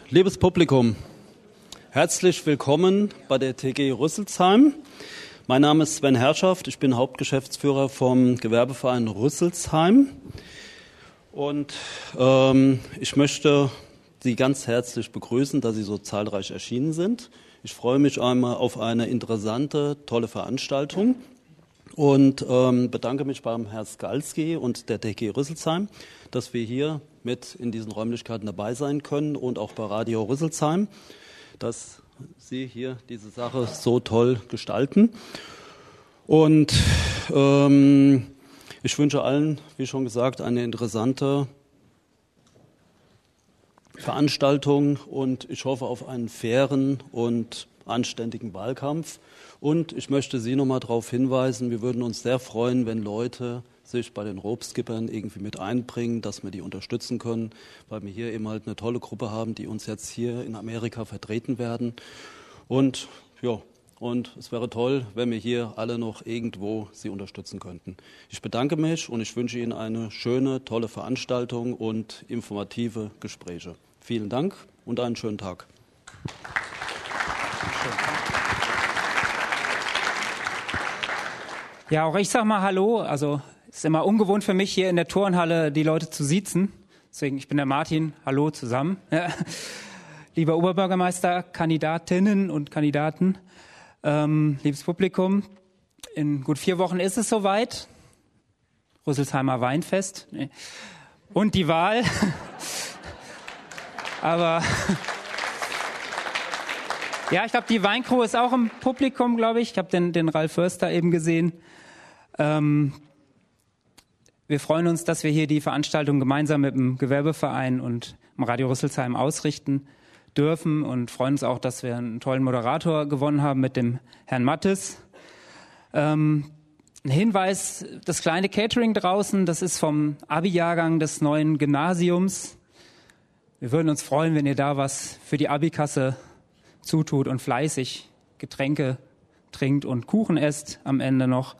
liebes Publikum, herzlich willkommen bei der TG Rüsselsheim. Mein Name ist Sven Herrschaft, ich bin Hauptgeschäftsführer vom Gewerbeverein Rüsselsheim und ich möchte Sie ganz herzlich begrüßen, dass Sie so zahlreich erschienen sind. Ich freue mich einmal auf eine interessante, tolle Veranstaltung und bedanke mich beim Herrn Skalski und der TG Rüsselsheim, dass wir hier mit in diesen Räumlichkeiten dabei sein können und auch bei Radio Rüsselsheim, dass Sie hier diese Sache so toll gestalten. Und ich wünsche allen, wie schon gesagt, eine interessante Veranstaltung und ich hoffe auf einen fairen und anständigen Wahlkampf. Und ich möchte Sie nochmal darauf hinweisen, wir würden uns sehr freuen, wenn Leute sich bei den Rope-Skippern irgendwie mit einbringen, dass wir die unterstützen können, weil wir hier eben halt eine tolle Gruppe haben, die uns jetzt hier in Amerika vertreten werden. Und ja, und es wäre toll, wenn wir hier alle noch irgendwo Sie unterstützen könnten. Ich bedanke mich und ich wünsche Ihnen eine schöne, tolle Veranstaltung und informative Gespräche. Vielen Dank und einen schönen Tag. Ja, auch ich sag mal Hallo. Also ist immer ungewohnt für mich, hier in der Turnhalle die Leute zu siezen. Deswegen, ich bin der Martin. Hallo zusammen. Ja. Lieber Oberbürgermeister, Kandidatinnen und Kandidaten, liebes Publikum, in gut 4 Wochen ist es soweit. Rüsselsheimer Weinfest. Und die Wahl. Aber ja, ich glaube, die Weincrew ist auch im Publikum, glaube ich. Ich habe den Ralf Förster eben gesehen. Wir freuen uns, dass wir hier die Veranstaltung gemeinsam mit dem Gewerbeverein und dem Radio Rüsselsheim ausrichten dürfen und freuen uns auch, dass wir einen tollen Moderator gewonnen haben mit dem Herrn Mattes. Ein Hinweis, das kleine Catering draußen, das ist vom Abi-Jahrgang des neuen Gymnasiums. Wir würden uns freuen, wenn ihr da was für die Abi-Kasse zutut und fleißig Getränke trinkt und Kuchen esst am Ende noch.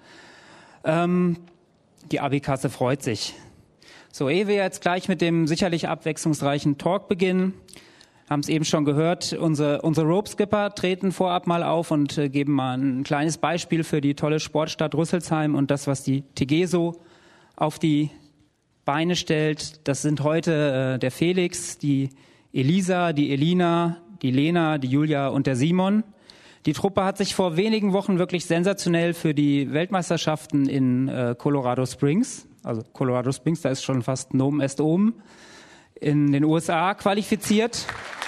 Die Abi-Kasse freut sich. So, ehe wir jetzt gleich mit dem sicherlich abwechslungsreichen Talk beginnen, haben es eben schon gehört, unsere Rope-Skipper treten vorab mal auf und geben mal ein kleines Beispiel für die tolle Sportstadt Rüsselsheim und das, was die TG so auf die Beine stellt. Das sind heute der Felix, die Elisa, die Elina, die Lena, die Julia und der Simon. Die Truppe hat sich vor wenigen Wochen wirklich sensationell für die Weltmeisterschaften in Colorado Springs, also Colorado Springs, da ist schon fast ein oben erst oben, in den USA qualifiziert.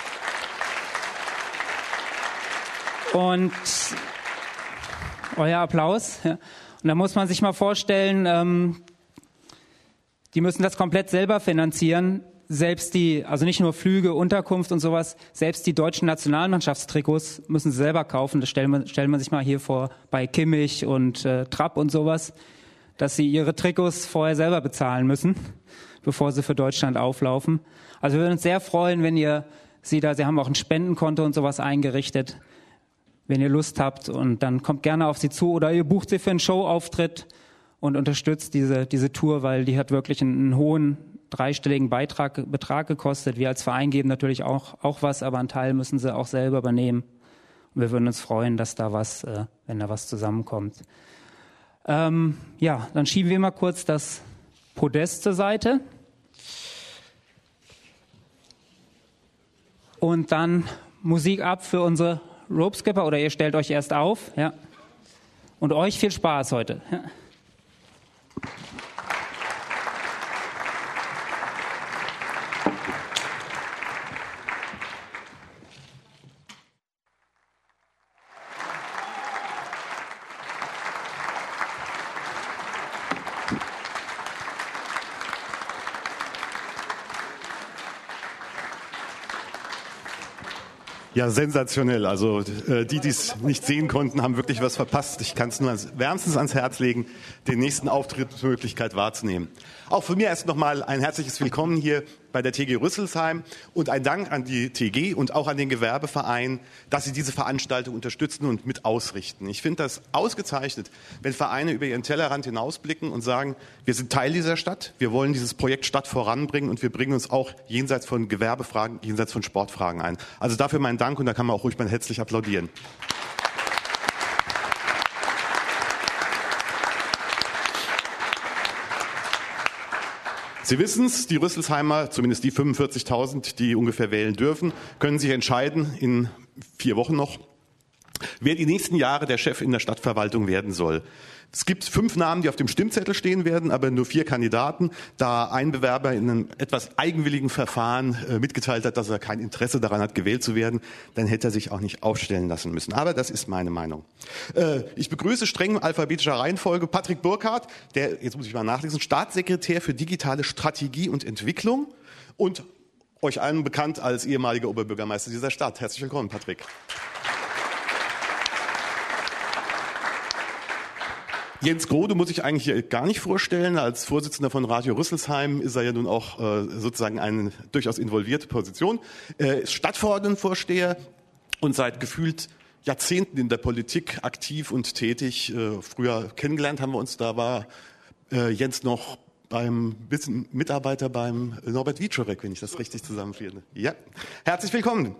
Und euer Applaus. Ja. Und da muss man sich mal vorstellen, die müssen das komplett selber finanzieren. Selbst also nicht nur Flüge, Unterkunft und sowas, selbst die deutschen Nationalmannschaftstrikots müssen sie selber kaufen. Das stellt man sich mal hier vor bei Kimmich und Trapp und sowas, dass sie ihre Trikots vorher selber bezahlen müssen, bevor sie für Deutschland auflaufen. Also wir würden uns sehr freuen, wenn ihr sie haben auch ein Spendenkonto und sowas eingerichtet, wenn ihr Lust habt. Und dann kommt gerne auf sie zu oder ihr bucht sie für einen Showauftritt und unterstützt diese Tour, weil die hat wirklich einen hohen dreistelligen Betrag gekostet. Wir als Verein geben natürlich auch was, aber einen Teil müssen sie auch selber übernehmen. Und wir würden uns freuen, dass da wenn da was zusammenkommt. Ja, dann schieben wir mal kurz das Podest zur Seite. Und dann Musik ab für unsere Rope-Skipper oder ihr stellt euch erst auf. Ja. Und euch viel Spaß heute. Ja. Ja, sensationell. Also die es nicht sehen konnten, haben wirklich was verpasst. Ich kann es nur wärmstens ans Herz legen, den nächsten Auftrittsmöglichkeit wahrzunehmen. Auch von mir erst nochmal ein herzliches Willkommen hier bei der TG Rüsselsheim und ein Dank an die TG und auch an den Gewerbeverein, dass sie diese Veranstaltung unterstützen und mit ausrichten. Ich finde das ausgezeichnet, wenn Vereine über ihren Tellerrand hinausblicken und sagen, wir sind Teil dieser Stadt, wir wollen dieses Projekt Stadt voranbringen und wir bringen uns auch jenseits von Gewerbefragen, jenseits von Sportfragen ein. Also dafür mein Dank und da kann man auch ruhig mal herzlich applaudieren. Sie wissen es, die Rüsselsheimer, zumindest die 45.000, die ungefähr wählen dürfen, können sich entscheiden, in 4 Wochen noch, wer die nächsten Jahre der Chef in der Stadtverwaltung werden soll. Es gibt 5 Namen, die auf dem Stimmzettel stehen werden, aber nur 4 Kandidaten, da ein Bewerber in einem etwas eigenwilligen Verfahren mitgeteilt hat, dass er kein Interesse daran hat, gewählt zu werden, dann hätte er sich auch nicht aufstellen lassen müssen. Aber das ist meine Meinung. Ich begrüße streng in alphabetischer Reihenfolge Patrick Burkhardt, der, jetzt muss ich mal nachlesen, Staatssekretär für digitale Strategie und Entwicklung und euch allen bekannt als ehemaliger Oberbürgermeister dieser Stadt. Herzlich willkommen, Patrick. Jens Grode muss ich eigentlich hier gar nicht vorstellen. Als Vorsitzender von Radio Rüsselsheim ist er ja nun auch sozusagen eine durchaus involvierte Position. Ist Stadtverordnetenvorsteher und seit gefühlt Jahrzehnten in der Politik aktiv und tätig. Früher kennengelernt haben wir uns, da war Jens noch bisschen Mitarbeiter beim Norbert Wieczorek, wenn ich das richtig zusammenführe. Ja, herzlich willkommen.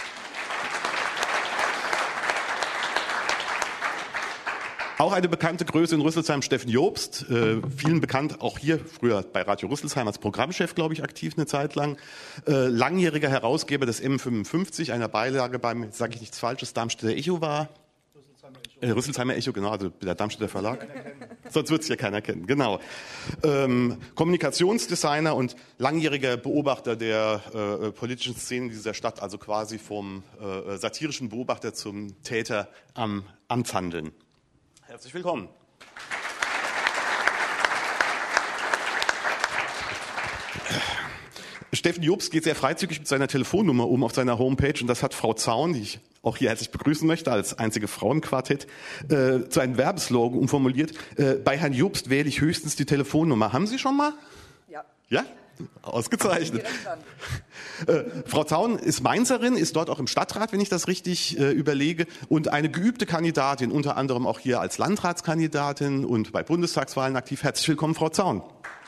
Auch eine bekannte Größe in Rüsselsheim, Steffen Jobst, vielen bekannt, auch hier früher bei Radio Rüsselsheim als Programmchef, glaube ich, aktiv eine Zeit lang. Langjähriger Herausgeber des M55, einer Beilage beim, jetzt sage ich nichts Falsches, Darmstädter Echo war. Rüsselsheimer Echo, genau, also der Darmstädter Verlag. Sonst wird es ja keiner kennen, genau. Kommunikationsdesigner und langjähriger Beobachter der politischen Szene dieser Stadt, also quasi vom satirischen Beobachter zum Täter am Amtshandeln. Herzlich willkommen. Steffen Jobst geht sehr freizügig mit seiner Telefonnummer um auf seiner Homepage und das hat Frau Zaun, die ich auch hier herzlich begrüßen möchte, als einzige Frau im Quartett, zu einem Werbeslogan umformuliert. Bei Herrn Jobst wähle ich höchstens die Telefonnummer. Haben Sie schon mal? Ja. Ja? Ausgezeichnet. Frau Zaun ist Mainzerin, ist dort auch im Stadtrat, wenn ich das richtig überlege, und eine geübte Kandidatin, unter anderem auch hier als Landratskandidatin und bei Bundestagswahlen aktiv. Herzlich willkommen, Frau Zaun.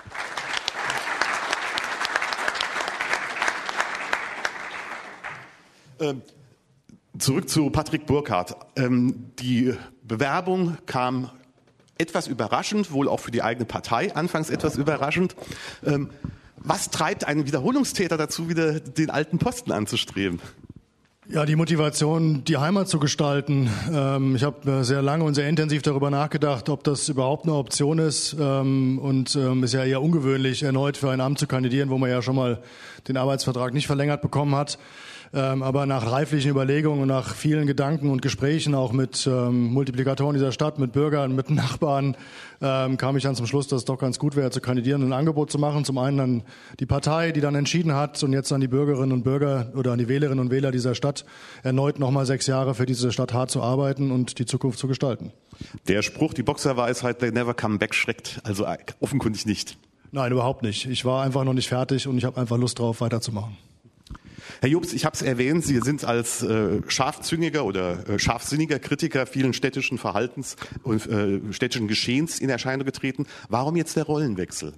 Zurück zu Patrick Burkhardt. Die Bewerbung kam etwas überraschend, wohl auch für die eigene Partei anfangs etwas überraschend. Was treibt einen Wiederholungstäter dazu, wieder den alten Posten anzustreben? Ja, die Motivation, die Heimat zu gestalten. Ich habe sehr lange und sehr intensiv darüber nachgedacht, ob das überhaupt eine Option ist. Und ist ja eher ungewöhnlich, erneut für ein Amt zu kandidieren, wo man ja schon mal den Arbeitsvertrag nicht verlängert bekommen hat. Aber nach reiflichen Überlegungen und nach vielen Gedanken und Gesprächen auch mit Multiplikatoren dieser Stadt, mit Bürgern, mit Nachbarn, kam ich dann zum Schluss, dass es doch ganz gut wäre, zu kandidieren und ein Angebot zu machen. Zum einen an die Partei, die dann entschieden hat, und jetzt an die Bürgerinnen und Bürger oder an die Wählerinnen und Wähler dieser Stadt, erneut nochmal 6 Jahre für diese Stadt hart zu arbeiten und die Zukunft zu gestalten. Der Spruch, die Boxerweisheit, they never come back, schreckt also offenkundig nicht. Nein, überhaupt nicht. Ich war einfach noch nicht fertig und ich habe einfach Lust drauf, weiterzumachen. Herr Jobst, ich habe es erwähnt, Sie sind als scharfzüngiger oder scharfsinniger Kritiker vielen städtischen Verhaltens und städtischen Geschehens in Erscheinung getreten. Warum jetzt der Rollenwechsel?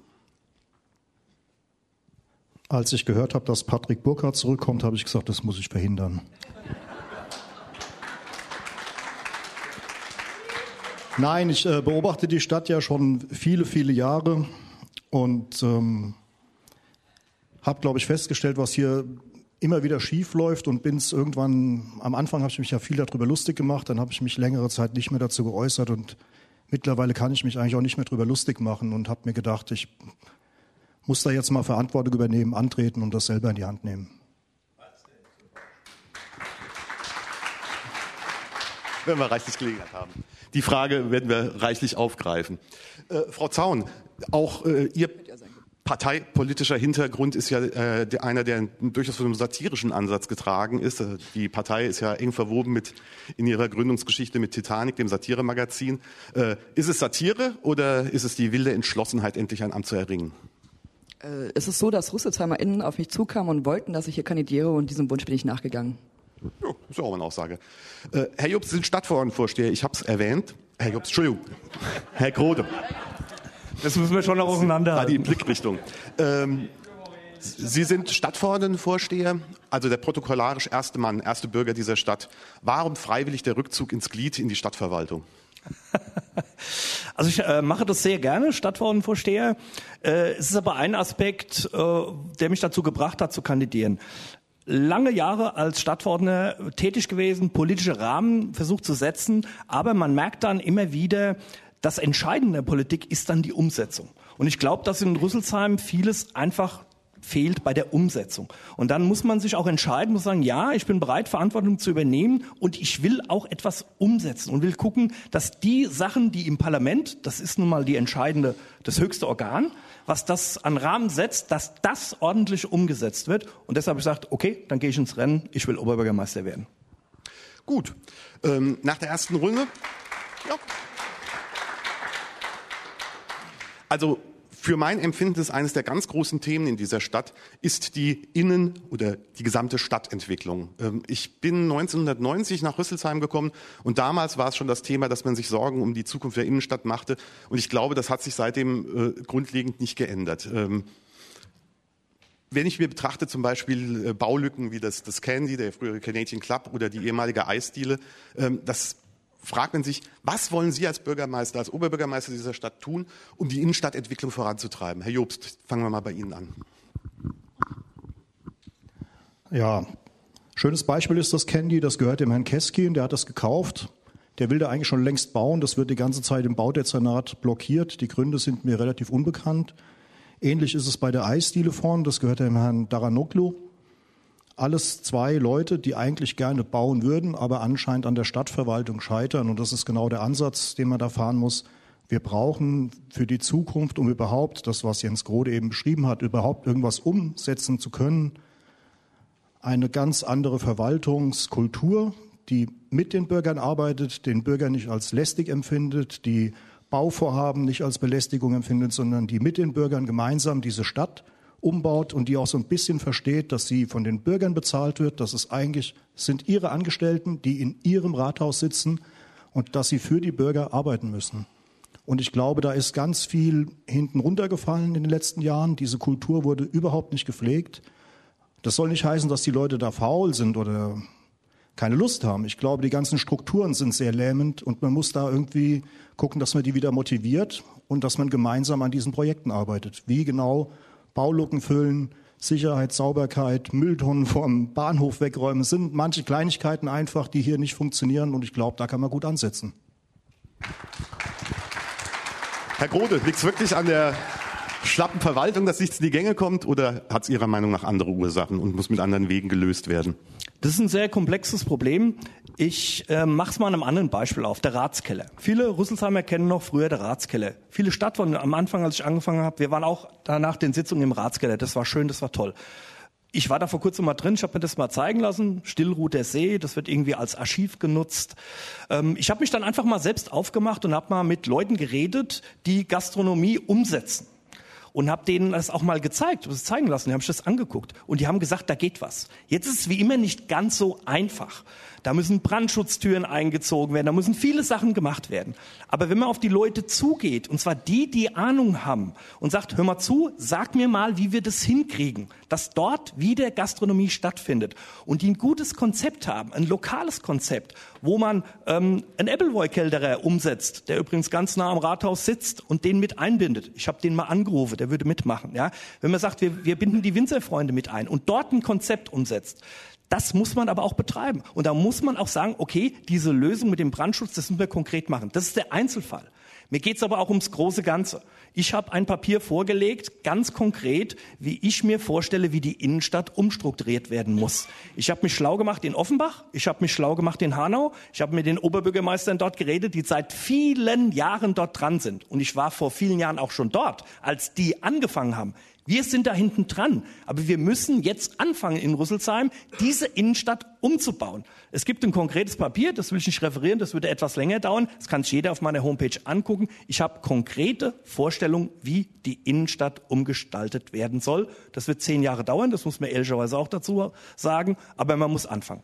Als ich gehört habe, dass Patrick Burkhardt zurückkommt, habe ich gesagt, das muss ich verhindern. Nein, ich beobachte die Stadt ja schon viele, viele Jahre und habe, glaube ich, festgestellt, was hier immer wieder schief läuft und bin es irgendwann, am Anfang habe ich mich ja viel darüber lustig gemacht, dann habe ich mich längere Zeit nicht mehr dazu geäußert und mittlerweile kann ich mich eigentlich auch nicht mehr darüber lustig machen und habe mir gedacht, ich muss da jetzt mal Verantwortung übernehmen, antreten und das selber in die Hand nehmen. Wenn wir reichlich Gelegenheit haben. Die Frage werden wir reichlich aufgreifen. Frau Zaun, auch Ihr parteipolitischer Hintergrund ist ja einer, der durchaus von einem satirischen Ansatz getragen ist. Die Partei ist ja eng verwoben in ihrer Gründungsgeschichte mit Titanic, dem Satiremagazin. Ist es Satire oder ist es die wilde Entschlossenheit, endlich ein Amt zu erringen? Es ist so, dass RüsselsheimerInnen auf mich zukamen und wollten, dass ich hier kandidiere, und diesem Wunsch bin ich nachgegangen. Ja, ist auch eine Aussage. Herr Jobst, Sie sind Stadtverordnetenvorsteher, ich habe es erwähnt. Herr Jobst, Entschuldigung, Herr Grode. Das müssen wir schon noch auseinanderhalten. Die Blickrichtung. Sie sind Stadtverordnetenvorsteher, also der protokollarisch erste Mann, erste Bürger dieser Stadt. Warum freiwillig der Rückzug ins Glied in die Stadtverwaltung? Also ich mache das sehr gerne, Stadtverordnetenvorsteher. Es ist aber ein Aspekt, der mich dazu gebracht hat, zu kandidieren. Lange Jahre als Stadtverordneter tätig gewesen, politische Rahmen versucht zu setzen, aber man merkt dann immer wieder, das Entscheidende der Politik ist dann die Umsetzung. Und ich glaube, dass in Rüsselsheim vieles einfach fehlt bei der Umsetzung. Und dann muss man sich auch entscheiden, muss sagen, ja, ich bin bereit, Verantwortung zu übernehmen und ich will auch etwas umsetzen und will gucken, dass die Sachen, die im Parlament, das ist nun mal das höchste Organ, was das an Rahmen setzt, dass das ordentlich umgesetzt wird. Und deshalb habe ich gesagt, okay, dann gehe ich ins Rennen, ich will Oberbürgermeister werden. Gut, nach der ersten Runde. Ja. Also für mein Empfinden ist eines der ganz großen Themen in dieser Stadt ist die oder die gesamte Stadtentwicklung. Ich bin 1990 nach Rüsselsheim gekommen und damals war es schon das Thema, dass man sich Sorgen um die Zukunft der Innenstadt machte. Und ich glaube, das hat sich seitdem grundlegend nicht geändert. Wenn ich mir betrachte zum Beispiel Baulücken wie das Candy, der frühere Canadian Club oder die ehemalige Eisdiele, das fragt man sich, was wollen Sie als Bürgermeister, als Oberbürgermeister dieser Stadt tun, um die Innenstadtentwicklung voranzutreiben? Herr Jobst, fangen wir mal bei Ihnen an. Ja, schönes Beispiel ist das Candy, das gehört dem Herrn Keskin, der hat das gekauft. Der will da eigentlich schon längst bauen, das wird die ganze Zeit im Baudezernat blockiert. Die Gründe sind mir relativ unbekannt. Ähnlich ist es bei der Eisdiele vorne, das gehört dem Herrn Daranoglu. Alles zwei Leute, die eigentlich gerne bauen würden, aber anscheinend an der Stadtverwaltung scheitern. Und das ist genau der Ansatz, den man da fahren muss. Wir brauchen für die Zukunft, um überhaupt, das was Jens Grode eben beschrieben hat, überhaupt irgendwas umsetzen zu können, eine ganz andere Verwaltungskultur, die mit den Bürgern arbeitet, den Bürger nicht als lästig empfindet, die Bauvorhaben nicht als Belästigung empfindet, sondern die mit den Bürgern gemeinsam diese Stadt umbaut und die auch so ein bisschen versteht, dass sie von den Bürgern bezahlt wird, dass es eigentlich sind ihre Angestellten, die in ihrem Rathaus sitzen und dass sie für die Bürger arbeiten müssen. Und ich glaube, da ist ganz viel hinten runtergefallen in den letzten Jahren. Diese Kultur wurde überhaupt nicht gepflegt. Das soll nicht heißen, dass die Leute da faul sind oder keine Lust haben. Ich glaube, die ganzen Strukturen sind sehr lähmend und man muss da irgendwie gucken, dass man die wieder motiviert und dass man gemeinsam an diesen Projekten arbeitet. Wie genau Baulücken füllen, Sicherheit, Sauberkeit, Mülltonnen vom Bahnhof wegräumen. Es sind manche Kleinigkeiten einfach, die hier nicht funktionieren und ich glaube, da kann man gut ansetzen. Herr Grode, liegt es wirklich an der schlappen Verwaltung, dass nichts in die Gänge kommt oder hat es Ihrer Meinung nach andere Ursachen und muss mit anderen Wegen gelöst werden? Das ist ein sehr komplexes Problem. Ich mache es mal an einem anderen Beispiel auf, der Ratskeller. Viele Rüsselsheimer kennen noch früher der Ratskeller. Viele Stadtverordnete am Anfang, als ich angefangen habe, wir waren auch danach den Sitzungen im Ratskeller. Das war schön, das war toll. Ich war da vor kurzem mal drin, ich habe mir das mal zeigen lassen. Stillruder See, das wird irgendwie als Archiv genutzt. Ich habe mich dann einfach mal selbst aufgemacht und habe mal mit Leuten geredet, die Gastronomie umsetzen. Und habe denen das auch mal gezeigt, das zeigen lassen, die haben sich das angeguckt und die haben gesagt, da geht was. Jetzt ist es wie immer nicht ganz so einfach. Da müssen Brandschutztüren eingezogen werden, da müssen viele Sachen gemacht werden. Aber wenn man auf die Leute zugeht, und zwar die Ahnung haben und sagt, hör mal zu, sag mir mal, wie wir das hinkriegen, dass dort wieder Gastronomie stattfindet und die ein gutes Konzept haben, ein lokales Konzept, wo man einen Appleboy-Kelderer umsetzt, der übrigens ganz nah am Rathaus sitzt und den mit einbindet. Ich habe den mal angerufen, der würde mitmachen. Ja? Wenn man sagt, wir binden die Winzerfreunde mit ein und dort ein Konzept umsetzt, das muss man aber auch betreiben. Und da muss man auch sagen, okay, diese Lösung mit dem Brandschutz, das müssen wir konkret machen. Das ist der Einzelfall. Mir geht's aber auch ums große Ganze. Ich habe ein Papier vorgelegt, ganz konkret, wie ich mir vorstelle, wie die Innenstadt umstrukturiert werden muss. Ich habe mich schlau gemacht in Offenbach, ich habe mich schlau gemacht in Hanau, ich habe mit den Oberbürgermeistern dort geredet, die seit vielen Jahren dort dran sind. Und ich war vor vielen Jahren auch schon dort, als die angefangen haben. Wir sind da hinten dran, aber wir müssen jetzt anfangen in Rüsselsheim, diese Innenstadt umzubauen. Es gibt ein konkretes Papier, das will ich nicht referieren, das würde etwas länger dauern. Das kann sich jeder auf meiner Homepage angucken. Ich habe konkrete Vorstellungen, wie die Innenstadt umgestaltet werden soll. Das wird 10 Jahre dauern, das muss man ehrlicherweise auch dazu sagen, aber man muss anfangen.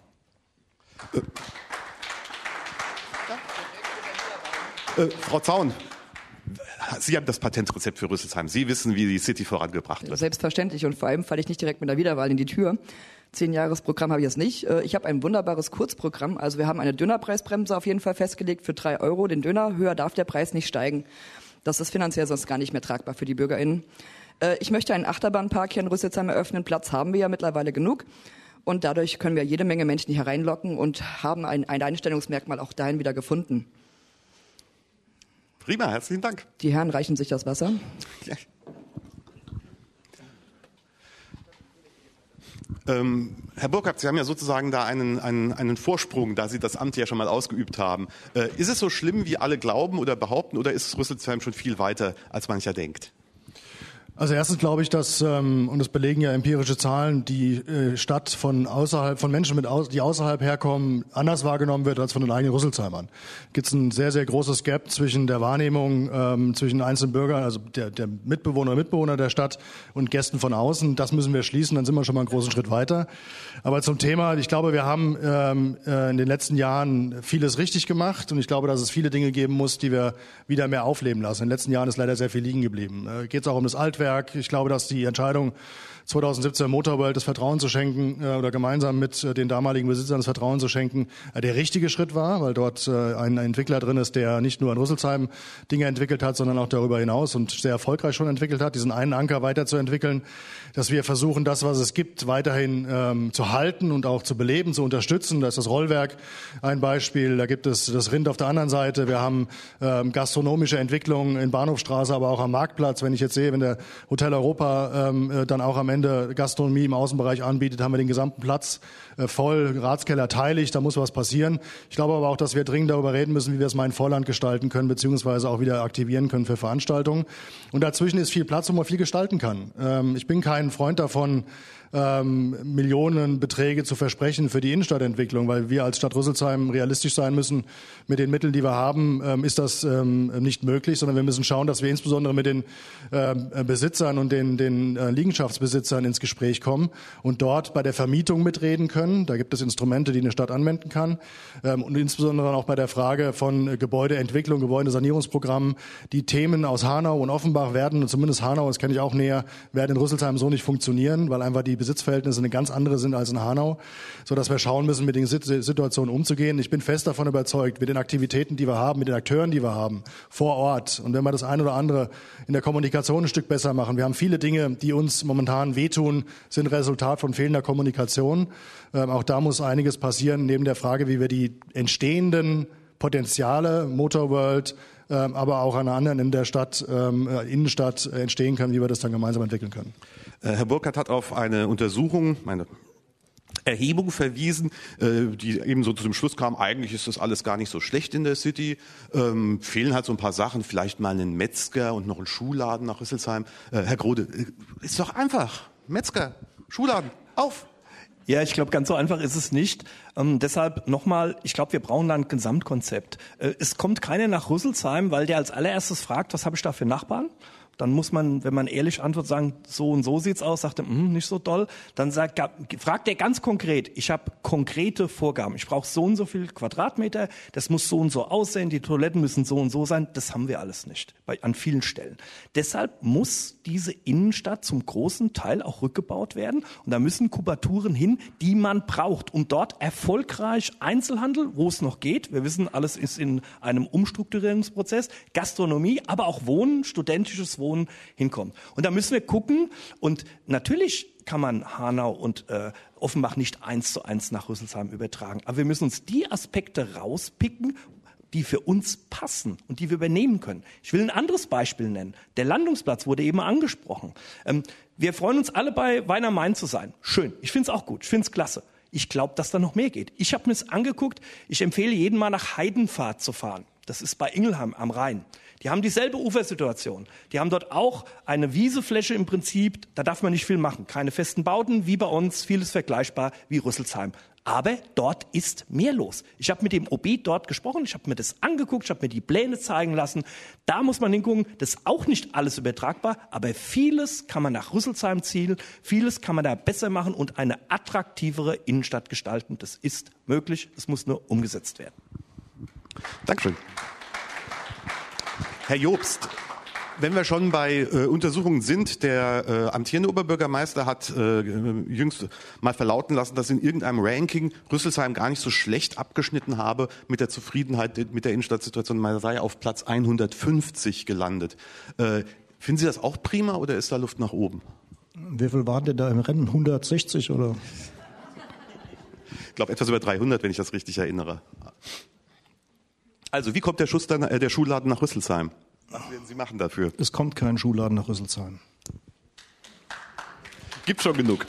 Frau Zaun, Sie haben das Patentrezept für Rüsselsheim. Sie wissen, wie die City vorangebracht wird. Selbstverständlich, und vor allem falle ich nicht direkt mit der Wiederwahl in die Tür. 10-Jahres-Programm habe ich jetzt nicht. Ich habe ein wunderbares Kurzprogramm. Also wir haben eine Dönerpreisbremse auf jeden Fall festgelegt für 3 Euro. Den Döner, höher darf der Preis nicht steigen. Das ist finanziell sonst gar nicht mehr tragbar für die BürgerInnen. Ich möchte einen Achterbahnpark hier in Rüsselsheim eröffnen. Platz haben wir ja mittlerweile genug. Und dadurch können wir jede Menge Menschen hier hereinlocken und haben ein Einstellungsmerkmal auch dahin wieder gefunden. Prima, herzlichen Dank. Die Herren reichen sich das Wasser. Ja. Herr Burkhardt, Sie haben ja sozusagen da einen Vorsprung, da Sie das Amt ja schon mal ausgeübt haben. Ist es so schlimm, wie alle glauben oder behaupten, oder ist Rüsselsheim schon viel weiter, als mancher denkt? Also erstens glaube ich, dass, und das belegen ja empirische Zahlen, die Stadt von Menschen, die außerhalb herkommen, anders wahrgenommen wird als von den eigenen Rüsselsheimern. Gibt es ein sehr, sehr großes Gap zwischen der Wahrnehmung zwischen einzelnen Bürgern, also der Mitbewohner der Stadt und Gästen von außen. Das müssen wir schließen, dann sind wir schon mal einen großen Schritt weiter. Aber zum Thema, ich glaube, wir haben in den letzten Jahren vieles richtig gemacht, und ich glaube, dass es viele Dinge geben muss, die wir wieder mehr aufleben lassen. In den letzten Jahren ist leider sehr viel liegen geblieben. Geht es auch um das Altwerk. Ich glaube, dass die Entscheidung 2017 Motorworld das Vertrauen zu schenken oder gemeinsam mit den damaligen Besitzern das Vertrauen zu schenken, der richtige Schritt war, weil dort ein Entwickler drin ist, der nicht nur in Rüsselsheim Dinge entwickelt hat, sondern auch darüber hinaus und sehr erfolgreich schon entwickelt hat, diesen einen Anker weiterzuentwickeln, dass wir versuchen, das, was es gibt, weiterhin zu halten und auch zu beleben, zu unterstützen. Da ist das Rollwerk ein Beispiel, da gibt es das Rind auf der anderen Seite. Wir haben gastronomische Entwicklungen in Bahnhofstraße, aber auch am Marktplatz. Wenn ich jetzt sehe, wenn der Hotel Europa dann auch am Ende Gastronomie im Außenbereich anbietet, haben wir den gesamten Platz voll, Ratskeller teilig, da muss was passieren. Ich glaube aber auch, dass wir dringend darüber reden müssen, wie wir das mal in Vorland gestalten können, beziehungsweise auch wieder aktivieren können für Veranstaltungen. Und dazwischen ist viel Platz, wo man viel gestalten kann. Ich bin kein Freund davon, Millionenbeträge zu versprechen für die Innenstadtentwicklung, weil wir als Stadt Rüsselsheim realistisch sein müssen. Mit den Mitteln, die wir haben, ist das nicht möglich, sondern wir müssen schauen, dass wir insbesondere mit den Besitzern und den Liegenschaftsbesitzern ins Gespräch kommen und dort bei der Vermietung mitreden können. Da gibt es Instrumente, die eine Stadt anwenden kann, und insbesondere auch bei der Frage von Gebäudeentwicklung, Gebäudesanierungsprogrammen. Die Themen aus Hanau und Offenbach werden, und zumindest Hanau, das kenne ich auch näher, werden in Rüsselsheim so nicht funktionieren, weil einfach die Besitzverhältnisse eine ganz andere sind als in Hanau, sodass wir schauen müssen, mit den Situationen umzugehen. Ich bin fest davon überzeugt, mit den Aktivitäten, die wir haben, mit den Akteuren, die wir haben, vor Ort, und wenn wir das eine oder andere in der Kommunikation ein Stück besser machen. Wir haben viele Dinge, die uns momentan wehtun, sind Resultat von fehlender Kommunikation. Auch da muss einiges passieren, neben der Frage, wie wir die entstehenden Potenziale, Motorworld, aber auch an anderen in der Stadt, Innenstadt entstehen können, wie wir das dann gemeinsam entwickeln können. Herr Burkhardt hat auf eine Untersuchung, eine Erhebung verwiesen, die eben so zum Schluss kam, eigentlich ist das alles gar nicht so schlecht in der City. Fehlen halt so ein paar Sachen, vielleicht mal einen Metzger und noch einen Schuhladen nach Rüsselsheim. Herr Grode, ist doch einfach. Metzger, Schuhladen, auf! Ja, ich glaube, ganz so einfach ist es nicht. Deshalb nochmal, ich glaube, wir brauchen da ein Gesamtkonzept. Es kommt keiner nach Rüsselsheim, weil der als allererstes fragt, was habe ich da für Nachbarn? Dann muss man, wenn man ehrlich antwortet, sagen, so und so sieht's aus, sagt er, nicht so doll. Dann fragt er ganz konkret, ich habe konkrete Vorgaben. Ich brauche so und so viel Quadratmeter, das muss so und so aussehen, die Toiletten müssen so und so sein. Das haben wir alles nicht, an vielen Stellen. Deshalb muss diese Innenstadt zum großen Teil auch rückgebaut werden. Und da müssen Kubaturen hin, die man braucht, um dort erfolgreich Einzelhandel, wo es noch geht, wir wissen, alles ist in einem Umstrukturierungsprozess, Gastronomie, aber auch Wohnen, studentisches Wohnen hinkommt. Und da müssen wir gucken, und natürlich kann man Hanau und Offenbach nicht 1:1 nach Rüsselsheim übertragen. Aber wir müssen uns die Aspekte rauspicken, die für uns passen und die wir übernehmen können. Ich will ein anderes Beispiel nennen. Der Landungsplatz wurde eben angesprochen. Wir freuen uns alle, bei Weiner Main zu sein. Schön. Ich finde es auch gut. Ich finde es klasse. Ich glaube, dass da noch mehr geht. Ich habe mir es angeguckt. Ich empfehle jedem mal nach Heidenpfad zu fahren. Das ist bei Ingelheim am Rhein. Die haben dieselbe Ufersituation. Die haben dort auch eine Wiesefläche im Prinzip, da darf man nicht viel machen. Keine festen Bauten, wie bei uns, vieles vergleichbar wie Rüsselsheim. Aber dort ist mehr los. Ich habe mit dem OB dort gesprochen, ich habe mir das angeguckt, ich habe mir die Pläne zeigen lassen. Da muss man hingucken, das ist auch nicht alles übertragbar, aber vieles kann man nach Rüsselsheim ziehen, vieles kann man da besser machen und eine attraktivere Innenstadt gestalten. Das ist möglich, es muss nur umgesetzt werden. Dankeschön. Herr Jobst, wenn wir schon bei Untersuchungen sind, der amtierende Oberbürgermeister hat jüngst mal verlauten lassen, dass in irgendeinem Ranking Rüsselsheim gar nicht so schlecht abgeschnitten habe mit der Zufriedenheit mit der Innenstadtsituation. Man sei auf Platz 150 gelandet. Finden Sie das auch prima oder ist da Luft nach oben? Wie viel waren denn da im Rennen? 160 oder? Ich glaube etwas über 300, wenn ich das richtig erinnere. Also, wie kommt der Schuhladen nach Rüsselsheim? Was werden Sie machen dafür? Es kommt kein Schuhladen nach Rüsselsheim. Gibt schon genug.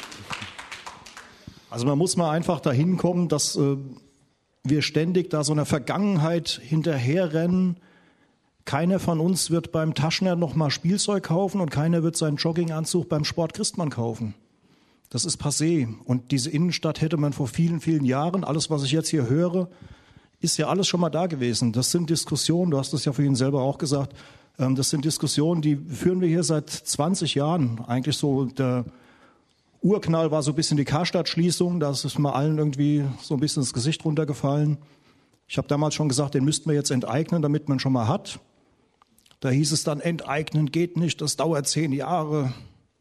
Also man muss mal einfach dahin kommen, dass wir ständig da so einer Vergangenheit hinterherrennen. Keiner von uns wird beim Taschner noch mal Spielzeug kaufen und keiner wird seinen Jogginganzug beim Sport Christmann kaufen. Das ist passé. Und diese Innenstadt hätte man vor vielen, vielen Jahren, alles was ich jetzt hier höre, ist ja alles schon mal da gewesen. Das sind Diskussionen, du hast es ja vorhin selber auch gesagt, das sind Diskussionen, die führen wir hier seit 20 Jahren. Eigentlich so der Urknall war so ein bisschen die Karstadt-Schließung, da ist mal allen irgendwie so ein bisschen ins Gesicht runtergefallen. Ich habe damals schon gesagt, den müssten wir jetzt enteignen, damit man schon mal hat. Da hieß es dann, enteignen geht nicht, das dauert 10 Jahre.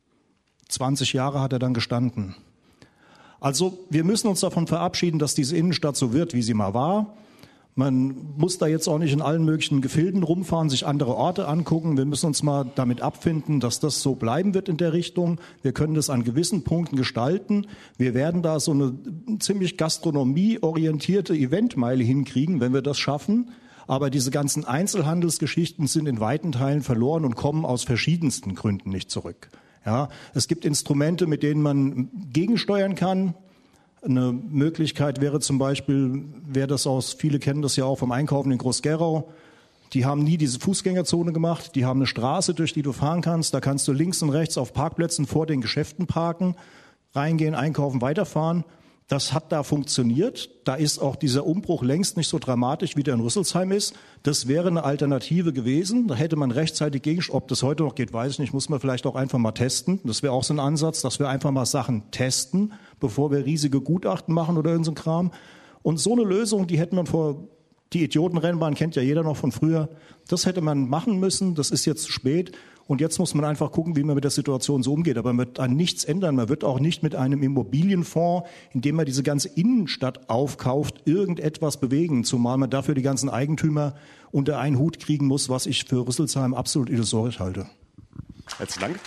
20 Jahre hat er dann gestanden. Also wir müssen uns davon verabschieden, dass diese Innenstadt so wird, wie sie mal war. Man muss da jetzt auch nicht in allen möglichen Gefilden rumfahren, sich andere Orte angucken. Wir müssen uns mal damit abfinden, dass das so bleiben wird in der Richtung. Wir können das an gewissen Punkten gestalten. Wir werden da so eine ziemlich gastronomieorientierte Eventmeile hinkriegen, wenn wir das schaffen. Aber diese ganzen Einzelhandelsgeschichten sind in weiten Teilen verloren und kommen aus verschiedensten Gründen nicht zurück. Ja, es gibt Instrumente, mit denen man gegensteuern kann. Eine Möglichkeit wäre zum Beispiel, viele kennen das ja auch vom Einkaufen in Groß-Gerau. Die haben nie diese Fußgängerzone gemacht. Die haben eine Straße, durch die du fahren kannst. Da kannst du links und rechts auf Parkplätzen vor den Geschäften parken, reingehen, einkaufen, weiterfahren. Das hat da funktioniert. Da ist auch dieser Umbruch längst nicht so dramatisch, wie der in Rüsselsheim ist. Das wäre eine Alternative gewesen. Da hätte man rechtzeitig ob das heute noch geht, weiß ich nicht, muss man vielleicht auch einfach mal testen. Das wäre auch so ein Ansatz, dass wir einfach mal Sachen testen, bevor wir riesige Gutachten machen oder irgendein Kram. Und so eine Lösung, die hätte man die Idiotenrennbahn kennt ja jeder noch von früher. Das hätte man machen müssen. Das ist jetzt zu spät. Und jetzt muss man einfach gucken, wie man mit der Situation so umgeht. Aber man wird an nichts ändern. Man wird auch nicht mit einem Immobilienfonds, in dem man diese ganze Innenstadt aufkauft, irgendetwas bewegen. Zumal man dafür die ganzen Eigentümer unter einen Hut kriegen muss, was ich für Rüsselsheim absolut illusorisch halte. Herzlichen Dank.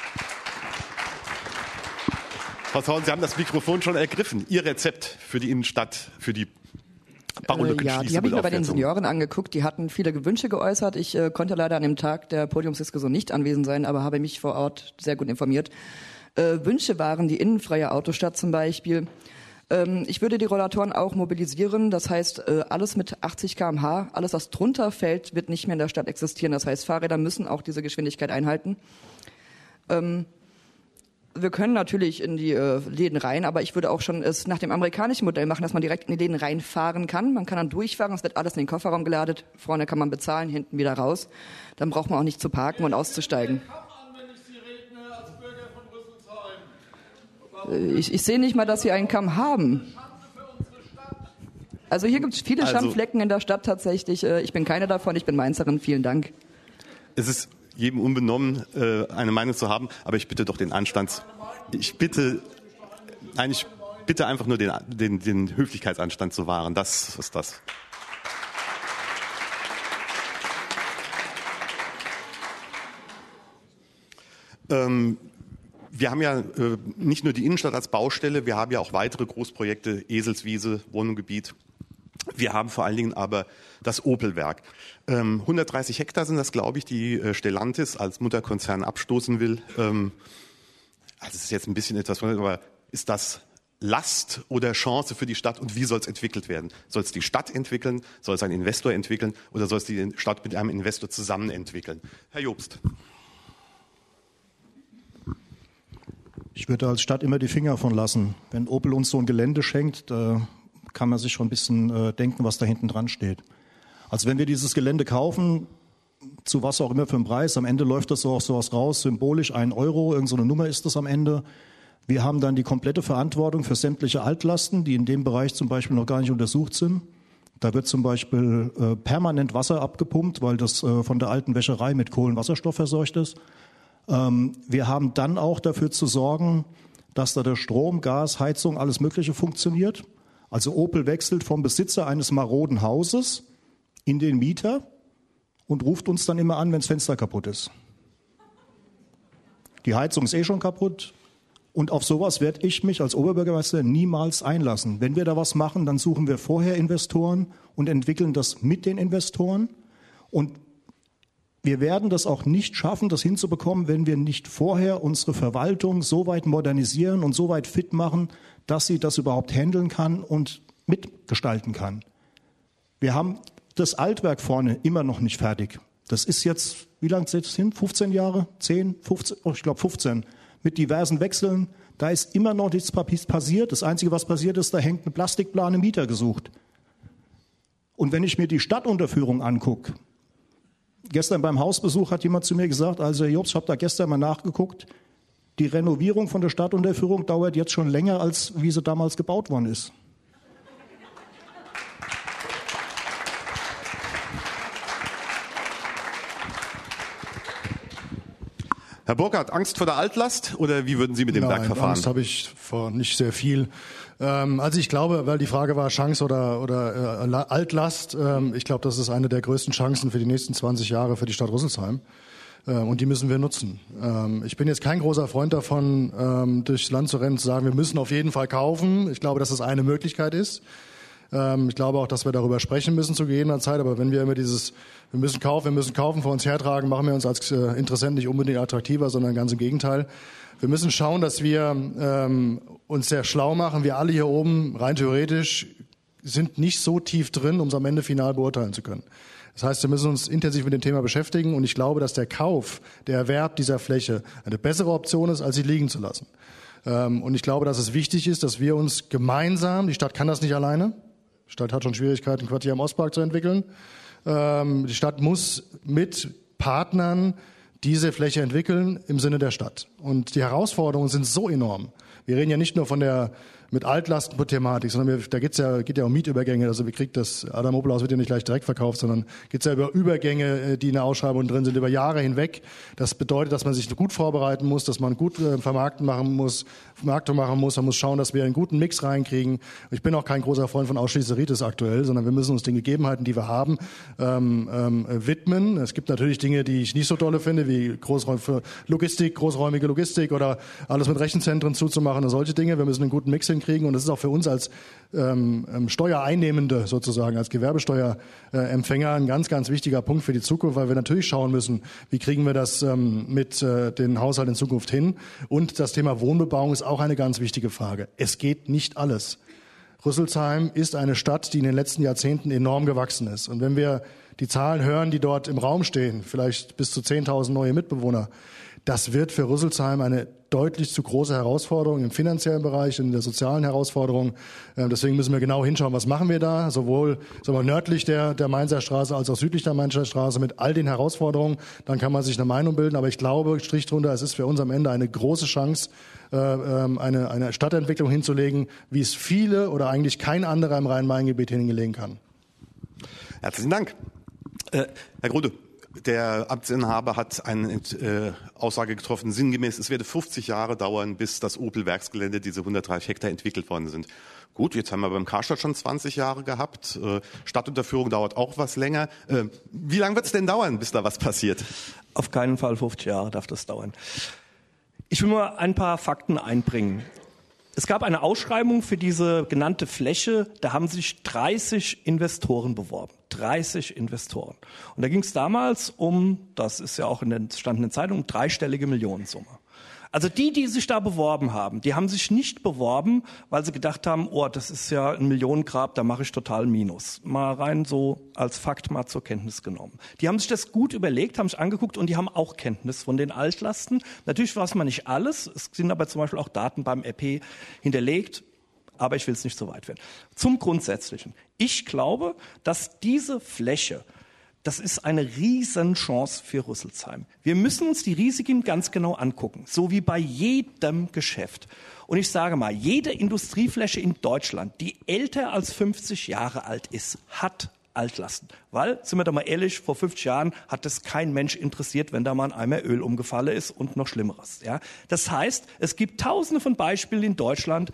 Frau Zaun, Sie haben das Mikrofon schon ergriffen. Ihr Rezept für die Innenstadt, für die Baulückenschließung. Ja, die habe ich mir bei den Senioren angeguckt. Die hatten viele Wünsche geäußert. Ich konnte leider an dem Tag der Podiumsdiskussion nicht anwesend sein, aber habe mich vor Ort sehr gut informiert. Wünsche waren die innenfreie Autostadt zum Beispiel. Ich würde die Rollatoren auch mobilisieren. Das heißt, alles mit 80 km/h, alles was drunter fällt, wird nicht mehr in der Stadt existieren. Das heißt, Fahrräder müssen auch diese Geschwindigkeit einhalten. Wir können natürlich in die Läden rein, aber ich würde auch schon es nach dem amerikanischen Modell machen, dass man direkt in die Läden reinfahren kann. Man kann dann durchfahren, es wird alles in den Kofferraum geladen. Vorne kann man bezahlen, hinten wieder raus. Dann braucht man auch nicht zu parken und auszusteigen. Ich sehe nicht mal, dass Sie einen Kamm haben. Also hier gibt es viele Schandflecken in der Stadt tatsächlich. Ich bin keine davon, ich bin Mainzerin. Vielen Dank. Es ist jedem unbenommen, eine Meinung zu haben, aber ich bitte doch den Anstand. Ich bitte einfach nur den Höflichkeitsanstand zu wahren. Das ist das. Wir haben ja nicht nur die Innenstadt als Baustelle, wir haben ja auch weitere Großprojekte, Eselswiese, Wohngebiet. Wir haben vor allen Dingen aber das Opel-Werk. 130 Hektar sind das, glaube ich, die Stellantis als Mutterkonzern abstoßen will. Also es ist jetzt ein bisschen etwas, aber ist das Last oder Chance für die Stadt und wie soll es entwickelt werden? Soll es die Stadt entwickeln? Soll es ein Investor entwickeln? Oder soll es die Stadt mit einem Investor zusammen entwickeln? Herr Jobst. Ich würde als Stadt immer die Finger von lassen. Wenn Opel uns so ein Gelände schenkt, da kann man sich schon ein bisschen denken, was da hinten dran steht. Also wenn wir dieses Gelände kaufen, zu was auch immer für einen Preis, am Ende läuft das so auch sowas raus, symbolisch 1 Euro, irgend so eine Nummer ist das am Ende. Wir haben dann die komplette Verantwortung für sämtliche Altlasten, die in dem Bereich zum Beispiel noch gar nicht untersucht sind. Da wird zum Beispiel permanent Wasser abgepumpt, weil das von der alten Wäscherei mit Kohlenwasserstoff verseucht ist. Wir haben dann auch dafür zu sorgen, dass da der Strom, Gas, Heizung, alles Mögliche funktioniert. Also Opel wechselt vom Besitzer eines maroden Hauses in den Mieter und ruft uns dann immer an, wenn das Fenster kaputt ist. Die Heizung ist schon kaputt. Und auf sowas werde ich mich als Oberbürgermeister niemals einlassen. Wenn wir da was machen, dann suchen wir vorher Investoren und entwickeln das mit den Investoren. Und wir werden das auch nicht schaffen, das hinzubekommen, wenn wir nicht vorher unsere Verwaltung so weit modernisieren und so weit fit machen, dass sie das überhaupt handeln kann und mitgestalten kann. Wir haben das Altwerk vorne immer noch nicht fertig. Das ist jetzt, wie lange ist es hin? 15 Jahre? 10? 15? Oh, ich glaube 15. Mit diversen Wechseln. Da ist immer noch nichts passiert. Das Einzige, was passiert ist, da hängt eine Plastikplane Mieter gesucht. Und wenn ich mir die Stadtunterführung angucke, gestern beim Hausbesuch hat jemand zu mir gesagt, also Herr Jobst, ich habe da gestern mal nachgeguckt, die Renovierung von der Stadtunterführung dauert jetzt schon länger, als wie sie damals gebaut worden ist. Herr Burkhardt, Angst vor der Altlast oder wie würden Sie mit dem Werk verfahren? Angst habe ich vor nicht sehr viel. Also ich glaube, weil die Frage war Chance oder Altlast, ich glaube, das ist eine der größten Chancen für die nächsten 20 Jahre für die Stadt Rüsselsheim. Und die müssen wir nutzen. Ich bin jetzt kein großer Freund davon, durchs Land zu rennen und zu sagen, wir müssen auf jeden Fall kaufen. Ich glaube, dass das eine Möglichkeit ist. Ich glaube auch, dass wir darüber sprechen müssen zu gegebener Zeit. Aber wenn wir immer wir müssen kaufen, vor uns hertragen, machen wir uns als Interessent nicht unbedingt attraktiver, sondern ganz im Gegenteil. Wir müssen schauen, dass wir uns sehr schlau machen. Wir alle hier oben, rein theoretisch, sind nicht so tief drin, um es am Ende final beurteilen zu können. Das heißt, wir müssen uns intensiv mit dem Thema beschäftigen. Und ich glaube, dass der Kauf, der Erwerb dieser Fläche eine bessere Option ist, als sie liegen zu lassen. Und ich glaube, dass es wichtig ist, dass wir uns gemeinsam, die Stadt kann das nicht alleine, die Stadt hat schon Schwierigkeiten, ein Quartier am Ostpark zu entwickeln. Die Stadt muss mit Partnern diese Fläche entwickeln im Sinne der Stadt. Und die Herausforderungen sind so enorm. Wir reden ja nicht nur von der mit Altlasten-Thematik, sondern geht ja um Mietübergänge. Also wie kriegt das Adam Opel Haus wird ja nicht gleich direkt verkauft, sondern geht's ja über Übergänge, die in der Ausschreibung drin sind, über Jahre hinweg. Das bedeutet, dass man sich gut vorbereiten muss, dass man gut Vermarktung machen muss. Man muss schauen, dass wir einen guten Mix reinkriegen. Ich bin auch kein großer Freund von Ausschließeritis aktuell, sondern wir müssen uns den Gegebenheiten, die wir haben, widmen. Es gibt natürlich Dinge, die ich nicht so tolle finde, wie großräumige Logistik oder alles mit Rechenzentren zuzumachen und solche Dinge. Wir müssen einen guten Mix hinkriegen und das ist auch für uns als Steuereinnehmende sozusagen, als Gewerbesteuerempfänger ein ganz, ganz wichtiger Punkt für die Zukunft, weil wir natürlich schauen müssen, wie kriegen wir das mit den Haushalt in Zukunft hin. Und das Thema Wohnbebauung ist auch eine ganz wichtige Frage. Es geht nicht alles. Rüsselsheim ist eine Stadt, die in den letzten Jahrzehnten enorm gewachsen ist. Und wenn wir die Zahlen hören, die dort im Raum stehen, vielleicht bis zu 10.000 neue Mitbewohner, das wird für Rüsselsheim eine deutlich zu große Herausforderung im finanziellen Bereich, in der sozialen Herausforderung. Deswegen müssen wir genau hinschauen, was machen wir da, sowohl nördlich der Mainzer Straße als auch südlich der Mainzer Straße mit all den Herausforderungen. Dann kann man sich eine Meinung bilden. Aber ich glaube, Strich drunter, es ist für uns am Ende eine große Chance, eine Stadtentwicklung hinzulegen, wie es viele oder eigentlich kein anderer im Rhein-Main-Gebiet hingelegen kann. Herzlichen Dank. Herr Grude. Der Amtsinhaber hat eine Aussage getroffen, sinngemäß, es werde 50 Jahre dauern, bis das Opel-Werksgelände, diese 130 Hektar, entwickelt worden sind. Gut, jetzt haben wir beim Karstadt schon 20 Jahre gehabt. Stadtunterführung dauert auch was länger. Wie lange wird es denn dauern, bis da was passiert? Auf keinen Fall 50 Jahre darf das dauern. Ich will mal ein paar Fakten einbringen. Es gab eine Ausschreibung für diese genannte Fläche, da haben sich 30 Investoren beworben. 30 Investoren. Und da ging es damals das ist ja auch stand in der Zeitung, dreistellige Millionensumme. Also die sich da beworben haben, die haben sich nicht beworben, weil sie gedacht haben, oh, das ist ja ein Millionengrab, da mache ich total Minus. Mal rein so als Fakt mal zur Kenntnis genommen. Die haben sich das gut überlegt, haben sich angeguckt und die haben auch Kenntnis von den Altlasten. Natürlich weiß man nicht alles, es sind aber zum Beispiel auch Daten beim EP hinterlegt, aber ich will es nicht so weit werden. Zum Grundsätzlichen. Ich glaube, dass diese Fläche, das ist eine Riesenchance für Rüsselsheim. Wir müssen uns die Risiken ganz genau angucken, so wie bei jedem Geschäft. Und ich sage mal, jede Industriefläche in Deutschland, die älter als 50 Jahre alt ist, hat Altlasten. Weil, sind wir doch mal ehrlich, vor 50 Jahren hat es kein Mensch interessiert, wenn da mal ein Eimer Öl umgefallen ist und noch Schlimmeres. Ja? Das heißt, es gibt tausende von Beispielen in Deutschland,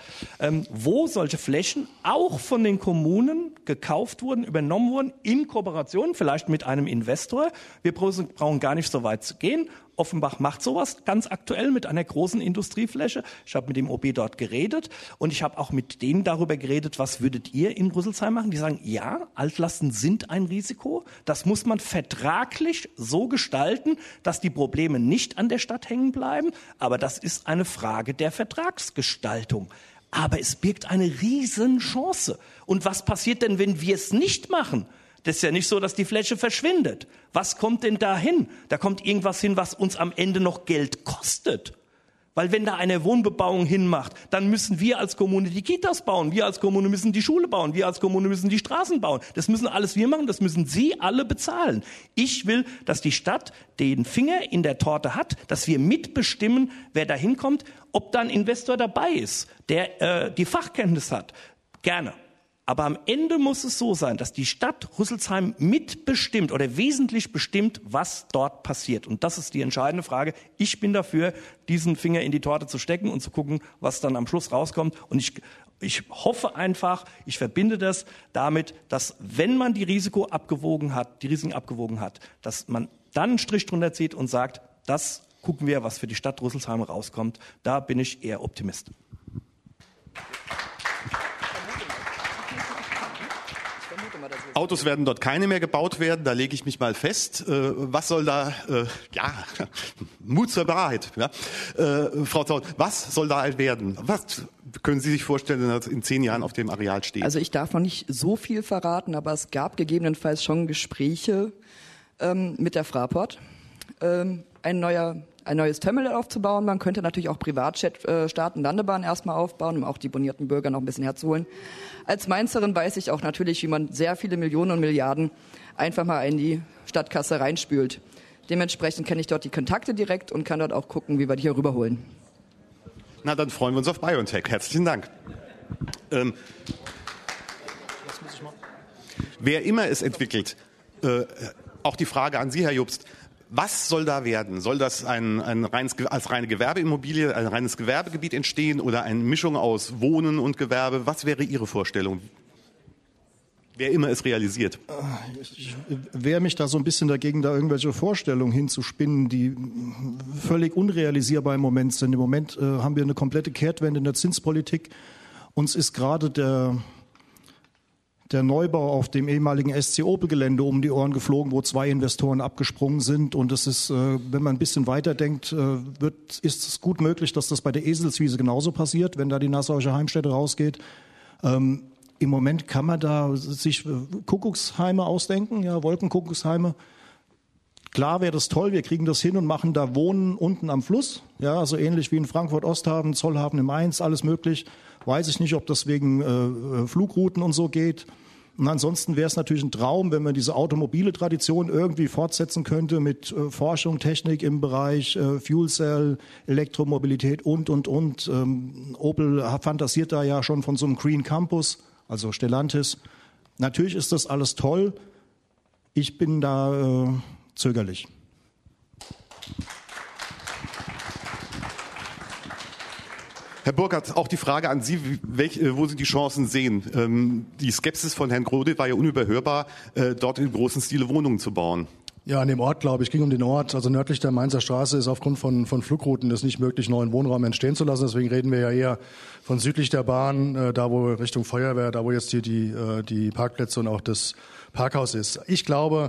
wo solche Flächen auch von den Kommunen gekauft wurden, übernommen wurden, in Kooperation, vielleicht mit einem Investor. Wir brauchen gar nicht so weit zu gehen. Offenbach macht sowas ganz aktuell mit einer großen Industriefläche. Ich habe mit dem OB dort geredet und ich habe auch mit denen darüber geredet, was würdet ihr in Rüsselsheim machen? Die sagen, ja, Altlasten sind ein Risiko. Das muss man vertraglich so gestalten, dass die Probleme nicht an der Stadt hängen bleiben. Aber das ist eine Frage der Vertragsgestaltung. Aber es birgt eine Riesenchance. Und was passiert denn, wenn wir es nicht machen? Das ist ja nicht so, dass die Fläche verschwindet. Was kommt denn da hin? Da kommt irgendwas hin, was uns am Ende noch Geld kostet. Weil wenn da eine Wohnbebauung hinmacht, dann müssen wir als Kommune die Kitas bauen, wir als Kommune müssen die Schule bauen, wir als Kommune müssen die Straßen bauen. Das müssen alles wir machen, das müssen Sie alle bezahlen. Ich will, dass die Stadt den Finger in der Torte hat, dass wir mitbestimmen, wer da hinkommt, ob da ein Investor dabei ist, der die Fachkenntnis hat. Gerne. Aber am Ende muss es so sein, dass die Stadt Rüsselsheim mitbestimmt oder wesentlich bestimmt, was dort passiert. Und das ist die entscheidende Frage. Ich bin dafür, diesen Finger in die Torte zu stecken und zu gucken, was dann am Schluss rauskommt. Und ich hoffe einfach, ich verbinde das damit, dass wenn man die Risiken abgewogen hat, dass man dann einen Strich drunter zieht und sagt, das gucken wir, was für die Stadt Rüsselsheim rauskommt. Da bin ich eher Optimist. Autos werden dort keine mehr gebaut werden, da lege ich mich mal fest. Was soll da, Mut zur Wahrheit. Ja? Frau Zaun, was soll da halt werden? Was können Sie sich vorstellen, dass in 10 Jahren auf dem Areal steht? Also ich darf noch nicht so viel verraten, aber es gab gegebenenfalls schon Gespräche mit der Fraport, ein neues Terminal aufzubauen. Man könnte natürlich auch Privatjet starten, Landebahn erstmal aufbauen, um auch die bonierten Bürger noch ein bisschen herzuholen. Als Mainzerin weiß ich auch natürlich, wie man sehr viele Millionen und Milliarden einfach mal in die Stadtkasse reinspült. Dementsprechend kenne ich dort die Kontakte direkt und kann dort auch gucken, wie wir die hier rüberholen. Na, dann freuen wir uns auf BioNTech. Herzlichen Dank. Wer immer es entwickelt, auch die Frage an Sie, Herr Jobst, was soll da werden? Soll das als reine Gewerbeimmobilie, ein reines Gewerbegebiet entstehen oder eine Mischung aus Wohnen und Gewerbe? Was wäre Ihre Vorstellung? Wer immer es realisiert. Ich wehre mich da so ein bisschen dagegen, da irgendwelche Vorstellungen hinzuspinnen, die völlig unrealisierbar im Moment sind. Im Moment haben wir eine komplette Kehrtwende in der Zinspolitik. Uns ist gerade der Neubau auf dem ehemaligen SC Opel-Gelände um die Ohren geflogen, wo 2 Investoren abgesprungen sind. Und es ist, wenn man ein bisschen weiterdenkt, ist es gut möglich, dass das bei der Eselswiese genauso passiert, wenn da die Nassauische Heimstätte rausgeht. Im Moment kann man da sich Kuckucksheime ausdenken, ja, Wolkenkuckucksheime. Klar wäre das toll, wir kriegen das hin und machen da Wohnen unten am Fluss, ja, also ähnlich wie in Frankfurt-Osthafen, Zollhafen im Mainz, alles möglich. Weiß ich nicht, ob das wegen Flugrouten und so geht. Und ansonsten wäre es natürlich ein Traum, wenn man diese automobile Tradition irgendwie fortsetzen könnte mit Forschung, Technik im Bereich Fuel Cell, Elektromobilität und. Opel fantasiert da ja schon von so einem Green Campus, also Stellantis. Natürlich ist das alles toll. Ich bin da zögerlich. Herr Burkhardt, auch die Frage an Sie, wo Sie die Chancen sehen. Die Skepsis von Herrn Grode war ja unüberhörbar, dort in großen Stile Wohnungen zu bauen. Ja, an dem Ort, glaube ich, ging um den Ort. Also nördlich der Mainzer Straße ist aufgrund von Flugrouten es nicht möglich, neuen Wohnraum entstehen zu lassen. Deswegen reden wir ja eher von südlich der Bahn, da wo Richtung Feuerwehr, da wo jetzt hier die Parkplätze und auch das Parkhaus ist. Ich glaube,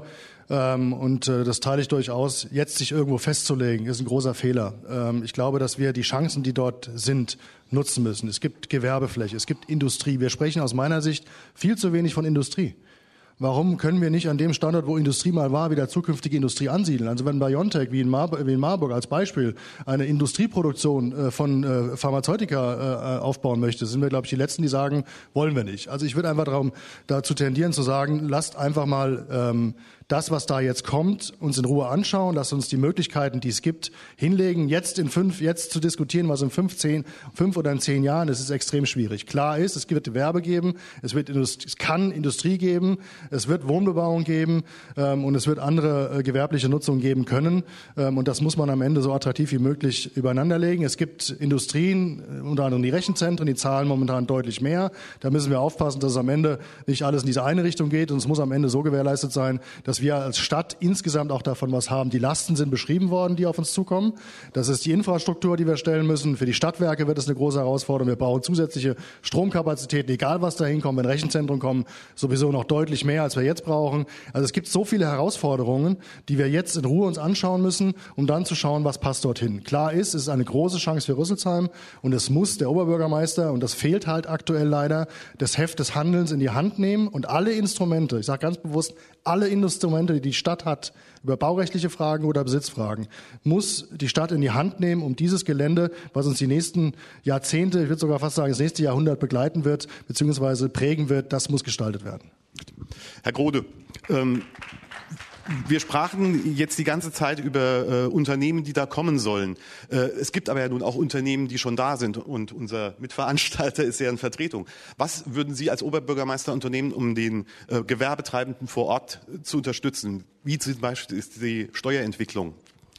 Und das teile ich durchaus. Jetzt sich irgendwo festzulegen, ist ein großer Fehler. Ich glaube, dass wir die Chancen, die dort sind, nutzen müssen. Es gibt Gewerbefläche, es gibt Industrie. Wir sprechen aus meiner Sicht viel zu wenig von Industrie. Warum können wir nicht an dem Standort, wo Industrie mal war, wieder zukünftige Industrie ansiedeln? Also wenn BioNTech wie in Marburg als Beispiel eine Industrieproduktion von Pharmazeutika aufbauen möchte, sind wir, glaube ich, die Letzten, die sagen, wollen wir nicht. Also ich würde einfach dazu tendieren zu sagen, lasst einfach mal das, was da jetzt kommt, uns in Ruhe anschauen, lasst uns die Möglichkeiten, die es gibt, hinlegen. Jetzt zu diskutieren, was in 5 oder in 10 Jahren, das ist extrem schwierig. Klar ist, es wird Gewerbe geben, es kann Industrie geben, es wird Wohnbebauung geben und es wird andere gewerbliche Nutzung geben können. Und das muss man am Ende so attraktiv wie möglich übereinander legen. Es gibt Industrien, unter anderem die Rechenzentren, die zahlen momentan deutlich mehr. Da müssen wir aufpassen, dass es am Ende nicht alles in diese eine Richtung geht. Und es muss am Ende so gewährleistet sein, dass wir als Stadt insgesamt auch davon was haben. Die Lasten sind beschrieben worden, die auf uns zukommen. Das ist die Infrastruktur, die wir stellen müssen. Für die Stadtwerke wird es eine große Herausforderung. Wir brauchen zusätzliche Stromkapazitäten, egal was da hinkommt. Wenn Rechenzentren kommen, sowieso noch deutlich mehr, als wir jetzt brauchen. Also es gibt so viele Herausforderungen, die wir jetzt in Ruhe uns anschauen müssen, um dann zu schauen, was passt dorthin. Klar ist, es ist eine große Chance für Rüsselsheim und es muss der Oberbürgermeister, und das fehlt halt aktuell leider, das Heft des Handelns in die Hand nehmen und alle Instrumente, ich sage ganz bewusst, alle Instrumente, die die Stadt hat, über baurechtliche Fragen oder Besitzfragen, muss die Stadt in die Hand nehmen, um dieses Gelände, was uns die nächsten Jahrzehnte, ich würde sogar fast sagen, das nächste Jahrhundert begleiten wird, beziehungsweise prägen wird, das muss gestaltet werden. Herr Grode, wir sprachen jetzt die ganze Zeit über Unternehmen, die da kommen sollen. Es gibt aber ja nun auch Unternehmen, die schon da sind und unser Mitveranstalter ist ja in Vertretung. Was würden Sie als Oberbürgermeister unternehmen, um den Gewerbetreibenden vor Ort zu unterstützen? Wie zum Beispiel ist die Steuerentwicklung?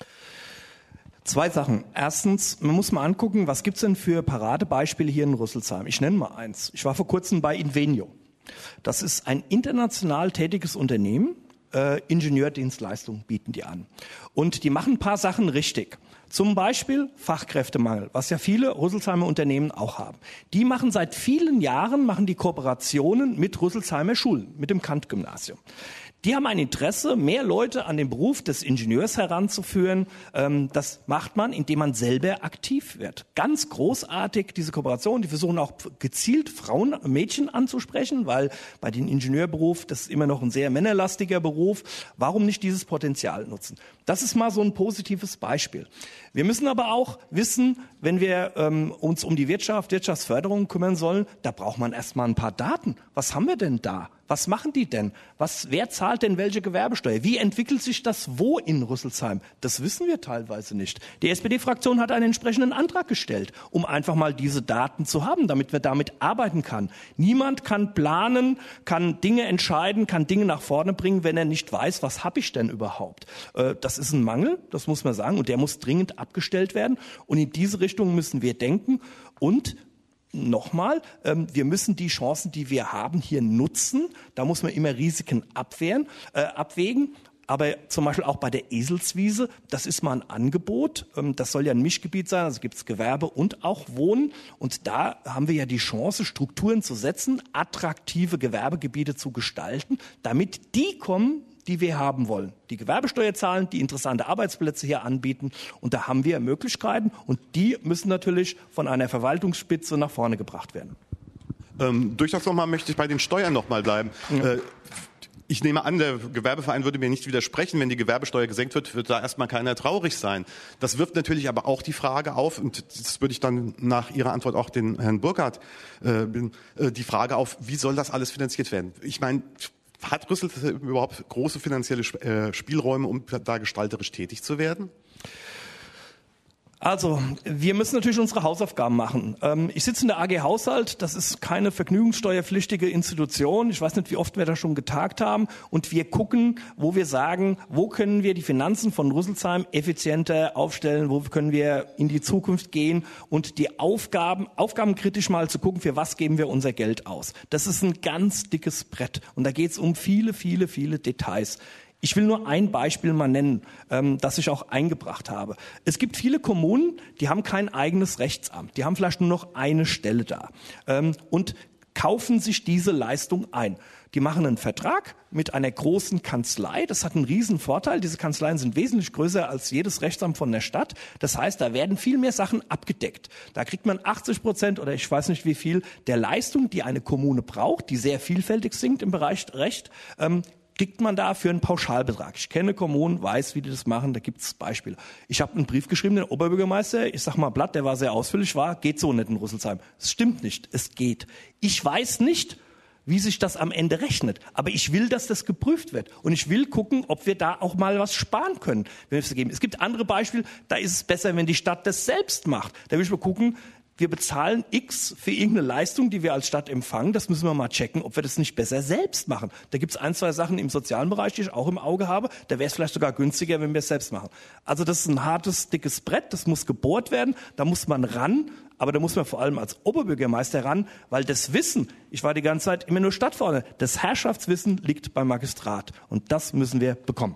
2 Sachen. Erstens, man muss mal angucken, was gibt's denn für Paradebeispiele hier in Rüsselsheim? Ich nenne mal eins. Ich war vor kurzem bei Invenio. Das ist ein international tätiges Unternehmen. Ingenieurdienstleistungen bieten die an. Und die machen ein paar Sachen richtig. Zum Beispiel Fachkräftemangel, was ja viele Rüsselsheimer Unternehmen auch haben. Die machen seit vielen Jahren die Kooperationen mit Rüsselsheimer Schulen, mit dem Kant-Gymnasium. Die haben ein Interesse, mehr Leute an den Beruf des Ingenieurs heranzuführen. Das macht man, indem man selber aktiv wird. Ganz großartig, diese Kooperation. Die versuchen auch gezielt Frauen, Mädchen anzusprechen, weil bei dem Ingenieurberuf, das ist immer noch ein sehr männerlastiger Beruf. Warum nicht dieses Potenzial nutzen? Das ist mal so ein positives Beispiel. Wir müssen aber auch wissen, wenn wir uns um die Wirtschaftsförderung kümmern sollen, da braucht man erstmal ein paar Daten. Was haben wir denn da? Was machen die denn? Wer zahlt denn welche Gewerbesteuer? Wie entwickelt sich das wo in Rüsselsheim? Das wissen wir teilweise nicht. Die SPD-Fraktion hat einen entsprechenden Antrag gestellt, um einfach mal diese Daten zu haben, damit wir damit arbeiten kann. Niemand kann planen, kann Dinge entscheiden, kann Dinge nach vorne bringen, wenn er nicht weiß, was habe ich denn überhaupt. Das ist ein Mangel, das muss man sagen, und der muss dringend abgestellt werden. Und in diese Richtung müssen wir denken und nochmal, wir müssen die Chancen, die wir haben, hier nutzen. Da muss man immer Risiken abwägen. Aber zum Beispiel auch bei der Eselswiese, das ist mal ein Angebot. Das soll ja ein Mischgebiet sein, also gibt es Gewerbe und auch Wohnen. Und da haben wir ja die Chance, Strukturen zu setzen, attraktive Gewerbegebiete zu gestalten, damit die kommen, die wir haben wollen. Die Gewerbesteuer zahlen, die interessante Arbeitsplätze hier anbieten. Und da haben wir Möglichkeiten. Und die müssen natürlich von einer Verwaltungsspitze nach vorne gebracht werden. Durchaus nochmal möchte ich bei den Steuern nochmal bleiben. Ja. Ich nehme an, der Gewerbeverein würde mir nicht widersprechen, wenn die Gewerbesteuer gesenkt wird da erstmal keiner traurig sein. Das wirft natürlich aber auch die Frage auf, und das würde ich dann nach Ihrer Antwort auch den Herrn Burkhardt, die Frage auf, wie soll das alles finanziert werden? Ich meine, hat Rüsselsheim überhaupt große finanzielle Spielräume, um da gestalterisch tätig zu werden? Also, wir müssen natürlich unsere Hausaufgaben machen. Ich sitze in der AG Haushalt, das ist keine vergnügungssteuerpflichtige Institution. Ich weiß nicht, wie oft wir da schon getagt haben. Und wir gucken, wo wir sagen, wo können wir die Finanzen von Rüsselsheim effizienter aufstellen, wo können wir in die Zukunft gehen und die aufgabenkritisch mal zu gucken, für was geben wir unser Geld aus. Das ist ein ganz dickes Brett. Und da geht es um viele, viele, viele Details. Ich will nur ein Beispiel mal nennen, das ich auch eingebracht habe. Es gibt viele Kommunen, die haben kein eigenes Rechtsamt. Die haben vielleicht nur noch eine Stelle da. Und kaufen sich diese Leistung ein. Die machen einen Vertrag mit einer großen Kanzlei. Das hat einen riesen Vorteil. Diese Kanzleien sind wesentlich größer als jedes Rechtsamt von der Stadt. Das heißt, da werden viel mehr Sachen abgedeckt. Da kriegt man 80% oder ich weiß nicht wie viel der Leistung, die eine Kommune braucht, die sehr vielfältig sind im Bereich Recht, kriegt man da für einen Pauschalbetrag. Ich kenne Kommunen, weiß, wie die das machen, da gibt es Beispiele. Ich habe einen Brief geschrieben, den Oberbürgermeister, ich sag mal Blatt, der war sehr ausführlich, geht so nicht in Rüsselsheim. Es stimmt nicht, es geht. Ich weiß nicht, wie sich das am Ende rechnet. Aber ich will, dass das geprüft wird. Und ich will gucken, ob wir da auch mal was sparen können. Es gibt andere Beispiele, da ist es besser, wenn die Stadt das selbst macht. Da will ich mal gucken, wir bezahlen X für irgendeine Leistung, die wir als Stadt empfangen. Das müssen wir mal checken, ob wir das nicht besser selbst machen. Da gibt es 1, 2 Sachen im sozialen Bereich, die ich auch im Auge habe. Da wäre es vielleicht sogar günstiger, wenn wir es selbst machen. Also das ist ein hartes, dickes Brett. Das muss gebohrt werden. Da muss man ran. Aber da muss man vor allem als Oberbürgermeister ran, weil das Wissen, ich war die ganze Zeit immer nur Stadtverordneter, das Herrschaftswissen liegt beim Magistrat. Und das müssen wir bekommen.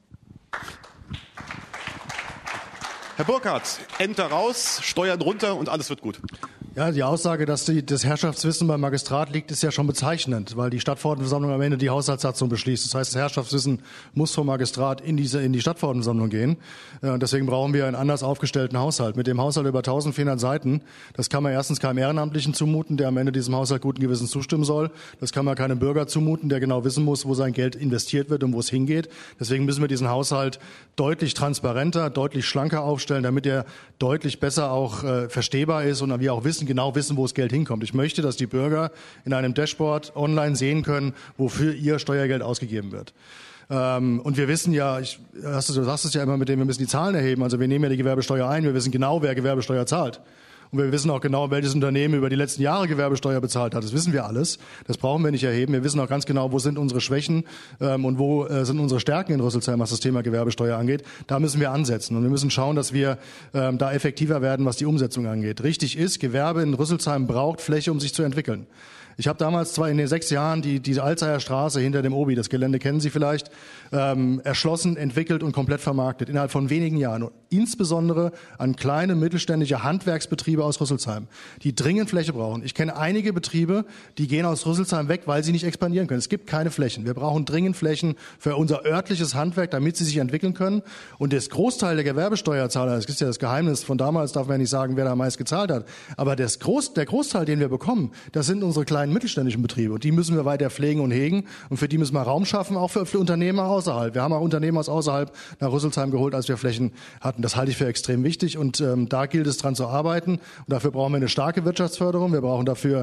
Herr Burkhardt, Ämter raus, Steuern runter und alles wird gut. Ja, die Aussage, dass das Herrschaftswissen beim Magistrat liegt, ist ja schon bezeichnend, weil die Stadtverordnetenversammlung am Ende die Haushaltssatzung beschließt. Das heißt, das Herrschaftswissen muss vom Magistrat in die Stadtverordnetenversammlung gehen. Deswegen brauchen wir einen anders aufgestellten Haushalt. Mit dem Haushalt über 1400 Seiten, das kann man erstens keinem Ehrenamtlichen zumuten, der am Ende diesem Haushalt guten Gewissens zustimmen soll. Das kann man keinem Bürger zumuten, der genau wissen muss, wo sein Geld investiert wird und wo es hingeht. Deswegen müssen wir diesen Haushalt deutlich transparenter, deutlich schlanker aufstellen, damit er deutlich besser auch verstehbar ist und wir auch genau wissen, wo das Geld hinkommt. Ich möchte, dass die Bürger in einem Dashboard online sehen können, wofür ihr Steuergeld ausgegeben wird. Und wir wissen ja, du sagst es ja immer, wir müssen die Zahlen erheben. Also wir nehmen ja die Gewerbesteuer ein, wir wissen genau, wer Gewerbesteuer zahlt. Und wir wissen auch genau, welches Unternehmen über die letzten Jahre Gewerbesteuer bezahlt hat. Das wissen wir alles. Das brauchen wir nicht erheben. Wir wissen auch ganz genau, wo sind unsere Schwächen und wo sind unsere Stärken in Rüsselsheim, was das Thema Gewerbesteuer angeht. Da müssen wir ansetzen. Und wir müssen schauen, dass wir da effektiver werden, was die Umsetzung angeht. Richtig ist, Gewerbe in Rüsselsheim braucht Fläche, um sich zu entwickeln. Ich habe damals zwar in den 6 Jahren die Alzheimer Straße hinter dem Obi, das Gelände kennen Sie vielleicht, erschlossen, entwickelt und komplett vermarktet. Innerhalb von wenigen Jahren. Und insbesondere an kleine, mittelständische Handwerksbetriebe aus Rüsselsheim, die dringend Fläche brauchen. Ich kenne einige Betriebe, die gehen aus Rüsselsheim weg, weil sie nicht expandieren können. Es gibt keine Flächen. Wir brauchen dringend Flächen für unser örtliches Handwerk, damit sie sich entwickeln können. Und das Großteil der Gewerbesteuerzahler, das ist ja das Geheimnis von damals, darf man ja nicht sagen, wer da meist gezahlt hat. Aber der Großteil, den wir bekommen, das sind unsere kleinen mittelständischen Betriebe. Und die müssen wir weiter pflegen und hegen. Und für die müssen wir Raum schaffen, auch für Unternehmen außerhalb. Wir haben auch Unternehmen aus außerhalb nach Rüsselsheim geholt, als wir Flächen hatten. Das halte ich für extrem wichtig. Und da gilt es dran zu arbeiten. Und dafür brauchen wir eine starke Wirtschaftsförderung. Wir brauchen dafür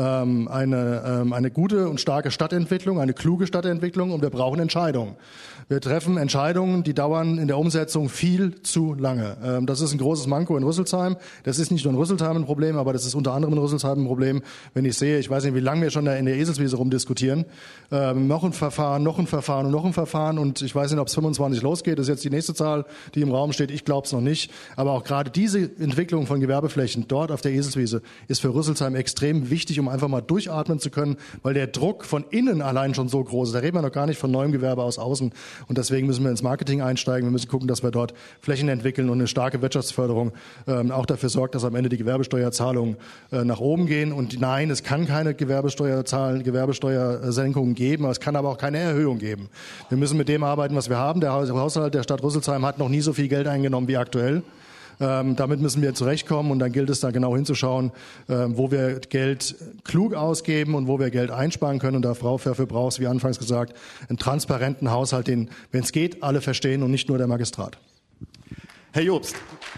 eine gute und starke Stadtentwicklung, eine kluge Stadtentwicklung. Und wir brauchen Entscheidungen. Wir treffen Entscheidungen, die dauern in der Umsetzung viel zu lange. Das ist ein großes Manko in Rüsselsheim. Das ist nicht nur in Rüsselsheim ein Problem, aber das ist unter anderem in Rüsselsheim ein Problem, wenn ich sehe, ich weiß nicht, wie lange wir schon da in der Eselswiese rumdiskutieren. Noch ein Verfahren, noch ein Verfahren und noch ein Verfahren und ich weiß nicht, ob es 25 losgeht. Das ist jetzt die nächste Zahl, die im Raum steht. Ich glaube es noch nicht. Aber auch gerade diese Entwicklung von Gewerbeflächen dort auf der Eselswiese ist für Rüsselsheim extrem wichtig, um einfach mal durchatmen zu können, weil der Druck von innen allein schon so groß ist. Da reden wir noch gar nicht von neuem Gewerbe aus außen. Und deswegen müssen wir ins Marketing einsteigen. Wir müssen gucken, dass wir dort Flächen entwickeln und eine starke Wirtschaftsförderung auch dafür sorgt, dass am Ende die Gewerbesteuerzahlungen nach oben gehen. Und nein, es kann keine Gewerbesteuersenkungen geben, es kann aber auch keine Erhöhung geben. Wir müssen mit dem arbeiten, was wir haben. Der Haushalt der Stadt Rüsselsheim hat noch nie so viel Geld eingenommen wie aktuell. Damit müssen wir zurechtkommen und dann gilt es da genau hinzuschauen, wo wir Geld klug ausgeben und wo wir Geld einsparen können. Und dafür braucht es, wie anfangs gesagt, einen transparenten Haushalt, den, wenn es geht, alle verstehen und nicht nur der Magistrat. Herr Jobst.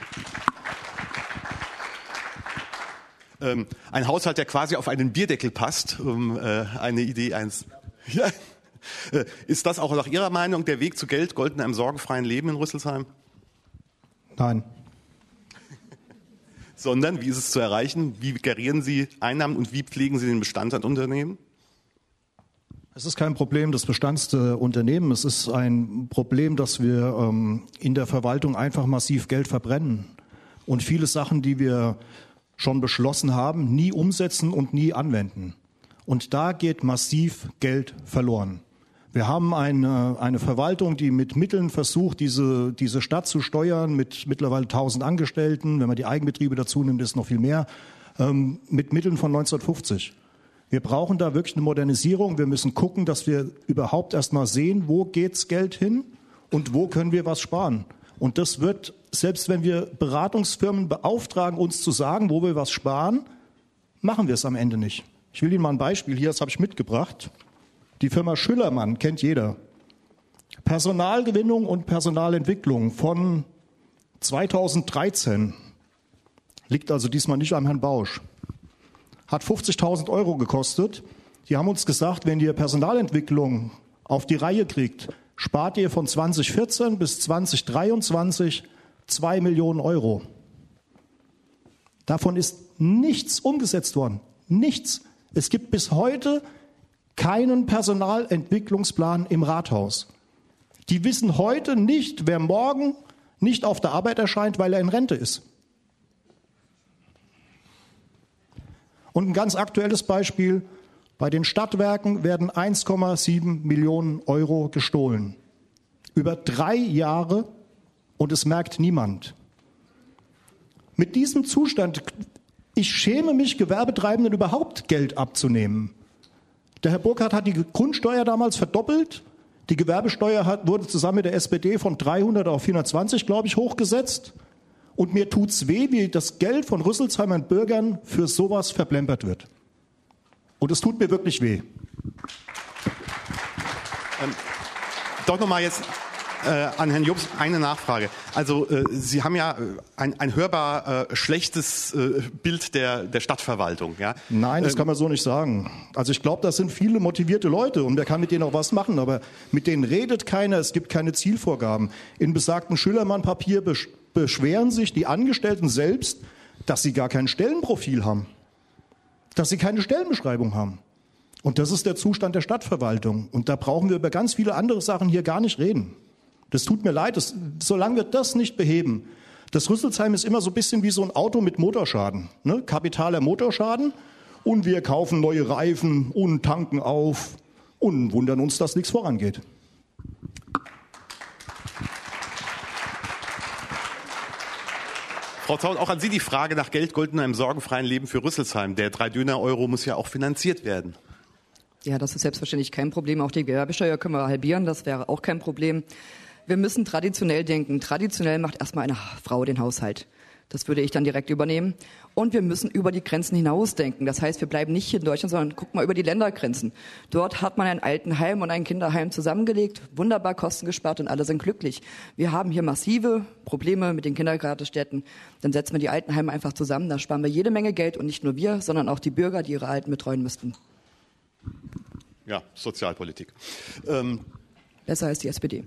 Ein Haushalt, der quasi auf einen Bierdeckel passt, um eine Idee eins. Ja. Ist das auch nach Ihrer Meinung der Weg zu Geld, Gold in einem sorgenfreien Leben in Rüsselsheim? Nein. Sondern, wie ist es zu erreichen? Wie gerieren Sie Einnahmen und wie pflegen Sie den Bestand an Unternehmen? Es ist kein Problem des Bestandsunternehmens. Es ist ein Problem, dass wir in der Verwaltung einfach massiv Geld verbrennen und viele Sachen, die wir schon beschlossen haben, nie umsetzen und nie anwenden. Und da geht massiv Geld verloren. Wir haben eine Verwaltung, die mit Mitteln versucht, diese Stadt zu steuern, mit mittlerweile 1000 Angestellten. Wenn man die Eigenbetriebe dazu nimmt, ist noch viel mehr, mit Mitteln von 1950. Wir brauchen da wirklich eine Modernisierung. Wir müssen gucken, dass wir überhaupt erstmal sehen, wo geht's Geld hin und wo können wir was sparen. Und das wird, selbst wenn wir Beratungsfirmen beauftragen, uns zu sagen, wo wir was sparen, machen wir es am Ende nicht. Ich will Ihnen mal ein Beispiel hier, das habe ich mitgebracht. Die Firma Schüllermann kennt jeder. Personalgewinnung und Personalentwicklung von 2013 liegt also diesmal nicht am Herrn Bausch. Hat 50.000 € gekostet. Die haben uns gesagt, wenn ihr Personalentwicklung auf die Reihe kriegt, spart ihr von 2014 bis 2023 2 Millionen €. Davon ist nichts umgesetzt worden. Nichts. Es gibt bis heute keinen Personalentwicklungsplan im Rathaus. Die wissen heute nicht, wer morgen nicht auf der Arbeit erscheint, weil er in Rente ist. Und ein ganz aktuelles Beispiel. Bei den Stadtwerken werden 1,7 Millionen € gestohlen. Über 3 Jahre und es merkt niemand. Mit diesem Zustand, ich schäme mich, Gewerbetreibenden überhaupt Geld abzunehmen. Der Herr Burkhardt hat die Grundsteuer damals verdoppelt. Die Gewerbesteuer wurde zusammen mit der SPD von 300 auf 420, glaube ich, hochgesetzt. Und mir tut's weh, wie das Geld von Rüsselsheimer Bürgern für sowas verplempert wird. Und es tut mir wirklich weh. Doch nochmal jetzt an Herrn Jobs eine Nachfrage. Also Sie haben ja ein hörbar schlechtes Bild der Stadtverwaltung. Ja? Nein, das kann man so nicht sagen. Also ich glaube, das sind viele motivierte Leute und wer kann mit denen auch was machen, aber mit denen redet keiner, es gibt keine Zielvorgaben. In besagtem Schüllermann-Papier beschweren sich die Angestellten selbst, dass sie gar kein Stellenprofil haben, dass sie keine Stellenbeschreibung haben. Und das ist der Zustand der Stadtverwaltung. Und da brauchen wir über ganz viele andere Sachen hier gar nicht reden. Das tut mir leid, solange wir das nicht beheben. Das Rüsselsheim ist immer so ein bisschen wie so ein Auto mit Motorschaden, ne? Kapitaler Motorschaden. Und wir kaufen neue Reifen und tanken auf und wundern uns, dass nichts vorangeht. Frau Zaun, auch an Sie die Frage nach Geld, Gold und einem sorgenfreien Leben für Rüsselsheim. Der 3-Döner-Euro muss ja auch finanziert werden. Ja, das ist selbstverständlich kein Problem. Auch die Gewerbesteuer können wir halbieren, das wäre auch kein Problem. Wir müssen traditionell denken. Traditionell macht erstmal eine Frau den Haushalt. Das würde ich dann direkt übernehmen. Und wir müssen über die Grenzen hinaus denken. Das heißt, wir bleiben nicht hier in Deutschland, sondern gucken mal über die Ländergrenzen. Dort hat man ein Altenheim und ein Kinderheim zusammengelegt, wunderbar Kosten gespart und alle sind glücklich. Wir haben hier massive Probleme mit den Kindergartenstätten. Dann setzen wir die Altenheime einfach zusammen. Da sparen wir jede Menge Geld und nicht nur wir, sondern auch die Bürger, die ihre Alten betreuen müssten. Ja, Sozialpolitik. Besser als die SPD.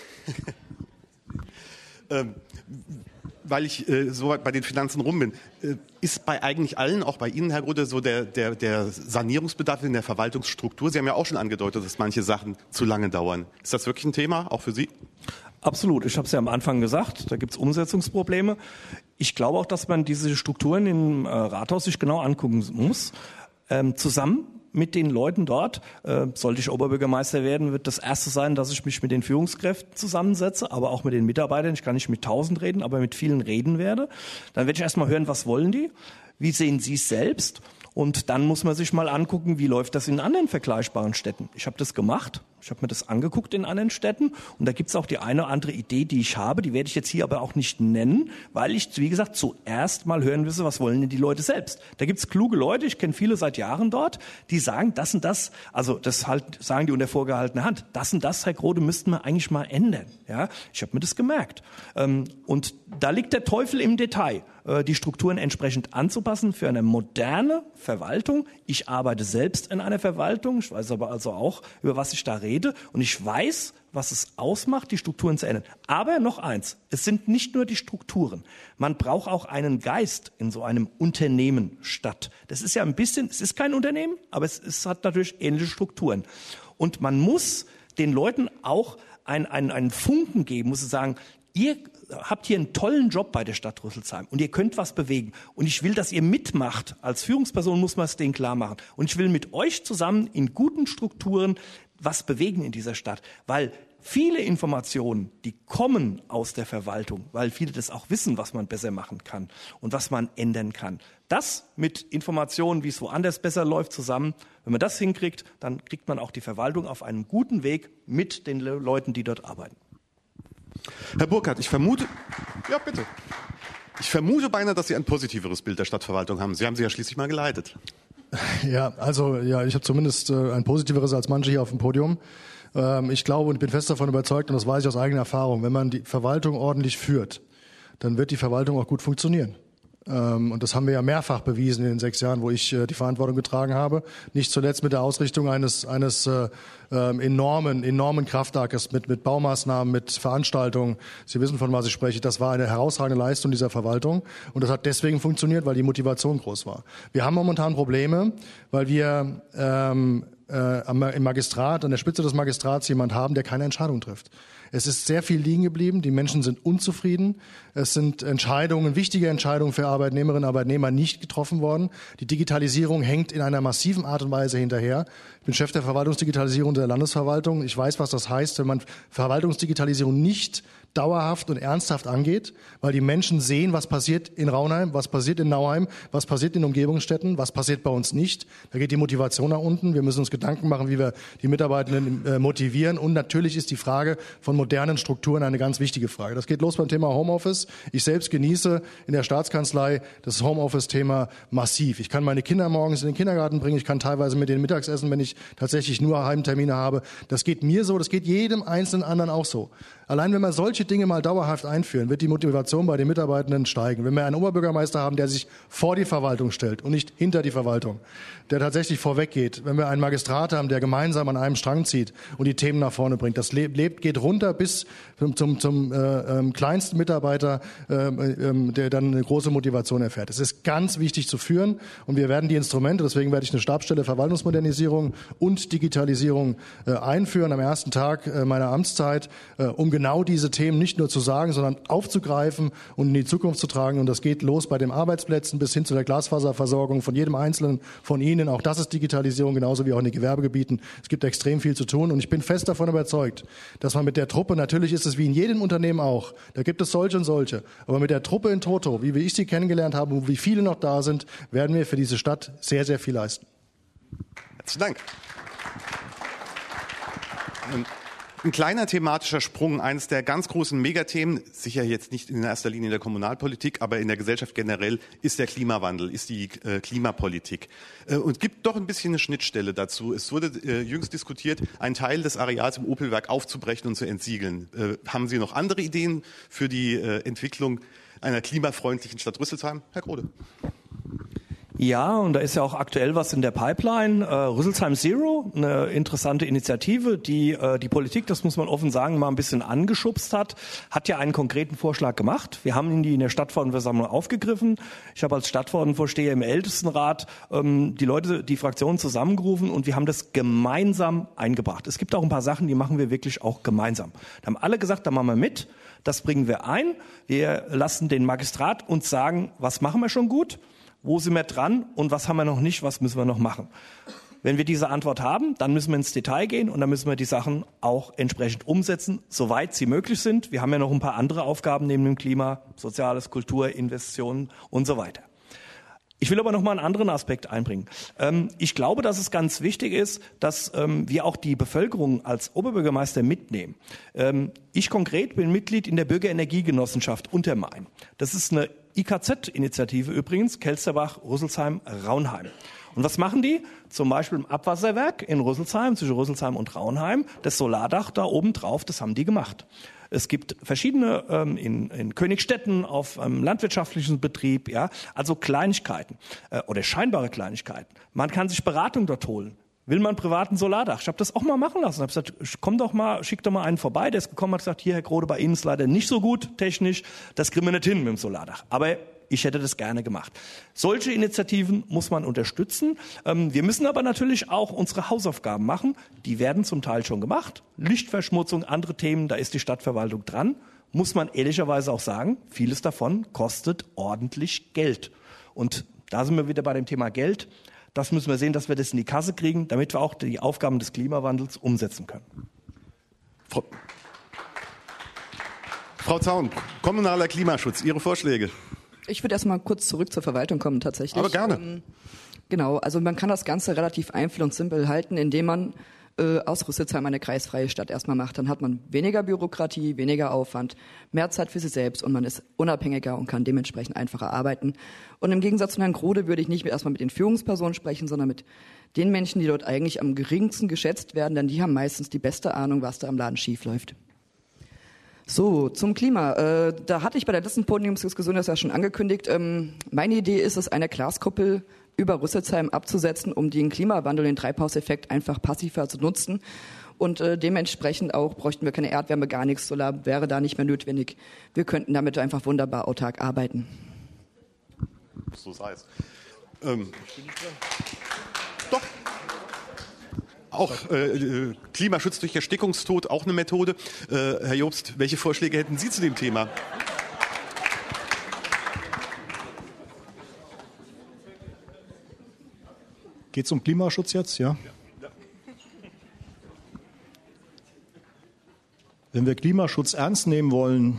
Weil ich so weit bei den Finanzen rum bin, ist bei eigentlich allen, auch bei Ihnen, Herr Grudde, so der Sanierungsbedarf in der Verwaltungsstruktur? Sie haben ja auch schon angedeutet, dass manche Sachen zu lange dauern. Ist das wirklich ein Thema, auch für Sie? Absolut. Ich habe es ja am Anfang gesagt, da gibt es Umsetzungsprobleme. Ich glaube auch, dass man diese Strukturen im Rathaus sich genau angucken muss, zusammen mit den Leuten dort. Sollte ich Oberbürgermeister werden, wird das Erste sein, dass ich mich mit den Führungskräften zusammensetze, aber auch mit den Mitarbeitern. Ich kann nicht mit 1000 reden, aber mit vielen reden werde. Dann werde ich erstmal hören, was wollen die? Wie sehen sie es selbst? Und dann muss man sich mal angucken, wie läuft das in anderen vergleichbaren Städten. Ich habe das gemacht, ich habe mir das angeguckt in anderen Städten und da gibt es auch die eine oder andere Idee, die ich habe, die werde ich jetzt hier aber auch nicht nennen, weil ich, wie gesagt, zuerst mal hören will, was wollen denn die Leute selbst. Da gibt es kluge Leute, ich kenne viele seit Jahren dort, die sagen, das und das, also das halt sagen die unter vorgehaltener Hand, das und das, Herr Grode, müssten wir eigentlich mal ändern. Ja, ich habe mir das gemerkt. Und da liegt der Teufel im Detail, die Strukturen entsprechend anzupassen für eine moderne Verwaltung. Ich arbeite selbst in einer Verwaltung, ich weiß aber also auch, über was ich da rede und ich weiß, was es ausmacht, die Strukturen zu ändern. Aber noch eins, es sind nicht nur die Strukturen. Man braucht auch einen Geist in so einem Unternehmen statt. Das ist ja ein bisschen, es ist kein Unternehmen, aber es hat natürlich ähnliche Strukturen. Und man muss den Leuten auch einen Funken geben, muss sagen, ihr habt hier einen tollen Job bei der Stadt Rüsselsheim und ihr könnt was bewegen. Und ich will, dass ihr mitmacht. Als Führungsperson muss man es denen klar machen. Und ich will mit euch zusammen in guten Strukturen was bewegen in dieser Stadt. Weil viele Informationen, die kommen aus der Verwaltung, weil viele das auch wissen, was man besser machen kann und was man ändern kann. Das mit Informationen, wie es woanders besser läuft, zusammen, wenn man das hinkriegt, dann kriegt man auch die Verwaltung auf einen guten Weg mit den Leuten, die dort arbeiten. Herr Burkhardt, ich vermute beinahe, dass Sie ein positiveres Bild der Stadtverwaltung haben. Sie haben sie ja schließlich mal geleitet. Ja, ich habe zumindest ein positiveres als manche hier auf dem Podium. Ich glaube und bin fest davon überzeugt, und das weiß ich aus eigener Erfahrung, wenn man die Verwaltung ordentlich führt, dann wird die Verwaltung auch gut funktionieren. Und das haben wir ja mehrfach bewiesen in den 6 Jahren, wo ich die Verantwortung getragen habe. Nicht zuletzt mit der Ausrichtung eines enormen Kraftwerkes mit Baumaßnahmen, mit Veranstaltungen. Sie wissen, von was ich spreche. Das war eine herausragende Leistung dieser Verwaltung. Und das hat deswegen funktioniert, weil die Motivation groß war. Wir haben momentan Probleme, weil wir im Magistrat, an der Spitze des Magistrats jemand haben, der keine Entscheidung trifft. Es ist sehr viel liegen geblieben, die Menschen sind unzufrieden, es sind wichtige Entscheidungen für Arbeitnehmerinnen und Arbeitnehmer nicht getroffen worden. Die Digitalisierung hängt in einer massiven Art und Weise hinterher. Ich bin Chef der Verwaltungsdigitalisierung der Landesverwaltung. Ich weiß, was das heißt, wenn man Verwaltungsdigitalisierung nicht dauerhaft und ernsthaft angeht, weil die Menschen sehen, was passiert in Raunheim, was passiert in Nauheim, was passiert in Umgebungsstädten, was passiert bei uns nicht. Da geht die Motivation nach unten. Wir müssen uns Gedanken machen, wie wir die Mitarbeitenden motivieren. Und natürlich ist die Frage von modernen Strukturen eine ganz wichtige Frage. Das geht los beim Thema Homeoffice. Ich selbst genieße in der Staatskanzlei das Homeoffice-Thema massiv. Ich kann meine Kinder morgens in den Kindergarten bringen. Ich kann teilweise mit denen mittags essen, wenn ich tatsächlich nur Heimtermine habe. Das geht mir so, das geht jedem einzelnen anderen auch so. Allein wenn wir solche Dinge mal dauerhaft einführen, wird die Motivation bei den Mitarbeitenden steigen. Wenn wir einen Oberbürgermeister haben, der sich vor die Verwaltung stellt und nicht hinter die Verwaltung, der tatsächlich vorweggeht, wenn wir einen Magistrat haben, der gemeinsam an einem Strang zieht und die Themen nach vorne bringt, das geht runter bis zum kleinsten Mitarbeiter, der dann eine große Motivation erfährt. Es ist ganz wichtig zu führen und wir werden die Instrumente, deswegen werde ich eine Stabsstelle Verwaltungsmodernisierung und Digitalisierung einführen am ersten Tag meiner Amtszeit, um genau diese Themen nicht nur zu sagen, sondern aufzugreifen und in die Zukunft zu tragen. Und das geht los bei den Arbeitsplätzen bis hin zu der Glasfaserversorgung von jedem Einzelnen von Ihnen. Auch das ist Digitalisierung, genauso wie auch in den Gewerbegebieten. Es gibt extrem viel zu tun. Und ich bin fest davon überzeugt, dass man mit der Truppe, natürlich ist es wie in jedem Unternehmen auch, da gibt es solche und solche, aber mit der Truppe in Toto, wie ich sie kennengelernt habe und wie viele noch da sind, werden wir für diese Stadt sehr, sehr viel leisten. Herzlichen Dank. Ein kleiner thematischer Sprung, eines der ganz großen Megathemen, sicher jetzt nicht in erster Linie in der Kommunalpolitik, aber in der Gesellschaft generell, ist der Klimawandel, ist die Klimapolitik. Und gibt doch ein bisschen eine Schnittstelle dazu. Es wurde jüngst diskutiert, einen Teil des Areals im Opelwerk aufzubrechen und zu entsiegeln. Haben Sie noch andere Ideen für die Entwicklung einer klimafreundlichen Stadt Rüsselsheim? Herr Grode. Ja, und da ist ja auch aktuell was in der Pipeline. Rüsselsheim Zero, eine interessante Initiative, die die Politik, das muss man offen sagen, mal ein bisschen angeschubst hat ja einen konkreten Vorschlag gemacht. Wir haben ihn in der Stadtverordnetenversammlung aufgegriffen. Ich habe als Stadtverordnetenvorsteher im Ältestenrat die Fraktionen zusammengerufen und wir haben das gemeinsam eingebracht. Es gibt auch ein paar Sachen, die machen wir wirklich auch gemeinsam. Da haben alle gesagt, da machen wir mit, das bringen wir ein. Wir lassen den Magistrat uns sagen, was machen wir schon gut, wo sind wir dran und was haben wir noch nicht, was müssen wir noch machen. Wenn wir diese Antwort haben, dann müssen wir ins Detail gehen und dann müssen wir die Sachen auch entsprechend umsetzen, soweit sie möglich sind. Wir haben ja noch ein paar andere Aufgaben neben dem Klima, Soziales, Kultur, Investitionen und so weiter. Ich will aber noch mal einen anderen Aspekt einbringen. Ich glaube, dass es ganz wichtig ist, dass wir auch die Bevölkerung als Oberbürgermeister mitnehmen. Ich konkret bin Mitglied in der Bürgerenergiegenossenschaft Untermain. Das ist eine IKZ-Initiative übrigens, Kelsterbach, Rüsselsheim, Raunheim. Und was machen die? Zum Beispiel im Abwasserwerk in Rüsselsheim, zwischen Rüsselsheim und Raunheim, das Solardach da oben drauf, das haben die gemacht. Es gibt verschiedene in Königstetten auf landwirtschaftlichen Betrieb, ja, also Kleinigkeiten oder scheinbare Kleinigkeiten. Man kann sich Beratung dort holen. Will man privaten Solardach? Ich habe das auch mal machen lassen. Ich habe gesagt, komm doch mal, schick doch mal einen vorbei. Der ist gekommen, hat gesagt, hier, Herr Grode, bei Ihnen ist leider nicht so gut technisch. Das kriegen wir nicht hin mit dem Solardach. Aber ich hätte das gerne gemacht. Solche Initiativen muss man unterstützen. Wir müssen aber natürlich auch unsere Hausaufgaben machen. Die werden zum Teil schon gemacht. Lichtverschmutzung, andere Themen, da ist die Stadtverwaltung dran. Muss man ehrlicherweise auch sagen, vieles davon kostet ordentlich Geld. Und da sind wir wieder bei dem Thema Geld. Das müssen wir sehen, dass wir das in die Kasse kriegen, damit wir auch die Aufgaben des Klimawandels umsetzen können. Frau Zaun, kommunaler Klimaschutz, Ihre Vorschläge? Ich würde erstmal kurz zurück zur Verwaltung kommen tatsächlich. Aber gerne. Genau, also man kann das Ganze relativ einfach und simpel halten, indem man aus Rüsselsheim eine kreisfreie Stadt erstmal macht. Dann hat man weniger Bürokratie, weniger Aufwand, mehr Zeit für sich selbst und man ist unabhängiger und kann dementsprechend einfacher arbeiten. Und im Gegensatz zu Herrn Grode würde ich nicht erstmal mit den Führungspersonen sprechen, sondern mit den Menschen, die dort eigentlich am geringsten geschätzt werden, denn die haben meistens die beste Ahnung, was da am Laden schief läuft. So, zum Klima. Da hatte ich bei der letzten Podiumsdiskussion das ja schon angekündigt. Meine Idee ist es, eine Glaskuppel über Rüsselsheim abzusetzen, um den Klimawandel, den Treibhauseffekt einfach passiver zu nutzen. Und dementsprechend auch bräuchten wir keine Erdwärme, gar nichts. Solar wäre da nicht mehr notwendig. Wir könnten damit einfach wunderbar autark arbeiten. So sei es. Doch. Auch Klimaschutz durch Erstickungstod, auch eine Methode. Herr Jobst, welche Vorschläge hätten Sie zu dem Thema? Geht es um Klimaschutz jetzt? Ja. Wenn wir Klimaschutz ernst nehmen wollen,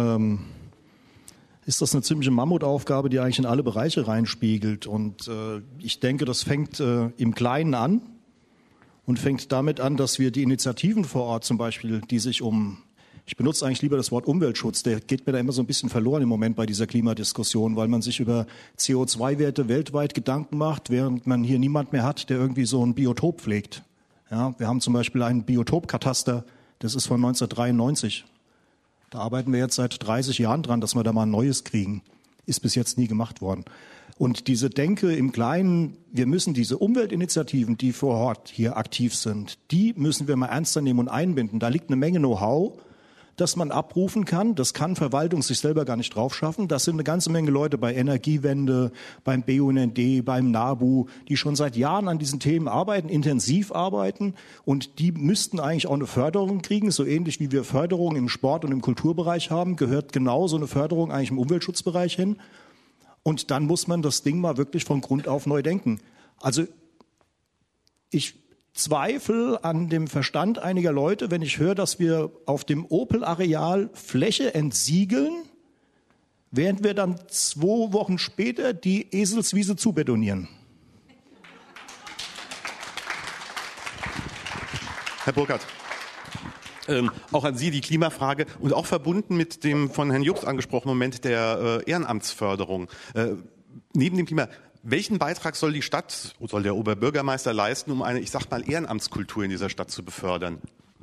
ist das eine ziemliche Mammutaufgabe, die eigentlich in alle Bereiche reinspiegelt. Und ich denke, das fängt im Kleinen an und fängt damit an, dass wir die Initiativen vor Ort zum Beispiel, die sich ich benutze eigentlich lieber das Wort Umweltschutz, der geht mir da immer so ein bisschen verloren im Moment bei dieser Klimadiskussion, weil man sich über CO2-Werte weltweit Gedanken macht, während man hier niemand mehr hat, der irgendwie so ein Biotop pflegt. Ja, wir haben zum Beispiel einen Biotopkataster, das ist von 1993. Da arbeiten wir jetzt seit 30 Jahren dran, dass wir da mal ein neues kriegen. Ist bis jetzt nie gemacht worden. Und diese Denke im Kleinen, wir müssen diese Umweltinitiativen, die vor Ort hier aktiv sind, die müssen wir mal ernster nehmen und einbinden. Da liegt eine Menge Know-how, das man abrufen kann. Das kann Verwaltung sich selber gar nicht drauf schaffen. Das sind eine ganze Menge Leute bei Energiewende, beim BUND, beim NABU, die schon seit Jahren an diesen Themen arbeiten, intensiv arbeiten. Und die müssten eigentlich auch eine Förderung kriegen. So ähnlich wie wir Förderung im Sport- und im Kulturbereich haben, gehört genau so eine Förderung eigentlich im Umweltschutzbereich hin. Und dann muss man das Ding mal wirklich von Grund auf neu denken. Also ich Zweifel an dem Verstand einiger Leute, wenn ich höre, dass wir auf dem Opel-Areal Fläche entsiegeln, während wir dann 2 Wochen später die Eselswiese zubetonieren. Herr Burkhardt, auch an Sie die Klimafrage und auch verbunden mit dem von Herrn Jobst angesprochenen Moment der Ehrenamtsförderung. Neben dem Klima, welchen Beitrag soll die Stadt, soll der Oberbürgermeister leisten, um eine, ich sag mal, Ehrenamtskultur in dieser Stadt zu befördern?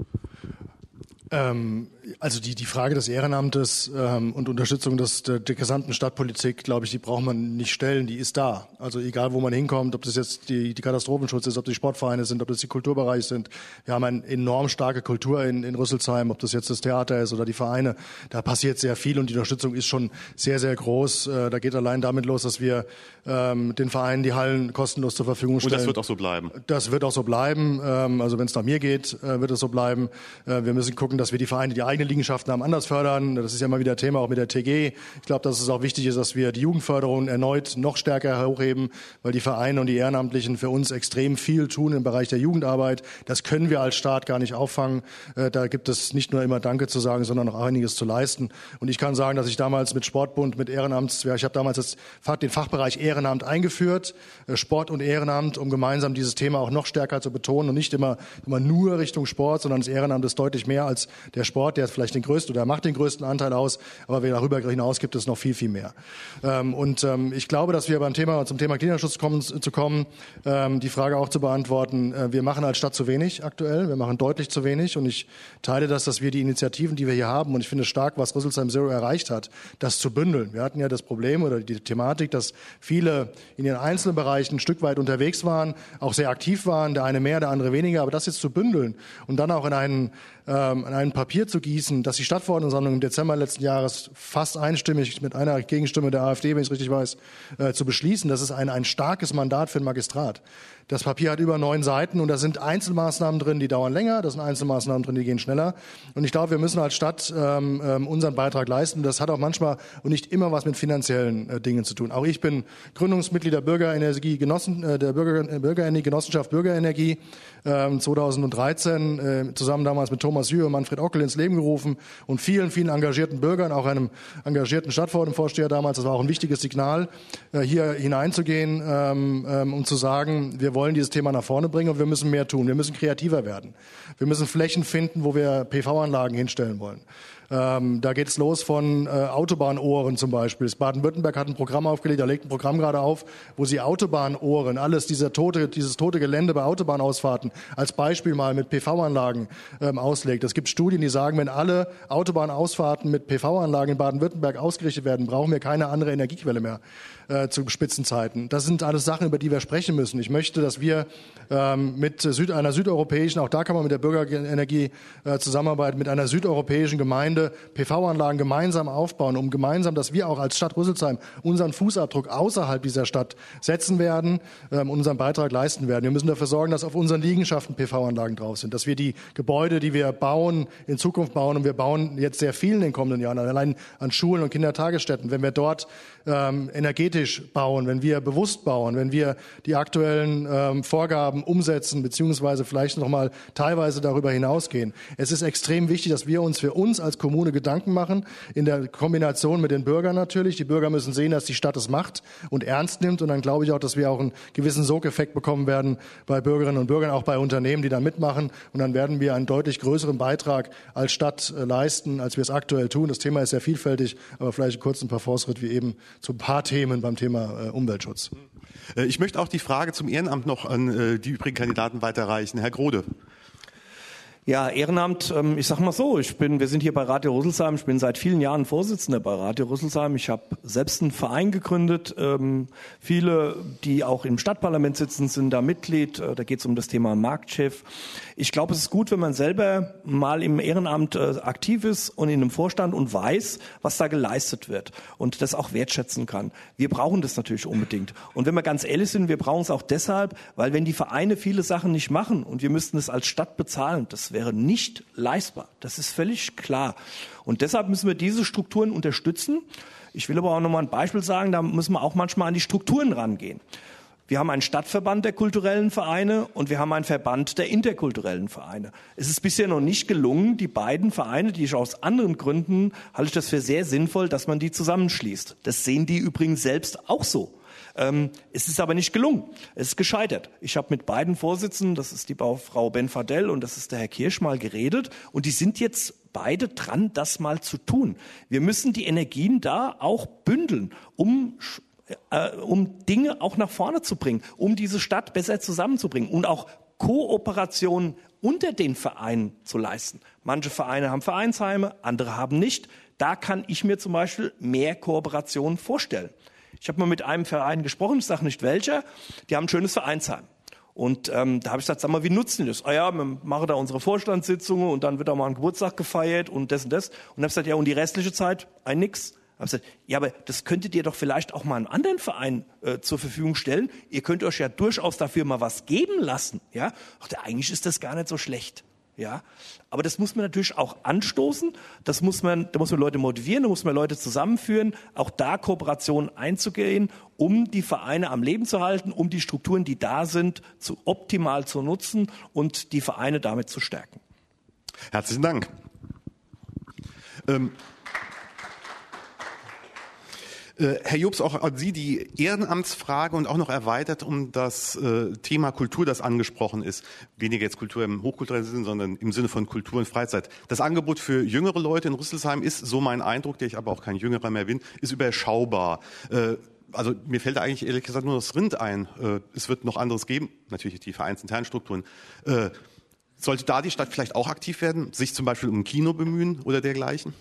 Also die Frage des Ehrenamtes und Unterstützung der gesamten Stadtpolitik, glaube ich, die braucht man nicht stellen, die ist da. Also egal, wo man hinkommt, ob das jetzt die Katastrophenschutz ist, ob das die Sportvereine sind, ob das die Kulturbereiche sind. Wir haben eine enorm starke Kultur in Rüsselsheim, ob das jetzt das Theater ist oder die Vereine. Da passiert sehr viel und die Unterstützung ist schon sehr, sehr groß. Da geht allein damit los, dass wir den Vereinen die Hallen kostenlos zur Verfügung stellen. Und das wird auch so bleiben? Das wird auch so bleiben. Also wenn es nach mir geht, wird es so bleiben. Wir müssen gucken, dass wir die Vereine, die eigene Liegenschaften haben, anders fördern. Das ist ja immer wieder Thema, auch mit der TG. Ich glaube, dass es auch wichtig ist, dass wir die Jugendförderung erneut noch stärker hochheben, weil die Vereine und die Ehrenamtlichen für uns extrem viel tun im Bereich der Jugendarbeit. Das können wir als Staat gar nicht auffangen. Da gibt es nicht nur immer Danke zu sagen, sondern auch einiges zu leisten. Und ich kann sagen, dass ich damals mit Sportbund, mit Ehrenamts, ich habe damals den Fachbereich Ehrenamt eingeführt, Sport und Ehrenamt, um gemeinsam dieses Thema auch noch stärker zu betonen und nicht immer nur Richtung Sport, sondern das Ehrenamt ist deutlich mehr als der Sport, der vielleicht den größten oder macht den größten Anteil aus, aber darüber hinaus gibt es noch viel, viel mehr. Ich glaube, dass wir zum Thema Klimaschutz kommen, die Frage auch zu beantworten. Wir machen als Stadt zu wenig aktuell, wir machen deutlich zu wenig und ich teile das, dass wir die Initiativen, die wir hier haben, und ich finde es stark, was Rüsselsheim Zero erreicht hat, das zu bündeln. Wir hatten ja das Problem oder die Thematik, dass viele in ihren einzelnen Bereichen ein Stück weit unterwegs waren, auch sehr aktiv waren, der eine mehr, der andere weniger, aber das jetzt zu bündeln und dann auch in ein Papier zu gießen, das die Stadtverordnetenversammlung im Dezember letzten Jahres fast einstimmig mit einer Gegenstimme der AfD, wenn ich es richtig weiß, zu beschließen, das ist ein starkes Mandat für den Magistrat. Das Papier hat über 9 Seiten und da sind Einzelmaßnahmen drin, die dauern länger, da sind Einzelmaßnahmen drin, die gehen schneller. Und ich glaube, wir müssen als Stadt unseren Beitrag leisten. Das hat auch manchmal und nicht immer was mit finanziellen Dingen zu tun. Auch ich bin Gründungsmitglied der Bürgerenergie-Genossenschaft Bürgerenergie 2013, zusammen damals mit Thomas Jühe und Manfred Ockel ins Leben gerufen und vielen, vielen engagierten Bürgern, auch einem engagierten Stadtverordnetenvorsteher damals. Das war auch ein wichtiges Signal, hier hineinzugehen, um zu sagen, wir wollen dieses Thema nach vorne bringen und wir müssen mehr tun. Wir müssen kreativer werden. Wir müssen Flächen finden, wo wir PV-Anlagen hinstellen wollen. Da geht's los von Autobahnohren zum Beispiel. Baden-Württemberg hat ein Programm aufgelegt, da legt ein Programm gerade auf, wo sie Autobahnohren, alles dieses tote Gelände bei Autobahnausfahrten als Beispiel mal mit PV-Anlagen auslegt. Es gibt Studien, die sagen, wenn alle Autobahnausfahrten mit PV-Anlagen in Baden-Württemberg ausgerichtet werden, brauchen wir keine andere Energiequelle mehr zu Spitzenzeiten. Das sind alles Sachen, über die wir sprechen müssen. Ich möchte, dass wir mit einer südeuropäischen, auch da kann man mit der Bürgerenergie zusammenarbeiten, mit einer südeuropäischen Gemeinde PV-Anlagen gemeinsam aufbauen, um gemeinsam, dass wir auch als Stadt Rüsselsheim unseren Fußabdruck außerhalb dieser Stadt setzen werden, unseren Beitrag leisten werden. Wir müssen dafür sorgen, dass auf unseren Liegenschaften PV-Anlagen drauf sind, dass wir die Gebäude, die wir bauen, in Zukunft bauen, und wir bauen jetzt sehr viel in den kommenden Jahren, allein an Schulen und Kindertagesstätten, wenn wir dort energetisch bauen, wenn wir bewusst bauen, wenn wir die aktuellen Vorgaben umsetzen, beziehungsweise vielleicht noch mal teilweise darüber hinausgehen. Es ist extrem wichtig, dass wir uns für uns als Kommune Gedanken machen, in der Kombination mit den Bürgern natürlich. Die Bürger müssen sehen, dass die Stadt es macht und ernst nimmt. Und dann glaube ich auch, dass wir auch einen gewissen Sogeffekt bekommen werden bei Bürgerinnen und Bürgern, auch bei Unternehmen, die da mitmachen. Und dann werden wir einen deutlich größeren Beitrag als Stadt leisten, als wir es aktuell tun. Das Thema ist sehr vielfältig, aber vielleicht kurz ein paar Fortschritte wie eben zu ein paar Themen beim Thema Umweltschutz. Ich möchte auch die Frage zum Ehrenamt noch an die übrigen Kandidaten weiterreichen. Herr Grode. Ja, Ehrenamt, ich sag mal so, wir sind hier bei Radio Rüsselsheim, ich bin seit vielen Jahren Vorsitzender bei Radio Rüsselsheim. Ich habe selbst einen Verein gegründet. Viele, die auch im Stadtparlament sitzen, sind da Mitglied. Da geht es um das Thema Marktchef. Ich glaube, es ist gut, wenn man selber mal im Ehrenamt aktiv ist und in einem Vorstand und weiß, was da geleistet wird und das auch wertschätzen kann. Wir brauchen das natürlich unbedingt. Und wenn wir ganz ehrlich sind, wir brauchen es auch deshalb, weil wenn die Vereine viele Sachen nicht machen und wir müssten es als Stadt bezahlen, das wäre nicht leistbar. Das ist völlig klar. Und deshalb müssen wir diese Strukturen unterstützen. Ich will aber auch noch mal ein Beispiel sagen, da müssen wir auch manchmal an die Strukturen rangehen. Wir haben einen Stadtverband der kulturellen Vereine und wir haben einen Verband der interkulturellen Vereine. Es ist bisher noch nicht gelungen, die beiden Vereine, die ich aus anderen Gründen halte ich das für sehr sinnvoll, dass man die zusammenschließt. Das sehen die übrigens selbst auch so. Es ist aber nicht gelungen. Es ist gescheitert. Ich habe mit beiden Vorsitzenden, das ist die Frau Ben-Fadel und das ist der Herr Kirsch, mal geredet und die sind jetzt beide dran, das mal zu tun. Wir müssen die Energien da auch bündeln, um Dinge auch nach vorne zu bringen, um diese Stadt besser zusammenzubringen und auch Kooperation unter den Vereinen zu leisten. Manche Vereine haben Vereinsheime, andere haben nicht. Da kann ich mir zum Beispiel mehr Kooperation vorstellen. Ich habe mal mit einem Verein gesprochen, ich sage nicht welcher, die haben ein schönes Vereinsheim. Und da habe ich gesagt, sag mal, wie nutzen die das? Ah ja, wir machen da unsere Vorstandssitzungen und dann wird da mal ein Geburtstag gefeiert und das und das. Und dann habe ich gesagt, ja, und die restliche Zeit? Nix. Habe ich gesagt, ja, aber das könntet ihr doch vielleicht auch mal einem anderen Verein zur Verfügung stellen. Ihr könnt euch ja durchaus dafür mal was geben lassen. Ja, ach, eigentlich ist das gar nicht so schlecht. Ja, aber das muss man natürlich auch anstoßen. Da muss man Leute motivieren, da muss man Leute zusammenführen, auch da Kooperationen einzugehen, um die Vereine am Leben zu halten, um die Strukturen, die da sind, optimal zu nutzen und die Vereine damit zu stärken. Herzlichen Dank. Herr Jobs, auch an Sie die Ehrenamtsfrage und auch noch erweitert um das Thema Kultur, das angesprochen ist. Weniger jetzt Kultur im hochkulturellen Sinne, sondern im Sinne von Kultur und Freizeit. Das Angebot für jüngere Leute in Rüsselsheim ist, so mein Eindruck, der ich aber auch kein Jüngerer mehr bin, ist überschaubar. Also mir fällt da eigentlich ehrlich gesagt nur das Rind ein. Es wird noch anderes geben, natürlich die vereinsinternen Strukturen. Sollte da die Stadt vielleicht auch aktiv werden, sich zum Beispiel um ein Kino bemühen oder dergleichen?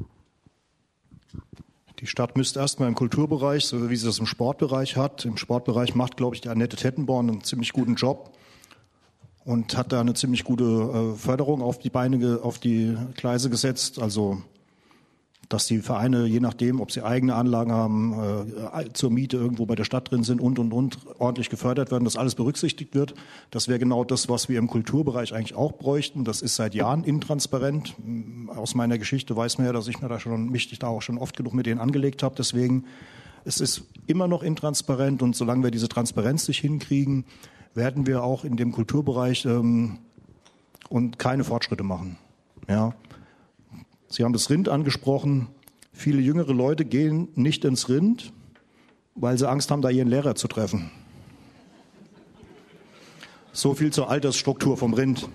Die Stadt müsste erstmal im Kulturbereich, so wie sie das im Sportbereich hat. Im Sportbereich macht, glaube ich, die Annette Tettenborn einen ziemlich guten Job und hat da eine ziemlich gute Förderung auf die Gleise gesetzt. Also dass die Vereine, je nachdem, ob sie eigene Anlagen haben, zur Miete irgendwo bei der Stadt drin sind und, ordentlich gefördert werden, dass alles berücksichtigt wird. Das wäre genau das, was wir im Kulturbereich eigentlich auch bräuchten. Das ist seit Jahren intransparent. Aus meiner Geschichte weiß man ja, dass ich mich da auch schon oft genug mit denen angelegt habe. Deswegen, es ist immer noch intransparent und solange wir diese Transparenz nicht hinkriegen, werden wir auch in dem Kulturbereich und keine Fortschritte machen. Ja. Sie haben das Rind angesprochen. Viele jüngere Leute gehen nicht ins Rind, weil sie Angst haben, da ihren Lehrer zu treffen. So viel zur Altersstruktur vom Rind.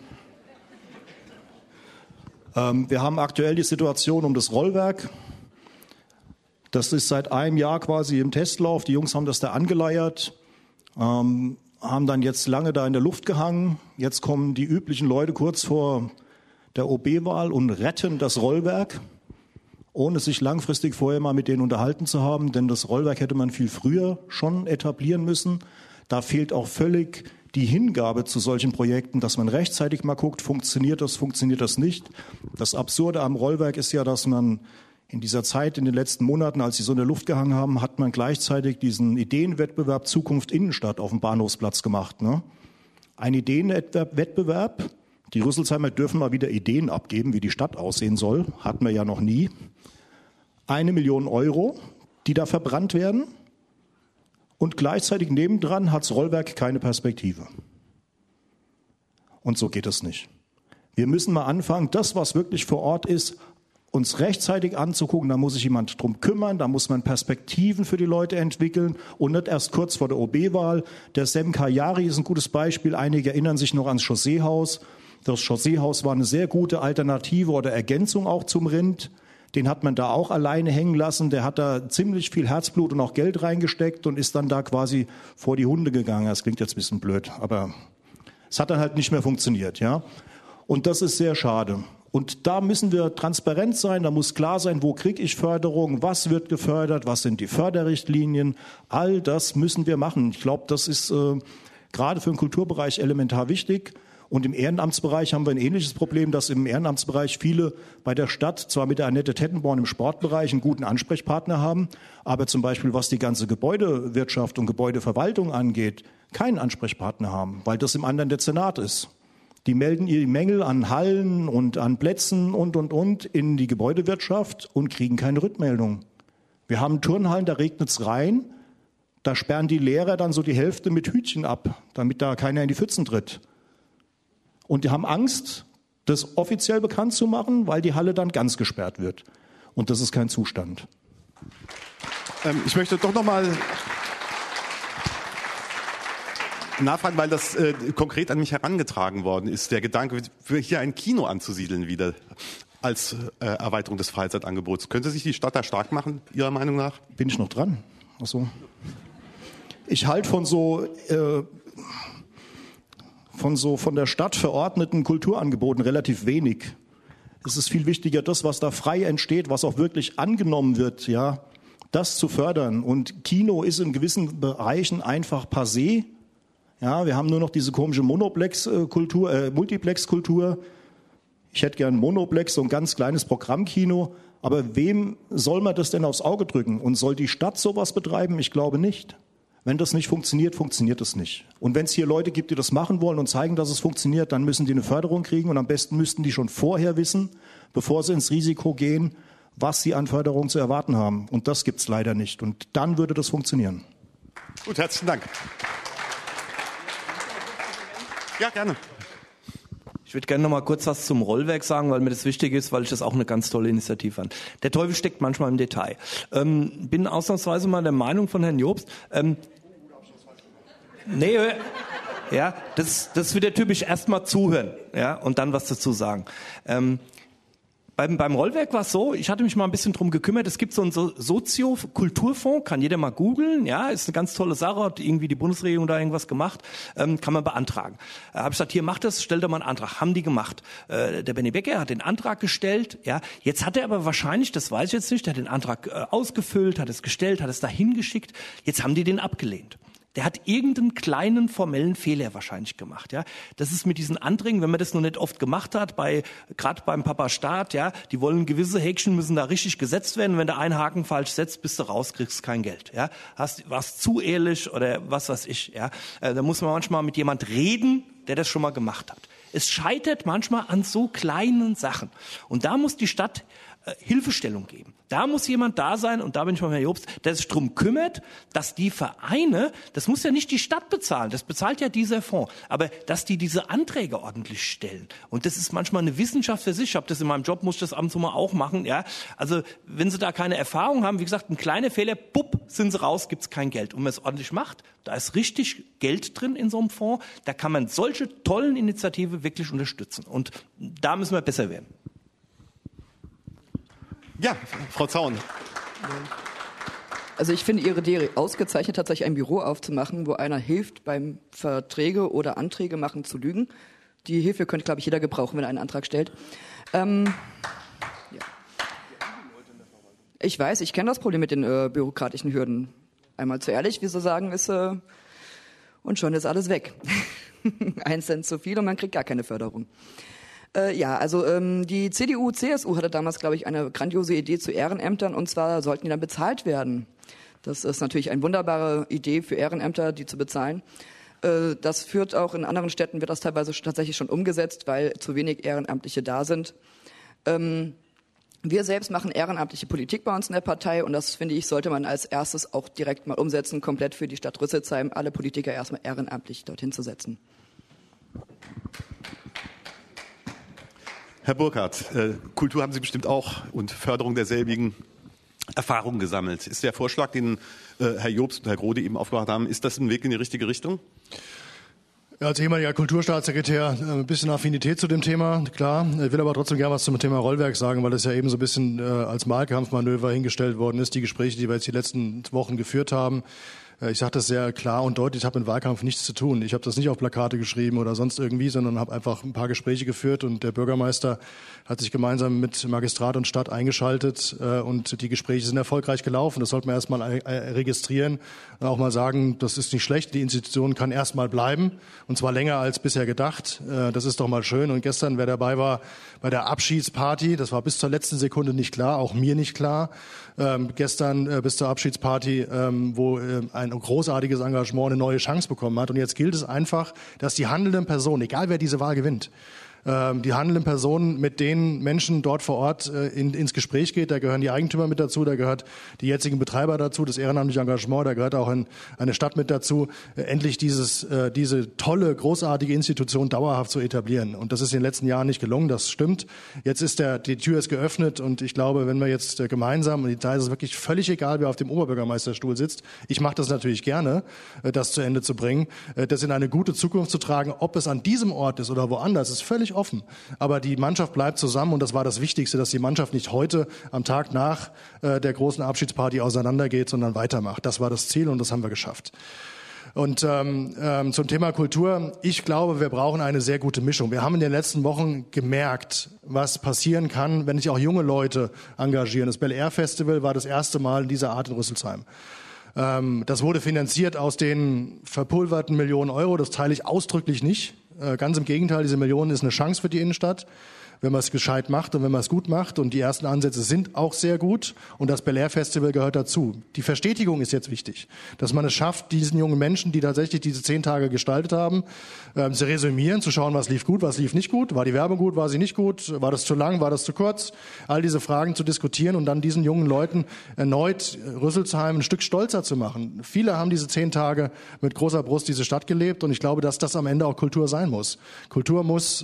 Wir haben aktuell die Situation um das Rollwerk. Das ist seit einem Jahr quasi im Testlauf. Die Jungs haben das da angeleiert, haben dann jetzt lange da in der Luft gehangen. Jetzt kommen die üblichen Leute kurz vor der OB-Wahl und retten das Rollwerk, ohne sich langfristig vorher mal mit denen unterhalten zu haben, denn das Rollwerk hätte man viel früher schon etablieren müssen. Da fehlt auch völlig die Hingabe zu solchen Projekten, dass man rechtzeitig mal guckt, funktioniert das nicht. Das Absurde am Rollwerk ist ja, dass man in dieser Zeit, in den letzten Monaten, als sie so in der Luft gehangen haben, hat man gleichzeitig diesen Ideenwettbewerb Zukunft Innenstadt auf dem Bahnhofsplatz gemacht. Ne? Ein Ideenwettbewerb. Die Rüsselsheimer dürfen mal wieder Ideen abgeben, wie die Stadt aussehen soll. Hatten wir ja noch nie. 1 Million Euro, die da verbrannt werden. Und gleichzeitig nebendran hat das Rollwerk keine Perspektive. Und so geht es nicht. Wir müssen mal anfangen, das, was wirklich vor Ort ist, uns rechtzeitig anzugucken. Da muss sich jemand drum kümmern, da muss man Perspektiven für die Leute entwickeln und nicht erst kurz vor der OB-Wahl. Der Sem Kayari ist ein gutes Beispiel. Einige erinnern sich noch ans Chausseehaus. Das Chausseehaus war eine sehr gute Alternative oder Ergänzung auch zum Rind. Den hat man da auch alleine hängen lassen. Der hat da ziemlich viel Herzblut und auch Geld reingesteckt und ist dann da quasi vor die Hunde gegangen. Das klingt jetzt ein bisschen blöd, aber es hat dann halt nicht mehr funktioniert, ja. Und das ist sehr schade. Und da müssen wir transparent sein, da muss klar sein, wo kriege ich Förderung, was wird gefördert, was sind die Förderrichtlinien. All das müssen wir machen. Ich glaube, das ist gerade für den Kulturbereich elementar wichtig. Und im Ehrenamtsbereich haben wir ein ähnliches Problem, dass im Ehrenamtsbereich viele bei der Stadt zwar mit der Annette Tettenborn im Sportbereich einen guten Ansprechpartner haben, aber zum Beispiel was die ganze Gebäudewirtschaft und Gebäudeverwaltung angeht, keinen Ansprechpartner haben, weil das im anderen Dezernat ist. Die melden ihre Mängel an Hallen und an Plätzen und in die Gebäudewirtschaft und kriegen keine Rückmeldung. Wir haben Turnhallen, da regnet's rein, da sperren die Lehrer dann so die Hälfte mit Hütchen ab, damit da keiner in die Pfützen tritt. Und die haben Angst, das offiziell bekannt zu machen, weil die Halle dann ganz gesperrt wird. Und das ist kein Zustand. Ich möchte doch noch mal nachfragen, weil das konkret an mich herangetragen worden ist, der Gedanke, hier ein Kino anzusiedeln wieder als Erweiterung des Freizeitangebots. Könnte sich die Stadt da stark machen, Ihrer Meinung nach? Bin ich noch dran? Ach so. Ich halte von der Stadt verordneten Kulturangeboten relativ wenig. Es ist viel wichtiger, das, was da frei entsteht, was auch wirklich angenommen wird, ja, das zu fördern. Und Kino ist in gewissen Bereichen einfach passé. Ja, wir haben nur noch diese komische Multiplex-Kultur. Ich hätte gern Monoplex, so ein ganz kleines Programmkino. Aber wem soll man das denn aufs Auge drücken? Und soll die Stadt sowas betreiben? Ich glaube nicht. Wenn das nicht funktioniert, funktioniert es nicht. Und wenn es hier Leute gibt, die das machen wollen und zeigen, dass es funktioniert, dann müssen die eine Förderung kriegen und am besten müssten die schon vorher wissen, bevor sie ins Risiko gehen, was sie an Förderung zu erwarten haben. Und das gibt's leider nicht. Und dann würde das funktionieren. Gut, herzlichen Dank. Ja, gerne. Ich würde gerne noch mal kurz was zum Rollwerk sagen, weil mir das wichtig ist, weil ich das auch eine ganz tolle Initiative fand. Der Teufel steckt manchmal im Detail. Bin ausnahmsweise mal der Meinung von Herrn Jobst. Ja, das ist wieder typisch, erst mal zuhören, ja, und dann was dazu sagen. Beim Rollwerk war es so, ich hatte mich mal ein bisschen drum gekümmert, es gibt so einen Sozio-Kulturfonds, kann jeder mal googeln, ja, ist eine ganz tolle Sache, hat irgendwie die Bundesregierung da irgendwas gemacht, kann man beantragen. Habe ich gesagt, hier, macht das, stellt doch mal einen Antrag. Haben die gemacht. Der Benny Becker hat den Antrag gestellt, ja, jetzt hat er aber wahrscheinlich, das weiß ich jetzt nicht, der hat den Antrag ausgefüllt, hat es gestellt, hat es dahin geschickt, jetzt haben die den abgelehnt. Der hat irgendeinen kleinen formellen Fehler wahrscheinlich gemacht, ja. Das ist mit diesen Anträgen, wenn man das noch nicht oft gemacht hat, gerade beim Papa Staat, ja, die wollen gewisse Häkchen müssen da richtig gesetzt werden. Wenn du einen Haken falsch setzt, bist du raus, kriegst kein Geld, ja. Warst zu ehrlich oder was weiß ich, ja. Da muss man manchmal mit jemand reden, der das schon mal gemacht hat. Es scheitert manchmal an so kleinen Sachen. Und da muss die Stadt Hilfestellung geben. Da muss jemand da sein, und da bin ich mal Herr Jobst, der sich drum kümmert, dass die Vereine, das muss ja nicht die Stadt bezahlen, das bezahlt ja dieser Fonds, aber dass die diese Anträge ordentlich stellen. Und das ist manchmal eine Wissenschaft für sich. Ich habe das in meinem Job, muss ich das ab und zu mal auch machen. Ja, also wenn Sie da keine Erfahrung haben, wie gesagt, ein kleiner Fehler, bupp, sind Sie raus, gibt's kein Geld. Und wenn man es ordentlich macht, da ist richtig Geld drin in so einem Fonds, da kann man solche tollen Initiativen wirklich unterstützen. Und da müssen wir besser werden. Ja, Frau Zaun. Also ich finde Ihre Idee ausgezeichnet, tatsächlich ein Büro aufzumachen, wo einer hilft, beim Verträge oder Anträge machen zu lügen. Die Hilfe könnte, glaube ich, jeder gebrauchen, wenn er einen Antrag stellt. Ja. Ich weiß, ich kenne das Problem mit den bürokratischen Hürden. Einmal zu ehrlich, wie Sie sagen, ist und schon ist alles weg. 1 Cent zu viel und man kriegt gar keine Förderung. Die CDU, CSU hatte damals, glaube ich, eine grandiose Idee zu Ehrenämtern, und zwar sollten die dann bezahlt werden. Das ist natürlich eine wunderbare Idee für Ehrenämter, die zu bezahlen. Das führt auch in anderen Städten, wird das teilweise tatsächlich schon umgesetzt, weil zu wenig Ehrenamtliche da sind. Wir selbst machen ehrenamtliche Politik bei uns in der Partei, und das, finde ich, sollte man als erstes auch direkt mal umsetzen, komplett für die Stadt Rüsselsheim, alle Politiker erstmal ehrenamtlich dorthin zu setzen. Herr Burkhardt, Kultur haben Sie bestimmt auch und Förderung derselbigen Erfahrungen gesammelt. Ist der Vorschlag, den Herr Jobst und Herr Grode eben aufgebracht haben, ist das ein Weg in die richtige Richtung? Ja, als ehemaliger Kulturstaatssekretär ein bisschen Affinität zu dem Thema, klar. Ich will aber trotzdem gerne was zum Thema Rollwerk sagen, weil das ja eben so ein bisschen als Wahlkampfmanöver hingestellt worden ist, die Gespräche, die wir jetzt die letzten Wochen geführt haben. Ich sage das sehr klar und deutlich, ich habe mit Wahlkampf nichts zu tun. Ich habe das nicht auf Plakate geschrieben oder sonst irgendwie, sondern habe einfach ein paar Gespräche geführt, und der Bürgermeister hat sich gemeinsam mit Magistrat und Stadt eingeschaltet, und die Gespräche sind erfolgreich gelaufen. Das sollte man erstmal registrieren und auch mal sagen, das ist nicht schlecht, die Institution kann erstmal bleiben, und zwar länger als bisher gedacht. Das ist doch mal schön. Und gestern, wer dabei war bei der Abschiedsparty, das war bis zur letzten Sekunde nicht klar, auch mir nicht klar, gestern bis zur Abschiedsparty, wo ein großartiges Engagement eine neue Chance bekommen hat. Und jetzt gilt es einfach, dass die handelnden Personen, egal wer diese Wahl gewinnt, die handelnden Personen mit den Menschen dort vor Ort ins Gespräch geht. Da gehören die Eigentümer mit dazu, da gehört die jetzigen Betreiber dazu, das ehrenamtliche Engagement, da gehört auch eine Stadt mit dazu, endlich diese tolle, großartige Institution dauerhaft zu etablieren. Und das ist in den letzten Jahren nicht gelungen, das stimmt. Jetzt ist die Tür ist geöffnet, und ich glaube, wenn wir jetzt gemeinsam, und da ist es wirklich völlig egal, wer auf dem Oberbürgermeisterstuhl sitzt, ich mache das natürlich gerne, das zu Ende zu bringen, das in eine gute Zukunft zu tragen, ob es an diesem Ort ist oder woanders, ist völlig offen. Aber die Mannschaft bleibt zusammen, und das war das Wichtigste, dass die Mannschaft nicht heute am Tag nach der großen Abschiedsparty auseinandergeht, sondern weitermacht. Das war das Ziel, und das haben wir geschafft. Und zum Thema Kultur, ich glaube, wir brauchen eine sehr gute Mischung. Wir haben in den letzten Wochen gemerkt, was passieren kann, wenn sich auch junge Leute engagieren. Das Bel Air Festival war das erste Mal in dieser Art in Rüsselsheim. Das wurde finanziert aus den verpulverten Millionen Euro. Das teile ich ausdrücklich nicht. Ganz im Gegenteil, diese Millionen ist eine Chance für die Innenstadt, wenn man es gescheit macht und wenn man es gut macht. Und die ersten Ansätze sind auch sehr gut. Und das Bel Air Festival gehört dazu. Die Verstetigung ist jetzt wichtig, dass man es schafft, diesen jungen Menschen, die tatsächlich diese 10 Tage gestaltet haben, zu resümieren, zu schauen, was lief gut, was lief nicht gut. War die Werbung gut, war sie nicht gut? War das zu lang, war das zu kurz? All diese Fragen zu diskutieren und dann diesen jungen Leuten erneut Rüsselsheim ein Stück stolzer zu machen. Viele haben diese 10 Tage mit großer Brust diese Stadt gelebt, und ich glaube, dass das am Ende auch Kultur sein muss. Kultur muss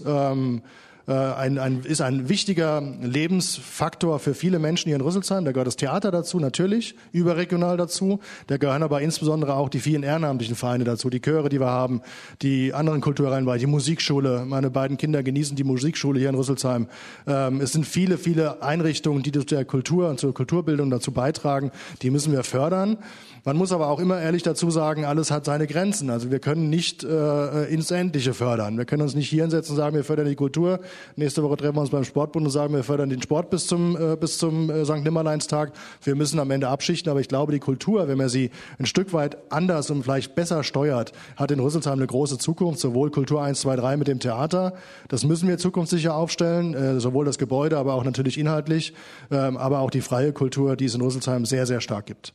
ist ein wichtiger Lebensfaktor für viele Menschen hier in Rüsselsheim. Da gehört das Theater dazu, natürlich, überregional dazu. Da gehören aber insbesondere auch die vielen ehrenamtlichen Vereine dazu, die Chöre, die wir haben, die anderen kulturellen Bereiche, die Musikschule. Meine beiden Kinder genießen die Musikschule hier in Rüsselsheim. Es sind viele, viele Einrichtungen, die zu der Kultur und zur Kulturbildung dazu beitragen. Die müssen wir fördern. Man muss aber auch immer ehrlich dazu sagen, alles hat seine Grenzen. Also wir können nicht ins Endliche fördern. Wir können uns nicht hier hinsetzen und sagen, wir fördern die Kultur, Nächste Woche treffen wir uns beim Sportbund und sagen, wir fördern den Sport bis zum St. Nimmerleinstag. Wir müssen am Ende abschichten, aber ich glaube, die Kultur, wenn man sie ein Stück weit anders und vielleicht besser steuert, hat in Rüsselsheim eine große Zukunft, sowohl Kultur 1, 2, 3 mit dem Theater. Das müssen wir zukunftssicher aufstellen, sowohl das Gebäude, aber auch natürlich inhaltlich, aber auch die freie Kultur, die es in Rüsselsheim sehr, sehr stark gibt.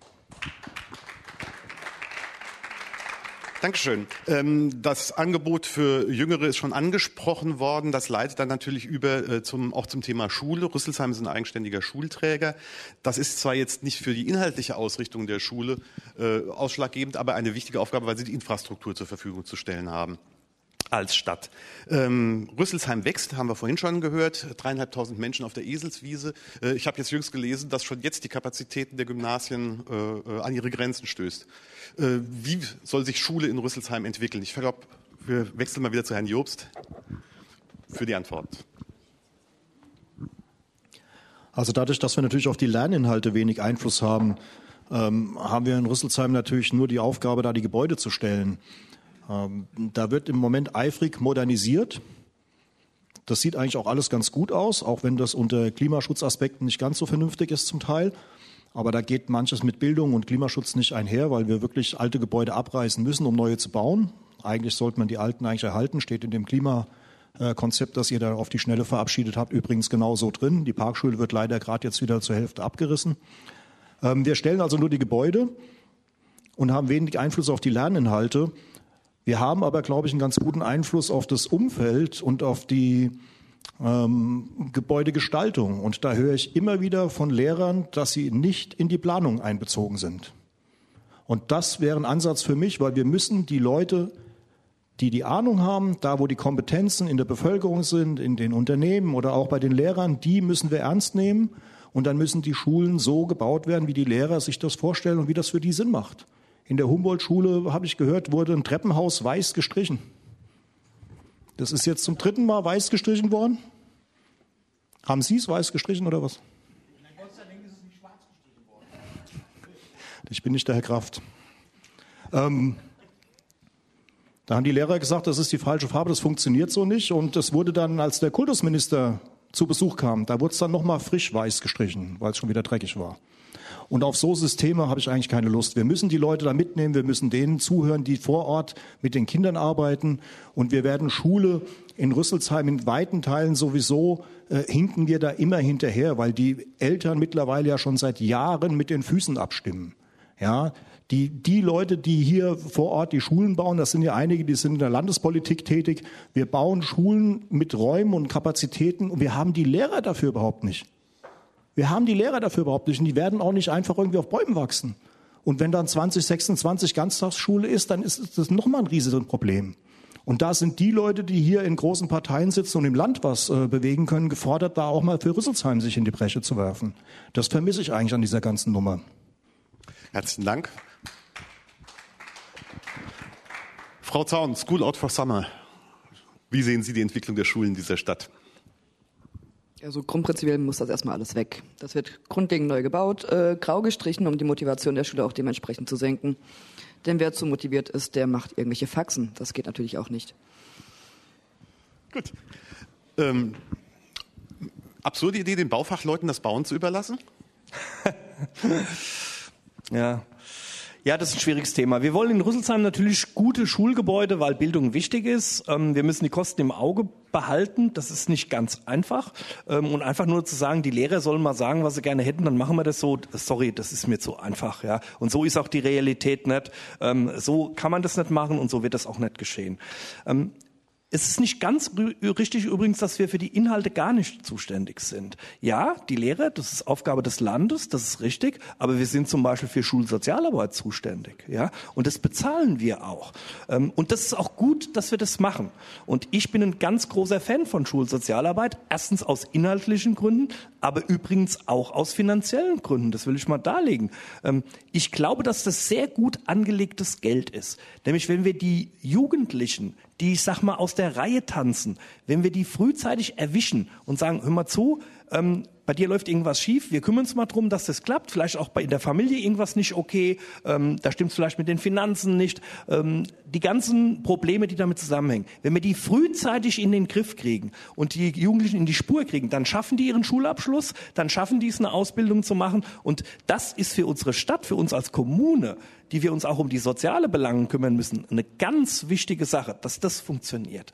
Dankeschön. Das Angebot für Jüngere ist schon angesprochen worden. Das leitet dann natürlich über auch zum Thema Schule. Rüsselsheim ist ein eigenständiger Schulträger. Das ist zwar jetzt nicht für die inhaltliche Ausrichtung der Schule ausschlaggebend, aber eine wichtige Aufgabe, weil sie die Infrastruktur zur Verfügung zu stellen haben als Stadt. Rüsselsheim wächst, haben wir vorhin schon gehört, 3.500 Menschen auf der Eselswiese. Ich habe jetzt jüngst gelesen, dass schon jetzt die Kapazitäten der Gymnasien an ihre Grenzen stößt. Wie soll sich Schule in Rüsselsheim entwickeln? Ich glaube, wir wechseln mal wieder zu Herrn Jobst für die Antwort. Also dadurch, dass wir natürlich auf die Lerninhalte wenig Einfluss haben, haben wir in Rüsselsheim natürlich nur die Aufgabe, da die Gebäude zu stellen. Da wird im Moment eifrig modernisiert. Das sieht eigentlich auch alles ganz gut aus, auch wenn das unter Klimaschutzaspekten nicht ganz so vernünftig ist zum Teil. Aber da geht manches mit Bildung und Klimaschutz nicht einher, weil wir wirklich alte Gebäude abreißen müssen, um neue zu bauen. Eigentlich sollte man die alten eigentlich erhalten, steht in dem Klimakonzept, das ihr da auf die Schnelle verabschiedet habt, übrigens genauso drin. Die Parkschule wird leider gerade jetzt wieder zur Hälfte abgerissen. Wir stellen also nur die Gebäude und haben wenig Einfluss auf die Lerninhalte. Wir haben aber, glaube ich, einen ganz guten Einfluss auf das Umfeld und auf die Gebäudegestaltung. Und da höre ich immer wieder von Lehrern, dass sie nicht in die Planung einbezogen sind. Und das wäre ein Ansatz für mich, weil wir müssen die Leute, die die Ahnung haben, da wo die Kompetenzen in der Bevölkerung sind, in den Unternehmen oder auch bei den Lehrern, die müssen wir ernst nehmen. Und dann müssen die Schulen so gebaut werden, wie die Lehrer sich das vorstellen und wie das für die Sinn macht. In der Humboldt-Schule, habe ich gehört, wurde ein Treppenhaus weiß gestrichen. Das ist jetzt zum 3. Mal weiß gestrichen worden. Haben Sie es weiß gestrichen oder was? Gott sei Dank ist es nicht schwarz gestrichen worden. Ich bin nicht der Herr Kraft. Da haben die Lehrer gesagt, das ist die falsche Farbe, das funktioniert so nicht. Und das wurde dann, als der Kultusminister zu Besuch kam, da wurde es dann nochmal frisch weiß gestrichen, weil es schon wieder dreckig war. Und auf so Systeme habe ich eigentlich keine Lust. Wir müssen die Leute da mitnehmen, wir müssen denen zuhören, die vor Ort mit den Kindern arbeiten. Und wir werden Schule in Rüsselsheim in weiten Teilen sowieso, hinken wir da immer hinterher, weil die Eltern mittlerweile ja schon seit Jahren mit den Füßen abstimmen. Ja, die Leute, die hier vor Ort die Schulen bauen, das sind ja einige, die sind in der Landespolitik tätig. Wir bauen Schulen mit Räumen und Kapazitäten und wir haben die Lehrer dafür überhaupt nicht. Wir haben die Lehrer dafür überhaupt nicht und die werden auch nicht einfach irgendwie auf Bäumen wachsen. Und wenn dann 2026 Ganztagsschule ist, dann ist das nochmal ein riesiges Problem. Und da sind die Leute, die hier in großen Parteien sitzen und im Land was bewegen können, gefordert, da auch mal für Rüsselsheim sich in die Bresche zu werfen. Das vermisse ich eigentlich an dieser ganzen Nummer. Herzlichen Dank. Frau Zaun, School Out for Summer. Wie sehen Sie die Entwicklung der Schulen dieser Stadt? Also grundprinzipiell muss das erstmal alles weg. Das wird grundlegend neu gebaut, grau gestrichen, um die Motivation der Schüler auch dementsprechend zu senken. Denn wer zu motiviert ist, der macht irgendwelche Faxen. Das geht natürlich auch nicht. Gut. Absurde Idee, den Baufachleuten das Bauen zu überlassen? Ja, das ist ein schwieriges Thema. Wir wollen in Rüsselsheim natürlich gute Schulgebäude, weil Bildung wichtig ist. Wir müssen die Kosten im Auge behalten. Das ist nicht ganz einfach. Und einfach nur zu sagen, die Lehrer sollen mal sagen, was sie gerne hätten, dann machen wir das so. Sorry, das ist mir zu einfach. Ja. Und so ist auch die Realität nicht. So kann man das nicht machen und so wird das auch nicht geschehen. Es ist nicht ganz richtig übrigens, dass wir für die Inhalte gar nicht zuständig sind. Ja, die Lehre, das ist Aufgabe des Landes, das ist richtig, aber wir sind zum Beispiel für Schulsozialarbeit zuständig. Ja, und das bezahlen wir auch. Und das ist auch gut, dass wir das machen. Und ich bin ein ganz großer Fan von Schulsozialarbeit, erstens aus inhaltlichen Gründen, aber übrigens auch aus finanziellen Gründen. Das will ich mal darlegen. Ich glaube, dass das sehr gut angelegtes Geld ist. Nämlich, wenn wir die Jugendlichen, die, ich sag mal, aus der Reihe tanzen, wenn wir die frühzeitig erwischen und sagen, hör mal zu, bei dir läuft irgendwas schief, wir kümmern uns mal drum, dass das klappt, vielleicht auch in der Familie irgendwas nicht okay, da stimmt es vielleicht mit den Finanzen nicht, die ganzen Probleme, die damit zusammenhängen. Wenn wir die frühzeitig in den Griff kriegen und die Jugendlichen in die Spur kriegen, dann schaffen die ihren Schulabschluss, dann schaffen die es, eine Ausbildung zu machen und das ist für unsere Stadt, für uns als Kommune, die wir uns auch um die soziale Belange kümmern müssen, eine ganz wichtige Sache, dass das funktioniert.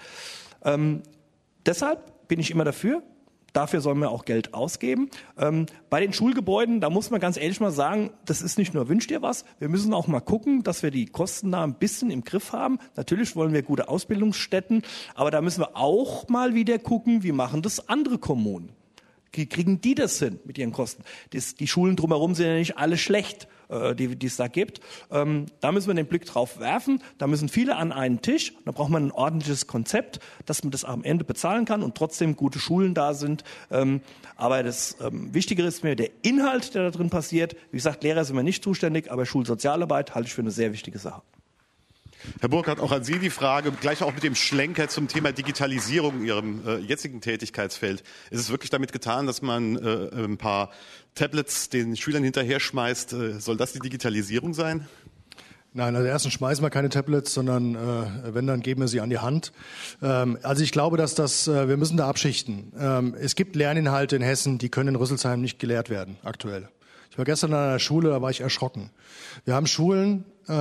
Deshalb bin ich immer dafür. Dafür sollen wir auch Geld ausgeben. Bei den Schulgebäuden, da muss man ganz ehrlich mal sagen, das ist nicht nur wünsch dir was, wir müssen auch mal gucken, dass wir die Kosten da ein bisschen im Griff haben. Natürlich wollen wir gute Ausbildungsstätten, aber da müssen wir auch mal wieder gucken, wie machen das andere Kommunen. Wie kriegen die das hin mit ihren Kosten? Die Schulen drumherum sind ja nicht alle schlecht, die es da gibt. Da müssen wir den Blick drauf werfen. Da müssen viele an einen Tisch. Da braucht man ein ordentliches Konzept, dass man das am Ende bezahlen kann und trotzdem gute Schulen da sind. Aber das Wichtigere ist mir der Inhalt, der da drin passiert. Wie gesagt, Lehrer sind wir nicht zuständig, aber Schulsozialarbeit halte ich für eine sehr wichtige Sache. Herr Burkhardt, auch an Sie die Frage, gleich auch mit dem Schlenker zum Thema Digitalisierung in Ihrem jetzigen Tätigkeitsfeld. Ist es wirklich damit getan, dass man ein paar Tablets den Schülern hinterher schmeißt? Soll das die Digitalisierung sein? Nein, also erstens schmeißen wir keine Tablets, sondern wenn, dann geben wir sie an die Hand. Also ich glaube, dass wir müssen da abschichten. Es gibt Lerninhalte in Hessen, die können in Rüsselsheim nicht gelehrt werden, aktuell. Ich war gestern an einer Schule, da war ich erschrocken. Wir haben Schulen,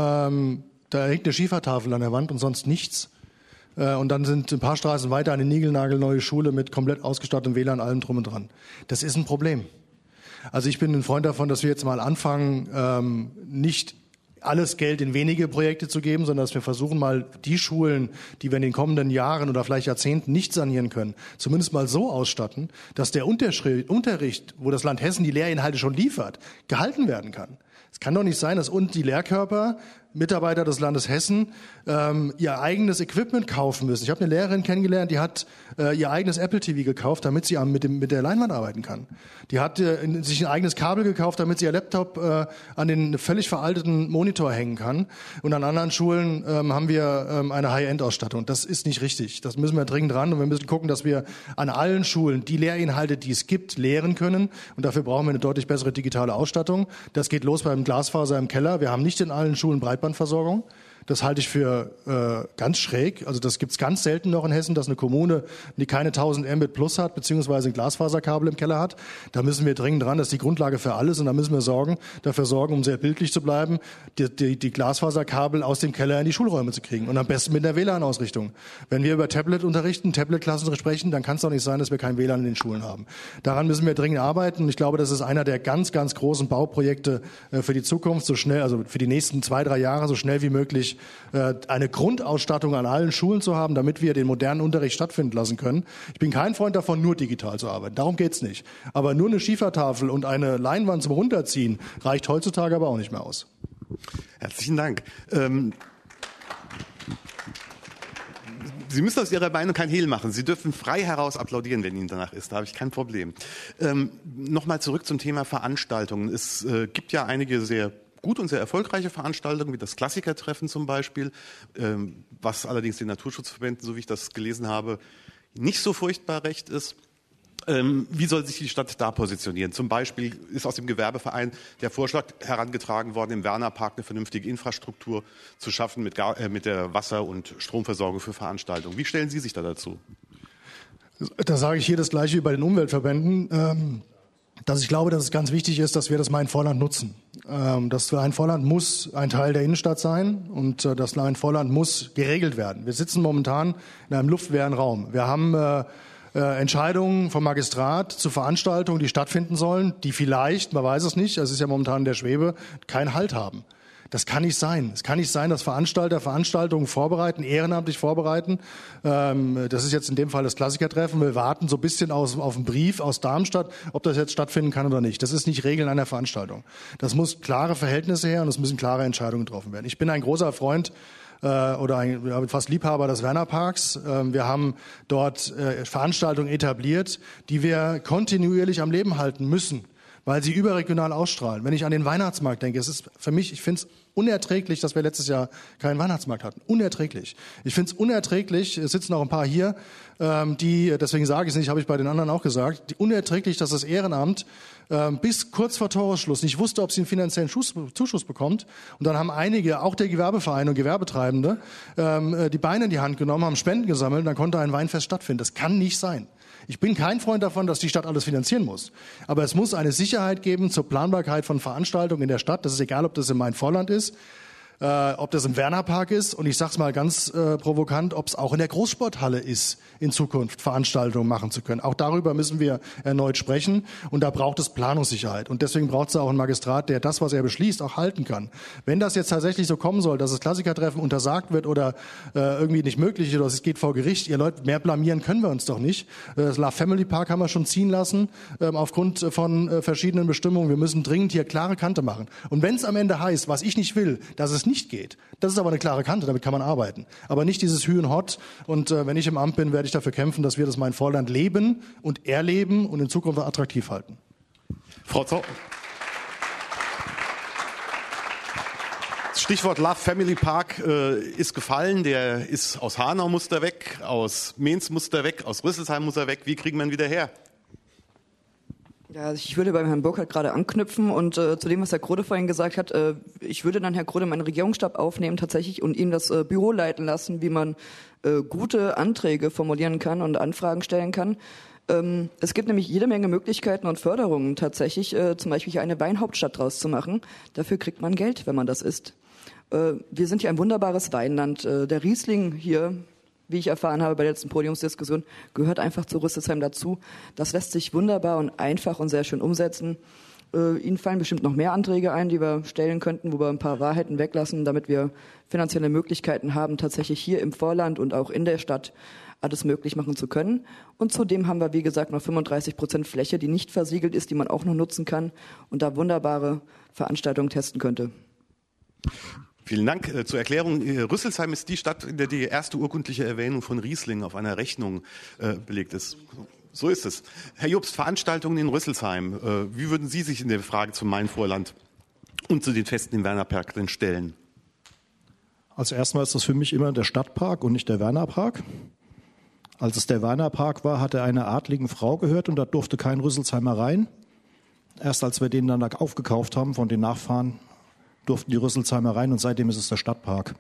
da hängt eine Schiefertafel an der Wand und sonst nichts. Und dann sind ein paar Straßen weiter eine niegelnagelneue Schule mit komplett ausgestattetem WLAN, allem drum und dran. Das ist ein Problem. Also ich bin ein Freund davon, dass wir jetzt mal anfangen, nicht alles Geld in wenige Projekte zu geben, sondern dass wir versuchen, mal die Schulen, die wir in den kommenden Jahren oder vielleicht Jahrzehnten nicht sanieren können, zumindest mal so ausstatten, dass der Unterricht, wo das Land Hessen die Lehrinhalte schon liefert, gehalten werden kann. Es kann doch nicht sein, dass die Lehrkörper, Mitarbeiter des Landes Hessen, ihr eigenes Equipment kaufen müssen. Ich habe eine Lehrerin kennengelernt, die hat ihr eigenes Apple TV gekauft, damit sie mit der Leinwand arbeiten kann. Die hat sich ein eigenes Kabel gekauft, damit sie ihr Laptop an den völlig veralteten Monitor hängen kann. Und an anderen Schulen haben wir eine High-End-Ausstattung. Das ist nicht richtig. Das müssen wir dringend ran. Und wir müssen gucken, dass wir an allen Schulen die Lehrinhalte, die es gibt, lehren können. Und dafür brauchen wir eine deutlich bessere digitale Ausstattung. Das geht los beim Glasfaser im Keller. Wir haben nicht in allen Schulen Breitbandversorgung. Das halte ich für ganz schräg. Also das gibt's ganz selten noch in Hessen, dass eine Kommune, die keine 1000 Mbit plus hat, beziehungsweise ein Glasfaserkabel im Keller hat. Da müssen wir dringend dran. Das ist die Grundlage für alles. Und da müssen wir dafür sorgen, um sehr bildlich zu bleiben, die Glasfaserkabel aus dem Keller in die Schulräume zu kriegen. Und am besten mit einer WLAN-Ausrichtung. Wenn wir über Tablet unterrichten, Tablet-Klassen sprechen, dann kann es doch nicht sein, dass wir kein WLAN in den Schulen haben. Daran müssen wir dringend arbeiten. Und ich glaube, das ist einer der ganz, ganz großen Bauprojekte für die Zukunft, so schnell, also für die nächsten 2-3 Jahre, so schnell wie möglich eine Grundausstattung an allen Schulen zu haben, damit wir den modernen Unterricht stattfinden lassen können. Ich bin kein Freund davon, nur digital zu arbeiten. Darum geht's nicht. Aber nur eine Schiefertafel und eine Leinwand zum Runterziehen reicht heutzutage aber auch nicht mehr aus. Herzlichen Dank. Sie müssen aus Ihrer Meinung kein Hehl machen. Sie dürfen frei heraus applaudieren, wenn Ihnen danach ist. Da habe ich kein Problem. Nochmal zurück zum Thema Veranstaltungen. Es gibt ja einige sehr gut und sehr erfolgreiche Veranstaltungen, wie das Klassikertreffen zum Beispiel, was allerdings den Naturschutzverbänden, so wie ich das gelesen habe, nicht so furchtbar recht ist. Wie soll sich die Stadt da positionieren? Zum Beispiel ist aus dem Gewerbeverein der Vorschlag herangetragen worden, im Wernerpark eine vernünftige Infrastruktur zu schaffen mit der Wasser- und Stromversorgung für Veranstaltungen. Wie stellen Sie sich da dazu? Da sage ich hier das Gleiche wie bei den Umweltverbänden. Dass ich glaube, dass es ganz wichtig ist, dass wir das Main-Vorland nutzen. Das Main-Vorland muss ein Teil der Innenstadt sein und das Main-Vorland muss geregelt werden. Wir sitzen momentan in einem luftleeren Raum. Wir haben Entscheidungen vom Magistrat zu Veranstaltungen, die stattfinden sollen, die vielleicht, man weiß es nicht, es ist ja momentan in der Schwebe, keinen Halt haben. Das kann nicht sein. Es kann nicht sein, dass Veranstalter Veranstaltungen vorbereiten, ehrenamtlich vorbereiten. Das ist jetzt in dem Fall das Klassikertreffen. Wir warten so ein bisschen auf einen Brief aus Darmstadt, ob das jetzt stattfinden kann oder nicht. Das ist nicht Regeln einer Veranstaltung. Das muss klare Verhältnisse her und es müssen klare Entscheidungen getroffen werden. Ich bin ein großer Freund fast Liebhaber des Wernerparks. Wir haben dort Veranstaltungen etabliert, die wir kontinuierlich am Leben halten müssen. weil sie überregional ausstrahlen. Wenn ich an den Weihnachtsmarkt denke, es ist für mich, ich finde es unerträglich, dass wir letztes Jahr keinen Weihnachtsmarkt hatten. Unerträglich. Ich finde es unerträglich, es sitzen auch ein paar hier, deswegen sage ich es nicht, habe ich bei den anderen auch gesagt, unerträglich, dass das Ehrenamt bis kurz vor Toresschluss nicht wusste, ob sie einen finanziellen Zuschuss bekommt. Und dann haben einige, auch der Gewerbeverein und Gewerbetreibende, die Beine in die Hand genommen, haben Spenden gesammelt und dann konnte ein Weinfest stattfinden. Das kann nicht sein. Ich bin kein Freund davon, dass die Stadt alles finanzieren muss. Aber es muss eine Sicherheit geben zur Planbarkeit von Veranstaltungen in der Stadt. Das ist egal, ob das in Main-Vorland ist, ob das im Wernerpark ist und ich sage es mal ganz provokant, ob es auch in der Großsporthalle ist, in Zukunft Veranstaltungen machen zu können. Auch darüber müssen wir erneut sprechen und da braucht es Planungssicherheit. Und deswegen braucht es auch einen Magistrat, der das, was er beschließt, auch halten kann. Wenn das jetzt tatsächlich so kommen soll, dass das Klassikertreffen untersagt wird oder irgendwie nicht möglich ist oder es geht vor Gericht, ihr Leute, mehr blamieren können wir uns doch nicht. Das Love Family Park haben wir schon ziehen lassen aufgrund von verschiedenen Bestimmungen. Wir müssen dringend hier klare Kante machen. Und wenn es am Ende heißt, was ich nicht will, dass es nicht geht, das ist aber eine klare Kante, damit kann man arbeiten. Aber nicht dieses Hü und Hott. Und wenn ich im Amt bin, werde ich dafür kämpfen, dass wir das Main-Vorland leben und erleben und in Zukunft attraktiv halten. Frau Zau. Das Stichwort Love Family Park ist gefallen. Der ist aus Hanau muss er weg, aus Mehns muss er weg, aus Rüsselsheim muss er weg. Wie kriegen wir ihn wieder her? Ja, ich würde beim Herrn Burkhardt gerade anknüpfen und zu dem, was Herr Grode vorhin gesagt hat, ich würde dann Herr Grode meinen Regierungsstab aufnehmen tatsächlich und ihm das Büro leiten lassen, wie man gute Anträge formulieren kann und Anfragen stellen kann. Es gibt nämlich jede Menge Möglichkeiten und Förderungen tatsächlich, zum Beispiel hier eine Weinhauptstadt draus zu machen. Dafür kriegt man Geld, wenn man das isst. Wir sind hier ein wunderbares Weinland. Der Riesling hier, wie ich erfahren habe bei der letzten Podiumsdiskussion, gehört einfach zu Rüsselsheim dazu. Das lässt sich wunderbar und einfach und sehr schön umsetzen. Ihnen fallen bestimmt noch mehr Anträge ein, die wir stellen könnten, wo wir ein paar Wahrheiten weglassen, damit wir finanzielle Möglichkeiten haben, tatsächlich hier im Vorland und auch in der Stadt alles möglich machen zu können. Und zudem haben wir, wie gesagt, noch 35% Fläche, die nicht versiegelt ist, die man auch noch nutzen kann und da wunderbare Veranstaltungen testen könnte. Vielen Dank. Zur Erklärung, Rüsselsheim ist die Stadt, in der die erste urkundliche Erwähnung von Riesling auf einer Rechnung belegt ist. So ist es. Herr Jobst, Veranstaltungen in Rüsselsheim. Wie würden Sie sich in der Frage zum Main-Vorland und zu den Festen im Wernerpark denn stellen? Als erstmal ist das für mich immer der Stadtpark und nicht der Wernerpark. Als es der Wernerpark war, hat er einer adligen Frau gehört und da durfte kein Rüsselsheimer rein. Erst als wir den dann aufgekauft haben von den Nachfahren, durften die Rüsselsheimer rein und seitdem ist es der Stadtpark.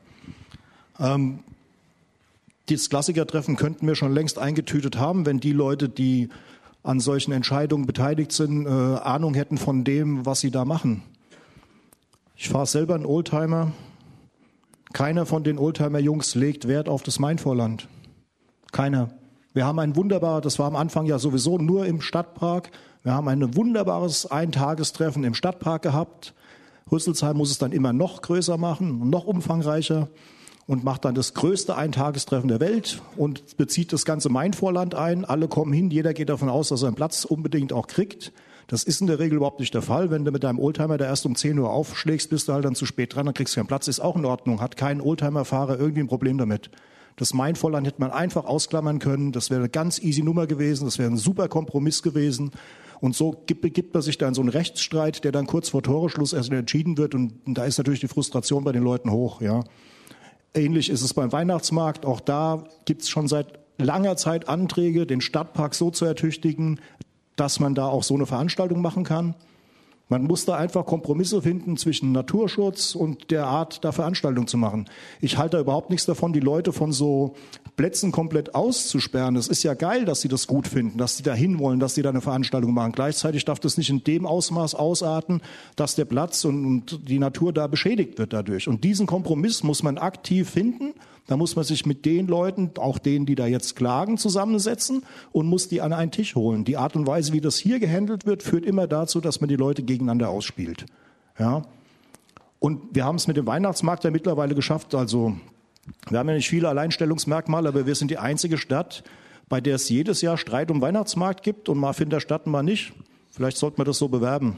Dieses Klassikertreffen könnten wir schon längst eingetütet haben, wenn die Leute, die an solchen Entscheidungen beteiligt sind, Ahnung hätten von dem, was sie da machen. Ich fahre selber einen Oldtimer. Keiner von den Oldtimer-Jungs legt Wert auf das Main-Vorland. Keiner. Wir haben ein das war am Anfang ja sowieso nur im Stadtpark. Wir haben ein wunderbares Eintagestreffen im Stadtpark gehabt. Rüsselsheim muss es dann immer noch größer machen und noch umfangreicher und macht dann das größte Eintagestreffen der Welt und bezieht das ganze Main-Vorland ein. Alle kommen hin, jeder geht davon aus, dass er einen Platz unbedingt auch kriegt. Das ist in der Regel überhaupt nicht der Fall. Wenn du mit deinem Oldtimer da erst um 10 Uhr aufschlägst, bist du halt dann zu spät dran, dann kriegst du keinen Platz. Ist auch in Ordnung, hat kein Oldtimer-Fahrer irgendwie ein Problem damit. Das Main-Vorland hätte man einfach ausklammern können. Das wäre eine ganz easy Nummer gewesen. Das wäre ein super Kompromiss gewesen. Und so begibt man sich da in so einen Rechtsstreit, der dann kurz vor Toreschluss erst entschieden wird. Und da ist natürlich die Frustration bei den Leuten hoch, ja. Ähnlich ist es beim Weihnachtsmarkt. Auch da gibt es schon seit langer Zeit Anträge, den Stadtpark so zu ertüchtigen, dass man da auch so eine Veranstaltung machen kann. Man muss da einfach Kompromisse finden zwischen Naturschutz und der Art, da Veranstaltungen zu machen. Ich halte da überhaupt nichts davon, die Leute von so Plätzen komplett auszusperren. Es ist ja geil, dass sie das gut finden, dass sie da hinwollen, dass sie da eine Veranstaltung machen. Gleichzeitig darf das nicht in dem Ausmaß ausarten, dass der Platz und die Natur da beschädigt wird dadurch. Und diesen Kompromiss muss man aktiv finden. Da muss man sich mit den Leuten, auch denen, die da jetzt klagen, zusammensetzen und muss die an einen Tisch holen. Die Art und Weise, wie das hier gehandelt wird, führt immer dazu, dass man die Leute gegeneinander ausspielt. Ja. Und wir haben es mit dem Weihnachtsmarkt ja mittlerweile geschafft. Also wir haben ja nicht viele Alleinstellungsmerkmale, aber wir sind die einzige Stadt, bei der es jedes Jahr Streit um Weihnachtsmarkt gibt und mal findet der Stadt mal nicht. Vielleicht sollte man das so bewerben.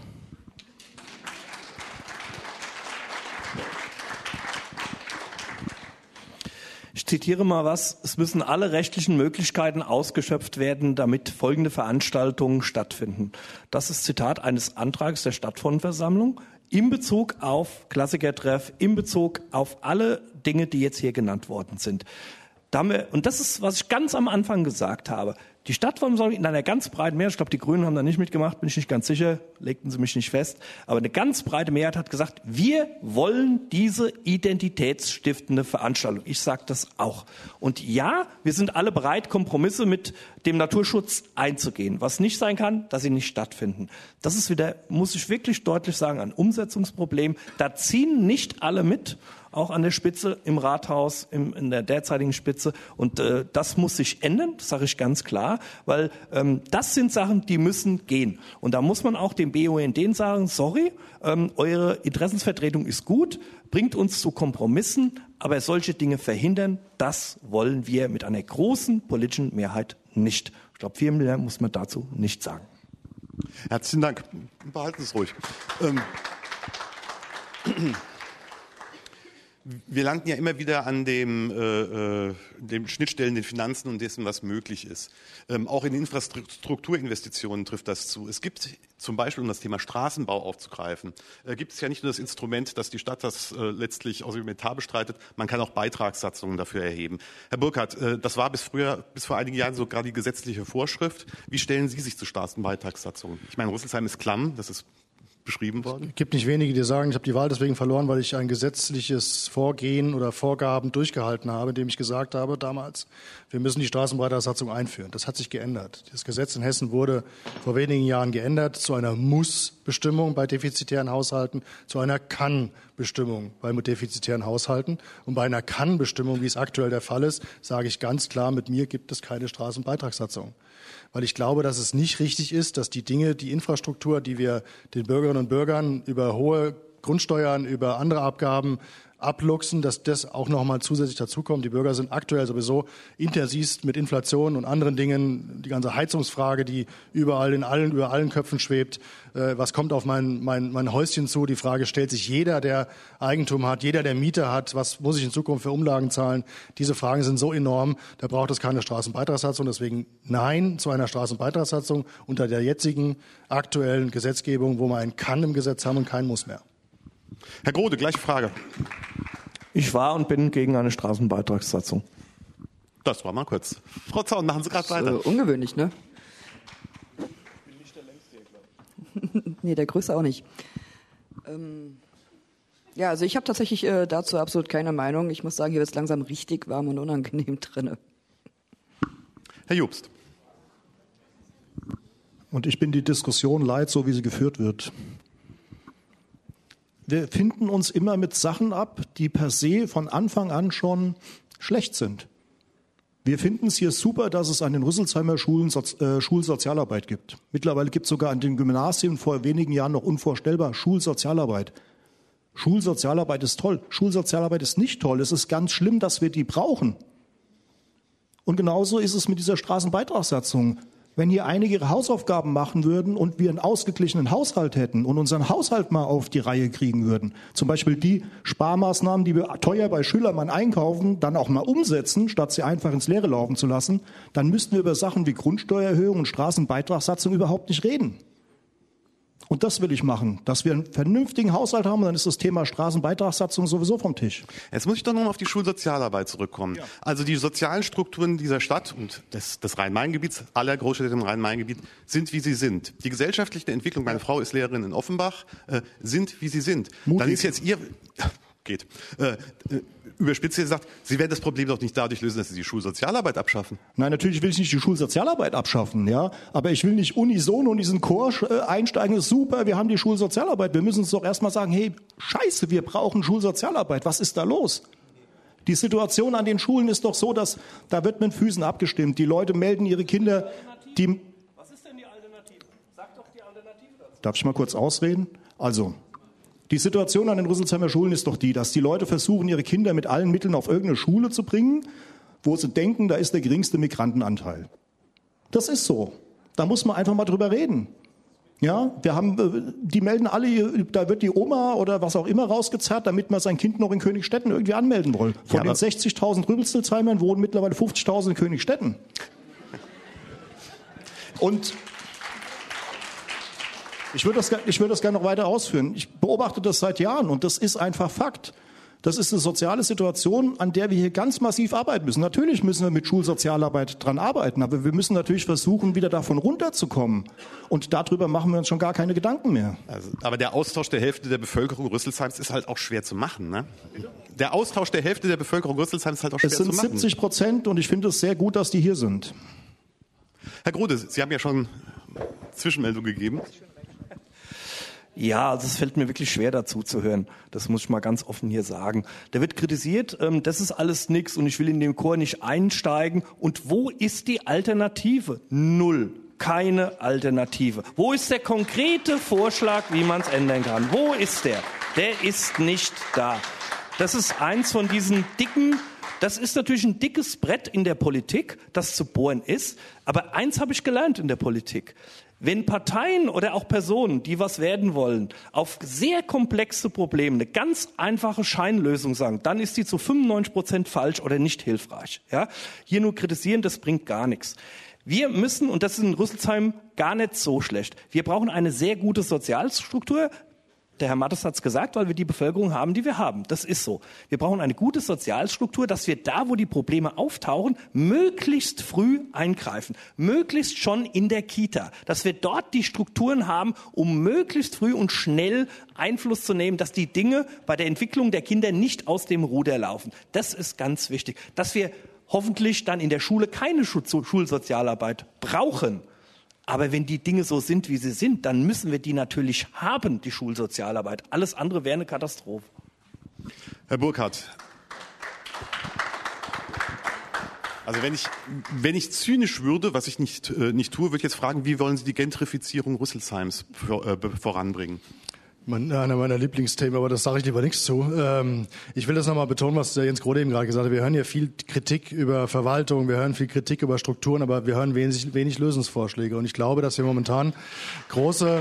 Ich zitiere mal was. Es müssen alle rechtlichen Möglichkeiten ausgeschöpft werden, damit folgende Veranstaltungen stattfinden. Das ist Zitat eines Antrags der Stadtverordnetenversammlung in Bezug auf Klassikertreff, in Bezug auf alle Dinge, die jetzt hier genannt worden sind. Und das ist, was ich ganz am Anfang gesagt habe. Die Stadtverordnetenversammlung in einer ganz breiten Mehrheit, ich glaube, die Grünen haben da nicht mitgemacht, bin ich nicht ganz sicher, legten sie mich nicht fest, aber eine ganz breite Mehrheit hat gesagt, wir wollen diese identitätsstiftende Veranstaltung. Ich sage das auch. Und ja, wir sind alle bereit, Kompromisse mit dem Naturschutz einzugehen. Was nicht sein kann, dass sie nicht stattfinden. Das ist wieder, muss ich wirklich deutlich sagen, ein Umsetzungsproblem. Da ziehen nicht alle mit, auch an der Spitze im Rathaus, in der derzeitigen Spitze. Und das muss sich ändern, das sage ich ganz klar, weil das sind Sachen, die müssen gehen. Und da muss man auch dem BUND sagen, sorry, eure Interessensvertretung ist gut, bringt uns zu Kompromissen, aber solche Dinge verhindern, das wollen wir mit einer großen politischen Mehrheit nicht. Ich glaube, viel mehr muss man dazu nicht sagen. Herzlichen Dank. Behalten Sie es ruhig. Wir landen ja immer wieder an dem Schnittstellen, den Finanzen und dessen, was möglich ist. Auch in Infrastrukturinvestitionen trifft das zu. Es gibt zum Beispiel, um das Thema Straßenbau aufzugreifen, gibt es ja nicht nur das Instrument, dass die Stadt das letztlich aus dem Inventar bestreitet, man kann auch Beitragssatzungen dafür erheben. Herr Burkhardt, das war bis vor einigen Jahren sogar die gesetzliche Vorschrift. Wie stellen Sie sich zu Straßenbeitragssatzungen? Ich meine, Rüsselsheim ist klamm, das ist beschrieben worden? Es gibt nicht wenige, die sagen, ich habe die Wahl deswegen verloren, weil ich ein gesetzliches Vorgehen oder Vorgaben durchgehalten habe, indem ich gesagt habe damals, wir müssen die Straßenbeitragssatzung einführen. Das hat sich geändert. Das Gesetz in Hessen wurde vor wenigen Jahren geändert zu einer Muss-Bestimmung bei defizitären Haushalten, zu einer Kann-Bestimmung bei defizitären Haushalten. Und bei einer Kann-Bestimmung, wie es aktuell der Fall ist, sage ich ganz klar, mit mir gibt es keine Straßenbeitragssatzung. Weil ich glaube, dass es nicht richtig ist, dass die Dinge, die Infrastruktur, die wir den Bürgerinnen und Bürgern über hohe Grundsteuern, über andere Abgaben abluchsen, dass das auch noch mal zusätzlich dazukommt. Die Bürger sind aktuell sowieso intensivst mit Inflation und anderen Dingen. Die ganze Heizungsfrage, die überall über allen Köpfen schwebt. Was kommt auf mein Häuschen zu? Die Frage stellt sich jeder, der Eigentum hat, jeder, der Miete hat. Was muss ich in Zukunft für Umlagen zahlen? Diese Fragen sind so enorm. Da braucht es keine Straßenbeitragssatzung. Deswegen nein zu einer Straßenbeitragssatzung unter der jetzigen aktuellen Gesetzgebung, wo wir ein Kann im Gesetz haben und kein Muss mehr. Herr Grode, gleiche Frage. Ich war und bin gegen eine Straßenbeitragssatzung. Das war mal kurz. Frau Zaun, machen Sie gerade weiter. Ungewöhnlich, ne? Ich bin nicht der Längste hier, glaube ich. Nee, der Größte auch nicht. Ja, also ich habe tatsächlich dazu absolut keine Meinung. Ich muss sagen, hier wird es langsam richtig warm und unangenehm drinne. Herr Jobst. Und ich bin die Diskussion leid, so wie sie geführt wird. Wir finden uns immer mit Sachen ab, die per se von Anfang an schon schlecht sind. Wir finden es hier super, dass es an den Rüsselsheimer Schulen Schulsozialarbeit gibt. Mittlerweile gibt es sogar an den Gymnasien vor wenigen Jahren noch unvorstellbar Schulsozialarbeit. Schulsozialarbeit ist toll. Schulsozialarbeit ist nicht toll. Es ist ganz schlimm, dass wir die brauchen. Und genauso ist es mit dieser Straßenbeitragssatzung. Wenn hier einige ihre Hausaufgaben machen würden und wir einen ausgeglichenen Haushalt hätten und unseren Haushalt mal auf die Reihe kriegen würden, zum Beispiel die Sparmaßnahmen, die wir teuer bei Schülermann einkaufen, dann auch mal umsetzen, statt sie einfach ins Leere laufen zu lassen, dann müssten wir über Sachen wie Grundsteuererhöhung und Straßenbeitragssatzung überhaupt nicht reden. Und das will ich machen, dass wir einen vernünftigen Haushalt haben, und dann ist das Thema Straßenbeitragssatzung sowieso vom Tisch. Jetzt muss ich doch noch mal auf die Schulsozialarbeit zurückkommen. Ja. Also die sozialen Strukturen dieser Stadt und des Rhein-Main-Gebiets, aller Großstädte im Rhein-Main-Gebiet, sind, wie sie sind. Die gesellschaftliche Entwicklung, meine Frau ist Lehrerin in Offenbach, sind, wie sie sind. Mutig. Dann ist jetzt ihr... Geht. Überspitzt gesagt, Sie werden das Problem doch nicht dadurch lösen, dass Sie die Schulsozialarbeit abschaffen. Nein, natürlich will ich nicht die Schulsozialarbeit abschaffen, ja. Aber ich will nicht unisono in diesen Chor einsteigen, ist super, wir haben die Schulsozialarbeit. Wir müssen uns doch erstmal sagen, hey, scheiße, wir brauchen Schulsozialarbeit. Was ist da los? Die Situation an den Schulen ist doch so, dass da wird mit Füßen abgestimmt. Die Leute melden ihre Kinder. Was ist denn die Alternative? Sag doch die Alternative dazu. Darf ich mal kurz ausreden? Also, die Situation an den Rüsselsheimer Schulen ist doch die, dass die Leute versuchen, ihre Kinder mit allen Mitteln auf irgendeine Schule zu bringen, wo sie denken, da ist der geringste Migrantenanteil. Das ist so. Da muss man einfach mal drüber reden. Ja, die melden alle, da wird die Oma oder was auch immer rausgezerrt, damit man sein Kind noch in Königstetten irgendwie anmelden will. Von den 60.000 Rübelstilzheimern wohnen mittlerweile 50.000 in Königstetten. Und ich würde das gerne noch weiter ausführen. Ich beobachte das seit Jahren und das ist einfach Fakt. Das ist eine soziale Situation, an der wir hier ganz massiv arbeiten müssen. Natürlich müssen wir mit Schulsozialarbeit dran arbeiten, aber wir müssen natürlich versuchen, wieder davon runterzukommen. Und darüber machen wir uns schon gar keine Gedanken mehr. Aber der Austausch der Hälfte der Bevölkerung Rüsselsheims ist halt auch schwer zu machen, ne? Der Austausch der Hälfte der Bevölkerung Rüsselsheims ist halt auch schwer zu machen. Es sind 70% und ich finde es sehr gut, dass die hier sind. Herr Grode, Sie haben ja schon Zwischenmeldung gegeben. Ja, also es fällt mir wirklich schwer dazu zu hören. Das muss ich mal ganz offen hier sagen. Da wird kritisiert, das ist alles nix und ich will in den Chor nicht einsteigen. Und wo ist die Alternative? Null. Keine Alternative. Wo ist der konkrete Vorschlag, wie man es ändern kann? Wo ist der? Der ist nicht da. Das ist eins von diesen das ist natürlich ein dickes Brett in der Politik, das zu bohren ist. Aber eins habe ich gelernt in der Politik. Wenn Parteien oder auch Personen, die was werden wollen, auf sehr komplexe Probleme eine ganz einfache Scheinlösung sagen, dann ist die zu 95% falsch oder nicht hilfreich. Ja? Hier nur kritisieren, das bringt gar nichts. Wir müssen, und das ist in Rüsselsheim gar nicht so schlecht, wir brauchen eine sehr gute Sozialstruktur. Der Herr Mattes hat es gesagt, weil wir die Bevölkerung haben, die wir haben. Das ist so. Wir brauchen eine gute Sozialstruktur, dass wir da, wo die Probleme auftauchen, möglichst früh eingreifen. Möglichst schon in der Kita. Dass wir dort die Strukturen haben, um möglichst früh und schnell Einfluss zu nehmen, dass die Dinge bei der Entwicklung der Kinder nicht aus dem Ruder laufen. Das ist ganz wichtig. Dass wir hoffentlich dann in der Schule keine Schulsozialarbeit brauchen. Aber wenn die Dinge so sind, wie sie sind, dann müssen wir die natürlich haben, die Schulsozialarbeit. Alles andere wäre eine Katastrophe. Herr Burkhardt, also wenn ich zynisch würde, was ich nicht tue, würde ich jetzt fragen, wie wollen Sie die Gentrifizierung Rüsselsheims voranbringen? Einer meiner Lieblingsthemen, aber das sage ich lieber nichts zu. Ich will das nochmal betonen, was der Jens Grode eben gerade gesagt hat. Wir hören hier viel Kritik über Verwaltung, wir hören viel Kritik über Strukturen, aber wir hören wenig Lösungsvorschläge. Und ich glaube, dass wir momentan große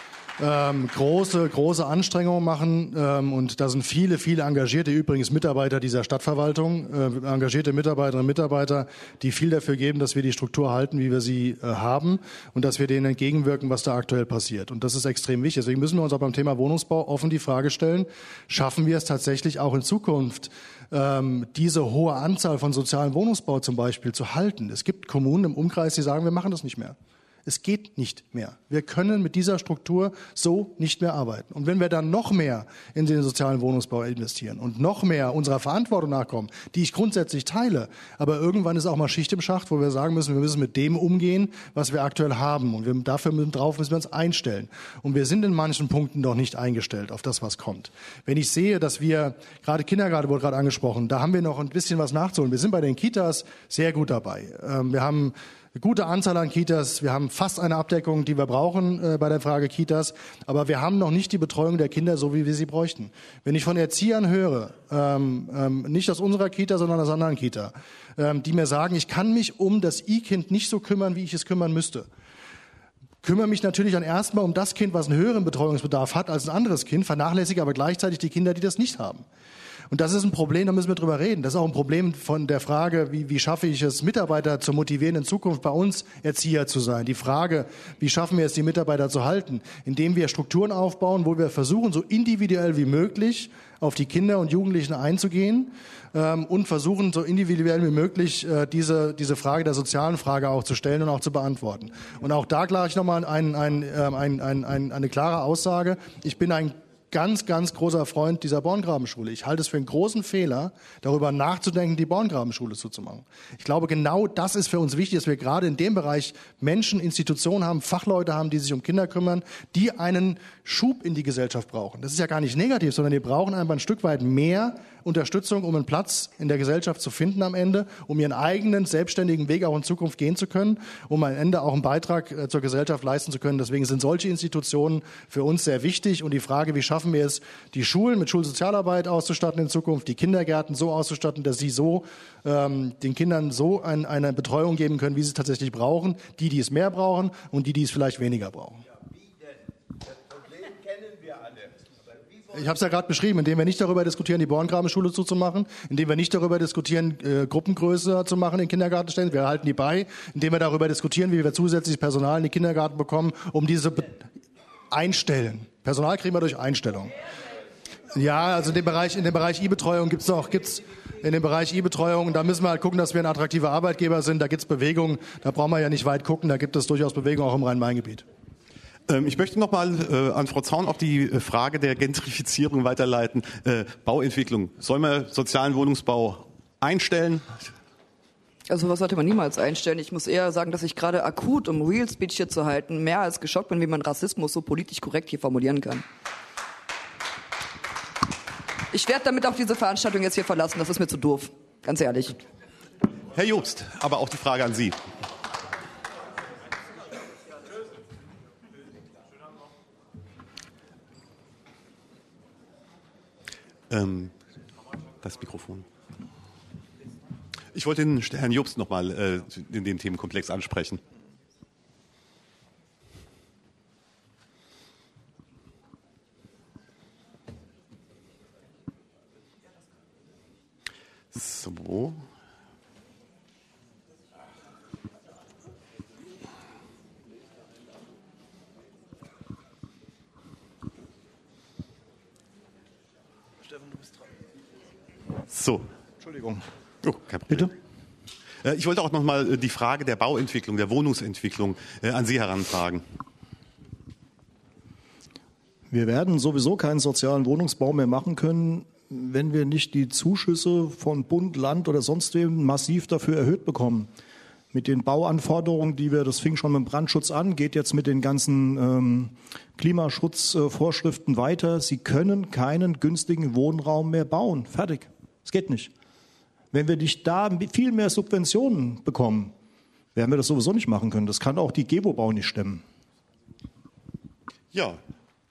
Anstrengungen machen und da sind viele engagierte, übrigens Mitarbeiter dieser Stadtverwaltung, engagierte Mitarbeiterinnen und Mitarbeiter, die viel dafür geben, dass wir die Struktur halten, wie wir sie haben und dass wir denen entgegenwirken, was da aktuell passiert. Und das ist extrem wichtig. Deswegen müssen wir uns auch beim Thema Wohnungsbau offen die Frage stellen, schaffen wir es tatsächlich auch in Zukunft, diese hohe Anzahl von sozialen Wohnungsbau zum Beispiel zu halten? Es gibt Kommunen im Umkreis, die sagen, wir machen das nicht mehr. Es geht nicht mehr. Wir können mit dieser Struktur so nicht mehr arbeiten. Und wenn wir dann noch mehr in den sozialen Wohnungsbau investieren und noch mehr unserer Verantwortung nachkommen, die ich grundsätzlich teile, aber irgendwann ist auch mal Schicht im Schacht, wo wir sagen müssen, wir müssen mit dem umgehen, was wir aktuell haben. Und dafür müssen wir uns einstellen. Und wir sind in manchen Punkten noch nicht eingestellt auf das, was kommt. Wenn ich sehe, dass wir, gerade Kindergarten wurde gerade angesprochen, da haben wir noch ein bisschen was nachzuholen. Wir sind bei den Kitas sehr gut dabei. Wir haben eine gute Anzahl an Kitas. Wir haben fast eine Abdeckung, die wir brauchen bei der Frage Kitas. Aber wir haben noch nicht die Betreuung der Kinder so, wie wir sie bräuchten. Wenn ich von Erziehern höre, nicht aus unserer Kita, sondern aus anderen Kita, die mir sagen, ich kann mich um das I-Kind nicht so kümmern, wie ich es kümmern müsste. Kümmere mich natürlich dann erstmal um das Kind, was einen höheren Betreuungsbedarf hat als ein anderes Kind, vernachlässige aber gleichzeitig die Kinder, die das nicht haben. Und das ist ein Problem, da müssen wir drüber reden. Das ist auch ein Problem von der Frage, wie schaffe ich es, Mitarbeiter zu motivieren, in Zukunft bei uns Erzieher zu sein. Die Frage, wie schaffen wir es, die Mitarbeiter zu halten, indem wir Strukturen aufbauen, wo wir versuchen, so individuell wie möglich auf die Kinder und Jugendlichen einzugehen und versuchen, so individuell wie möglich diese Frage der sozialen Frage auch zu stellen und auch zu beantworten. Und auch da gleich nochmal eine klare Aussage. Ich bin ein ganz großer Freund dieser Borngrabenschule. Ich halte es für einen großen Fehler, darüber nachzudenken, die Borngrabenschule zuzumachen. Ich glaube, genau das ist für uns wichtig, dass wir gerade in dem Bereich Menschen, Institutionen haben, Fachleute haben, die sich um Kinder kümmern, die einen Schub in die Gesellschaft brauchen. Das ist ja gar nicht negativ, sondern die brauchen einfach ein Stück weit mehr Unterstützung, um einen Platz in der Gesellschaft zu finden am Ende, um ihren eigenen selbstständigen Weg auch in Zukunft gehen zu können, um am Ende auch einen Beitrag zur Gesellschaft leisten zu können. Deswegen sind solche Institutionen für uns sehr wichtig. Und die Frage, wie schaffen wir es, die Schulen mit Schulsozialarbeit auszustatten in Zukunft, die Kindergärten so auszustatten, dass sie so den Kindern so eine Betreuung geben können, wie sie es tatsächlich brauchen, die es mehr brauchen und die es vielleicht weniger brauchen. Wie der Ich habe es ja gerade beschrieben, indem wir nicht darüber diskutieren, die Borngraben-Schule zuzumachen, indem wir nicht darüber diskutieren, Gruppengröße zu machen in Kindergartenstellen, wir halten die bei, indem wir darüber diskutieren, wie wir zusätzliches Personal in die Kindergarten bekommen, um diese einstellen. Personal kriegen wir durch Einstellung. Ja, also in dem Bereich E-Betreuung gibt's in dem Bereich E-Betreuung, da müssen wir halt gucken, dass wir ein attraktiver Arbeitgeber sind, da gibt's Bewegungen, da brauchen wir ja nicht weit gucken, da gibt es durchaus Bewegungen auch im Rhein-Main-Gebiet. Ich möchte nochmal an Frau Zaun auch die Frage der Gentrifizierung weiterleiten. Bauentwicklung. Soll man sozialen Wohnungsbau einstellen? Also was sollte man niemals einstellen? Ich muss eher sagen, dass ich gerade akut, um Real Speech hier zu halten, mehr als geschockt bin, wie man Rassismus so politisch korrekt hier formulieren kann. Ich werde damit auch diese Veranstaltung jetzt hier verlassen. Das ist mir zu doof. Ganz ehrlich. Herr Jobst, aber auch die Frage an Sie. Das Mikrofon. Ich wollte den Herrn Jobst nochmal in den Themenkomplex ansprechen. So. So. Entschuldigung. Oh, kein Problem. Bitte? Ich wollte auch noch mal die Frage der Bauentwicklung, der Wohnungsentwicklung an Sie herantragen. Wir werden sowieso keinen sozialen Wohnungsbau mehr machen können, wenn wir nicht die Zuschüsse von Bund, Land oder sonst wem massiv dafür erhöht bekommen. Mit den Bauanforderungen, das fing schon mit dem Brandschutz an, geht jetzt mit den ganzen Klimaschutzvorschriften weiter. Sie können keinen günstigen Wohnraum mehr bauen. Fertig. Es geht nicht. Wenn wir nicht da viel mehr Subventionen bekommen, werden wir das sowieso nicht machen können. Das kann auch die GEWO-Bau nicht stemmen. Ja,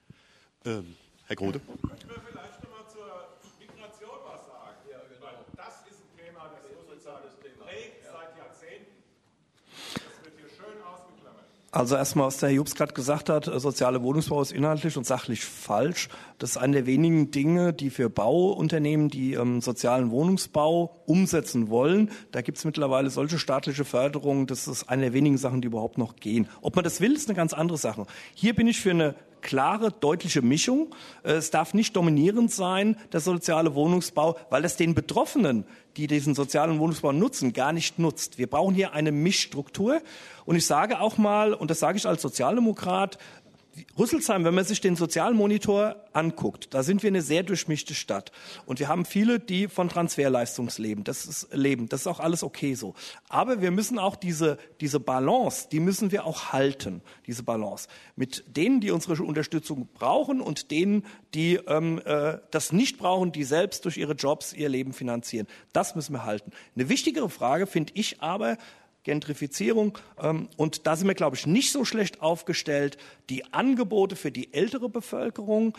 Herr Grode. Ich will vielleicht noch mal zur Migration was sagen. Ja, genau. Weil das ist ein Thema, das sozusagen prägt seit Jahrzehnten. Das wird hier schön ausgeklammert. Also erstmal, was der Herr Jobst gerade gesagt hat, soziale Wohnungsbau ist inhaltlich und sachlich falsch. Das ist eine der wenigen Dinge, die für Bauunternehmen, die sozialen Wohnungsbau umsetzen wollen, da gibt es mittlerweile solche staatliche Förderungen, das ist eine der wenigen Sachen, die überhaupt noch gehen. Ob man das will, ist eine ganz andere Sache. Hier bin ich für eine klare, deutliche Mischung. Es darf nicht dominierend sein, der soziale Wohnungsbau, weil es den Betroffenen, die diesen sozialen Wohnungsbau nutzen, gar nicht nutzt. Wir brauchen hier eine Mischstruktur. Und ich sage auch mal, und das sage ich als Sozialdemokrat, Rüsselsheim, wenn man sich den Sozialmonitor anguckt, da sind wir eine sehr durchmischte Stadt. Und wir haben viele, die von Transferleistung leben. Das ist auch alles okay so. Aber wir müssen auch diese Balance, die müssen wir auch halten, diese Balance. Mit denen, die unsere Unterstützung brauchen und denen, die das nicht brauchen, die selbst durch ihre Jobs ihr Leben finanzieren. Das müssen wir halten. Eine wichtigere Frage finde ich aber, Gentrifizierung. Und da sind wir, glaube ich, nicht so schlecht aufgestellt. Die Angebote für die ältere Bevölkerung,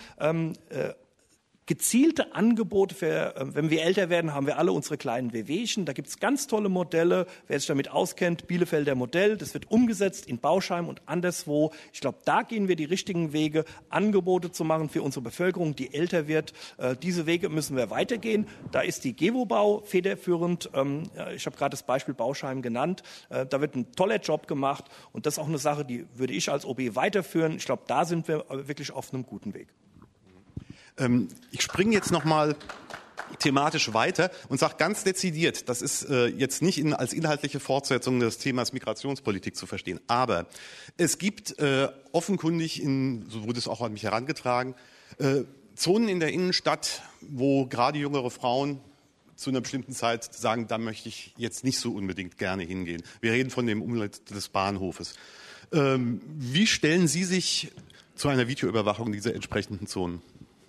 gezielte Angebote für, wenn wir älter werden, haben wir alle unsere kleinen Wehwehchen. Da gibt es ganz tolle Modelle. Wer sich damit auskennt, Bielefelder Modell, das wird umgesetzt in Bauscheim und anderswo. Ich glaube, da gehen wir die richtigen Wege, Angebote zu machen für unsere Bevölkerung, die älter wird. Diese Wege müssen wir weitergehen. Da ist die GEWO-Bau federführend. Ich habe gerade das Beispiel Bauscheim genannt. Da wird ein toller Job gemacht und das ist auch eine Sache, die würde ich als OB weiterführen. Ich glaube, da sind wir wirklich auf einem guten Weg. Ich springe jetzt nochmal thematisch weiter und sage ganz dezidiert, das ist jetzt nicht als inhaltliche Fortsetzung des Themas Migrationspolitik zu verstehen, aber es gibt offenkundig, so wurde es auch an mich herangetragen, Zonen in der Innenstadt, wo gerade jüngere Frauen zu einer bestimmten Zeit sagen, da möchte ich jetzt nicht so unbedingt gerne hingehen. Wir reden von dem Umfeld des Bahnhofes. Wie stellen Sie sich zu einer Videoüberwachung dieser entsprechenden Zonen?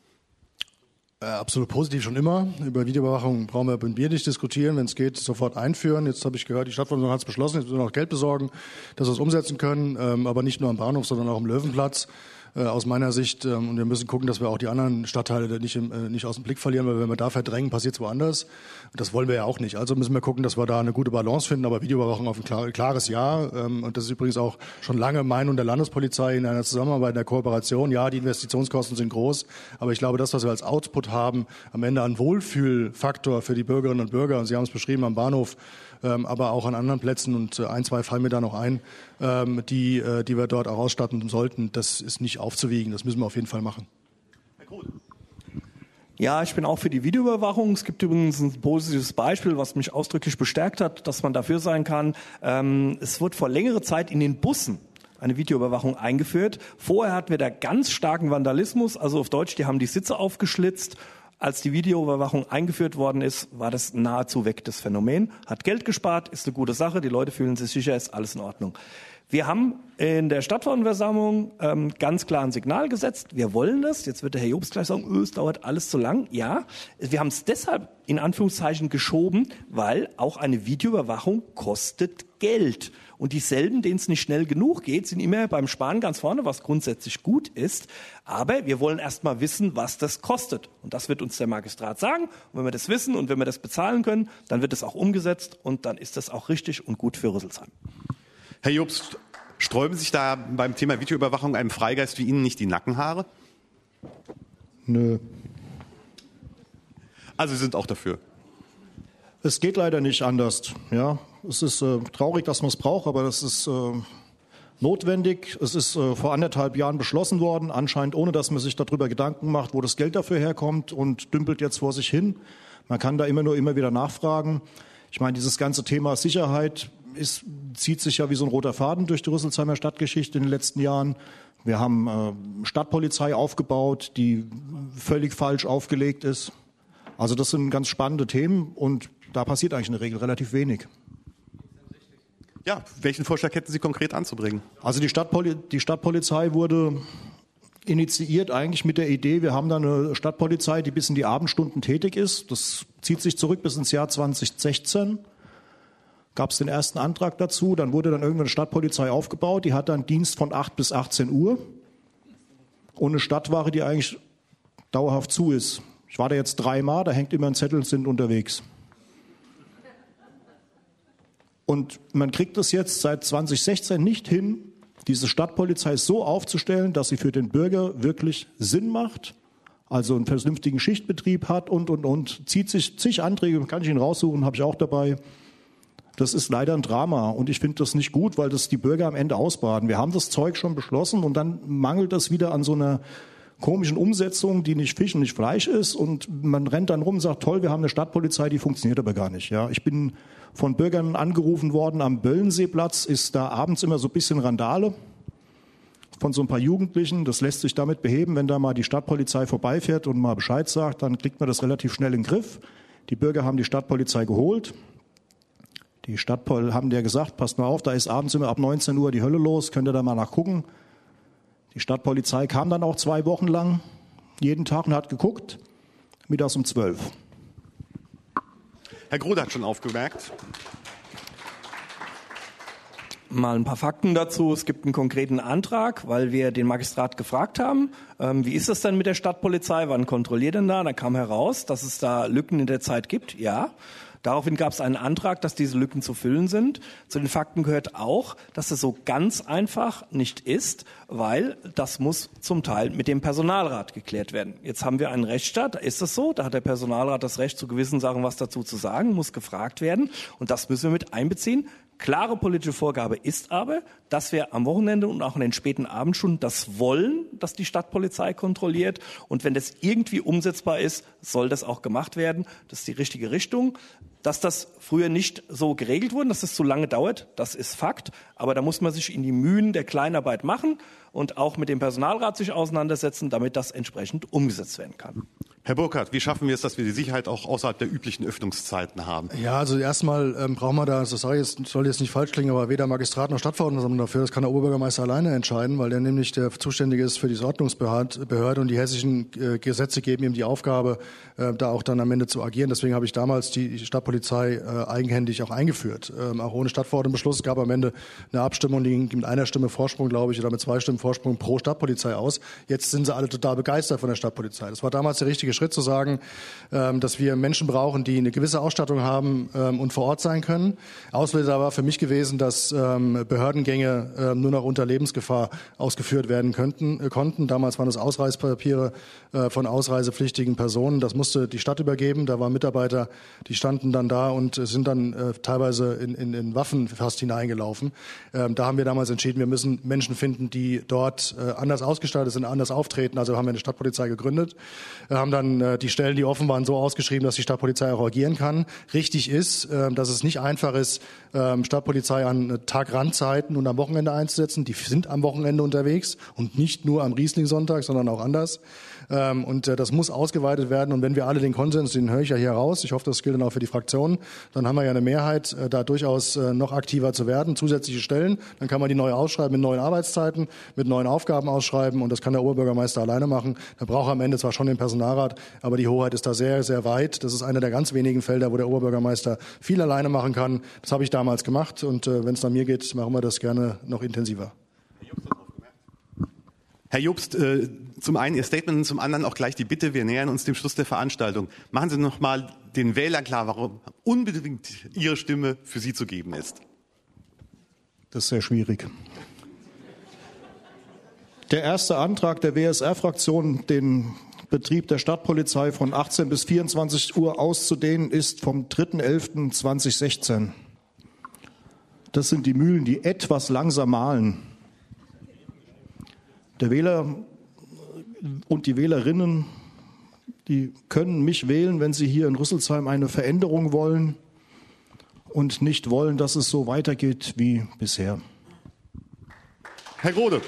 Absolut positiv schon immer. Über Videoüberwachung brauchen wir mit mir nicht diskutieren. Wenn es geht, sofort einführen. Jetzt habe ich gehört, die Stadtverwaltung hat es beschlossen. Jetzt müssen wir noch Geld besorgen, dass wir es umsetzen können. Aber nicht nur am Bahnhof, sondern auch am Löwenplatz. aus meiner Sicht. Und wir müssen gucken, dass wir auch die anderen Stadtteile nicht aus dem Blick verlieren, weil wenn wir da verdrängen, passiert es woanders. Das wollen wir ja auch nicht. Also müssen wir gucken, dass wir da eine gute Balance finden. Aber Videoüberwachung auf ein klares Ja. Und das ist übrigens auch schon lange Meinung der Landespolizei in einer Zusammenarbeit, in der Kooperation. Ja, die Investitionskosten sind groß. Aber ich glaube, das, was wir als Output haben, am Ende an Wohlfühlfaktor für die Bürgerinnen und Bürger, und Sie haben es beschrieben am Bahnhof, aber auch an anderen Plätzen, und ein, zwei fallen mir da noch ein, die wir dort auch ausstatten sollten, das ist nicht aufzuwiegen. Das müssen wir auf jeden Fall machen. Herr Groth. Ja, ich bin auch für die Videoüberwachung. Es gibt übrigens ein positives Beispiel, was mich ausdrücklich bestärkt hat, dass man dafür sein kann. Es wurde vor längerer Zeit in den Bussen eine Videoüberwachung eingeführt. Vorher hatten wir da ganz starken Vandalismus, also auf Deutsch, die haben die Sitze aufgeschlitzt. Als die Videoüberwachung eingeführt worden ist, war das nahezu weg, das Phänomen. Hat Geld gespart, ist eine gute Sache, die Leute fühlen sich sicher, ist alles in Ordnung. Wir haben in der Stadtversammlung ganz klar ein Signal gesetzt. Wir wollen das. Jetzt wird der Herr Jobs gleich sagen, es dauert alles zu lang. Ja, wir haben es deshalb in Anführungszeichen geschoben, weil auch eine Videoüberwachung kostet Geld. Und dieselben, denen es nicht schnell genug geht, sind immer beim Sparen ganz vorne, was grundsätzlich gut ist. Aber wir wollen erst mal wissen, was das kostet. Und das wird uns der Magistrat sagen. Und wenn wir das wissen und wenn wir das bezahlen können, dann wird es auch umgesetzt und dann ist das auch richtig und gut für Rüsselsheim. Herr Jobs, sträuben sich da beim Thema Videoüberwachung einem Freigeist wie Ihnen nicht die Nackenhaare? Nö. Also Sie sind auch dafür? Es geht leider nicht anders. Ja, es ist traurig, dass man es braucht, aber das ist notwendig. Es ist vor 1,5 Jahren beschlossen worden, anscheinend ohne, dass man sich darüber Gedanken macht, wo das Geld dafür herkommt und dümpelt jetzt vor sich hin. Man kann da immer wieder nachfragen. Ich meine, dieses ganze Thema Sicherheit zieht sich ja wie so ein roter Faden durch die Rüsselsheimer Stadtgeschichte in den letzten Jahren. Wir haben Stadtpolizei aufgebaut, die völlig falsch aufgelegt ist. Also das sind ganz spannende Themen und da passiert eigentlich in der Regel relativ wenig. Ja, welchen Vorschlag hätten Sie konkret anzubringen? Also die Stadtpolizei wurde initiiert eigentlich mit der Idee, wir haben da eine Stadtpolizei, die bis in die Abendstunden tätig ist. Das zieht sich zurück bis ins Jahr 2016. Gab es den ersten Antrag dazu, dann wurde dann irgendwann eine Stadtpolizei aufgebaut, die hat dann Dienst von 8 bis 18 Uhr und eine Stadtwache, die eigentlich dauerhaft zu ist. Ich war da jetzt 3-mal, da hängt immer ein Zettel, sind unterwegs. Und man kriegt es jetzt seit 2016 nicht hin, diese Stadtpolizei so aufzustellen, dass sie für den Bürger wirklich Sinn macht, also einen vernünftigen Schichtbetrieb hat und. Zieht sich zig Anträge, kann ich Ihnen raussuchen, habe ich auch dabei. Das ist leider ein Drama und ich finde das nicht gut, weil das die Bürger am Ende ausbaden. Wir haben das Zeug schon beschlossen und dann mangelt das wieder an so einer komischen Umsetzung, die nicht Fisch und nicht Fleisch ist und man rennt dann rum und sagt, toll, wir haben eine Stadtpolizei, die funktioniert aber gar nicht. Ja, ich bin von Bürgern angerufen worden am Böllenseeplatz, ist da abends immer so ein bisschen Randale von so ein paar Jugendlichen. Das lässt sich damit beheben, wenn da mal die Stadtpolizei vorbeifährt und mal Bescheid sagt, dann kriegt man das relativ schnell in den Griff. Die Bürger haben die Stadtpolizei geholt. Die Stadtpol haben dir gesagt, passt mal auf, da ist abends immer ab 19 Uhr die Hölle los, könnt ihr da mal nachgucken. Die Stadtpolizei kam dann auch 2 Wochen lang, jeden Tag und hat geguckt, mittags um 12. Herr Gruder hat schon aufgemerkt. Mal ein paar Fakten dazu. Es gibt einen konkreten Antrag, weil wir den Magistrat gefragt haben, wie ist das denn mit der Stadtpolizei, wann kontrolliert denn da? Da kam heraus, dass es da Lücken in der Zeit gibt, ja. Daraufhin gab es einen Antrag, dass diese Lücken zu füllen sind. Zu den Fakten gehört auch, dass es so ganz einfach nicht ist, weil das muss zum Teil mit dem Personalrat geklärt werden. Jetzt haben wir einen Rechtsstaat, da ist es so, da hat der Personalrat das Recht, zu gewissen Sachen was dazu zu sagen, muss gefragt werden und das müssen wir mit einbeziehen. Klare politische Vorgabe ist aber, dass wir am Wochenende und auch in den späten Abendstunden das wollen, dass die Stadtpolizei kontrolliert. Und wenn das irgendwie umsetzbar ist, soll das auch gemacht werden. Das ist die richtige Richtung. Dass das früher nicht so geregelt wurde, dass das zu lange dauert, das ist Fakt. Aber da muss man sich in die Mühen der Kleinarbeit machen und auch mit dem Personalrat sich auseinandersetzen, damit das entsprechend umgesetzt werden kann. Herr Burkhardt, wie schaffen wir es, dass wir die Sicherheit auch außerhalb der üblichen Öffnungszeiten haben? Ja, also erstmal brauchen wir da, das soll jetzt nicht falsch klingen, aber weder Magistrat noch Stadtverordneter dafür. Das kann der Oberbürgermeister alleine entscheiden, weil der nämlich der Zuständige ist für die Ordnungsbehörde und die hessischen Gesetze geben ihm die Aufgabe, da auch dann am Ende zu agieren. Deswegen habe ich damals die Stadtpolizei eigenhändig auch eingeführt. Auch ohne Stadtverordnetenbeschluss gab am Ende eine Abstimmung, die ging mit einer Stimme Vorsprung, glaube ich, oder mit 2 Stimmen Vorsprung pro Stadtpolizei aus. Jetzt sind sie alle total begeistert von der Stadtpolizei. Das war damals der richtige Schritt zu sagen, dass wir Menschen brauchen, die eine gewisse Ausstattung haben und vor Ort sein können. Auslöser war für mich gewesen, dass Behördengänge nur noch unter Lebensgefahr ausgeführt werden konnten. Damals waren es Ausreisepapiere von ausreisepflichtigen Personen. Das musste die Stadt übergeben. Da waren Mitarbeiter, die standen dann da und sind dann teilweise in Waffen fast hineingelaufen. Da haben wir damals entschieden, wir müssen Menschen finden, die dort anders ausgestattet sind, anders auftreten. Also haben wir eine Stadtpolizei gegründet, haben dann die Stellen, die offen waren, so ausgeschrieben, dass die Stadtpolizei auch agieren kann. Richtig ist, dass es nicht einfach ist, Stadtpolizei an Tagrandzeiten und am Wochenende einzusetzen. Die sind am Wochenende unterwegs und nicht nur am Riesling-Sonntag, sondern auch anders. Und das muss ausgeweitet werden. Und wenn wir alle den Konsens, den höre ich ja hier raus, ich hoffe, das gilt dann auch für die Fraktionen, dann haben wir ja eine Mehrheit, da durchaus noch aktiver zu werden, zusätzliche Stellen. Dann kann man die neu ausschreiben mit neuen Arbeitszeiten, mit neuen Aufgaben ausschreiben. Und das kann der Oberbürgermeister alleine machen. Da braucht er am Ende zwar schon den Personalrat, aber die Hoheit ist da sehr, sehr weit. Das ist einer der ganz wenigen Felder, wo der Oberbürgermeister viel alleine machen kann. Das habe ich damals gemacht. Und wenn es nach mir geht, machen wir das gerne noch intensiver. Herr Jobst, zum einen Ihr Statement und zum anderen auch gleich die Bitte, wir nähern uns dem Schluss der Veranstaltung. Machen Sie noch mal den Wählern klar, warum unbedingt Ihre Stimme für Sie zu geben ist. Das ist sehr schwierig. Der erste Antrag der WSR-Fraktion, den Betrieb der Stadtpolizei von 18 bis 24 Uhr auszudehnen, ist vom 3.11.2016. Das sind die Mühlen, die etwas langsam mahlen. Der Wähler und die Wählerinnen, die können mich wählen, wenn sie hier in Rüsselsheim eine Veränderung wollen und nicht wollen, dass es so weitergeht wie bisher. Herr Grode.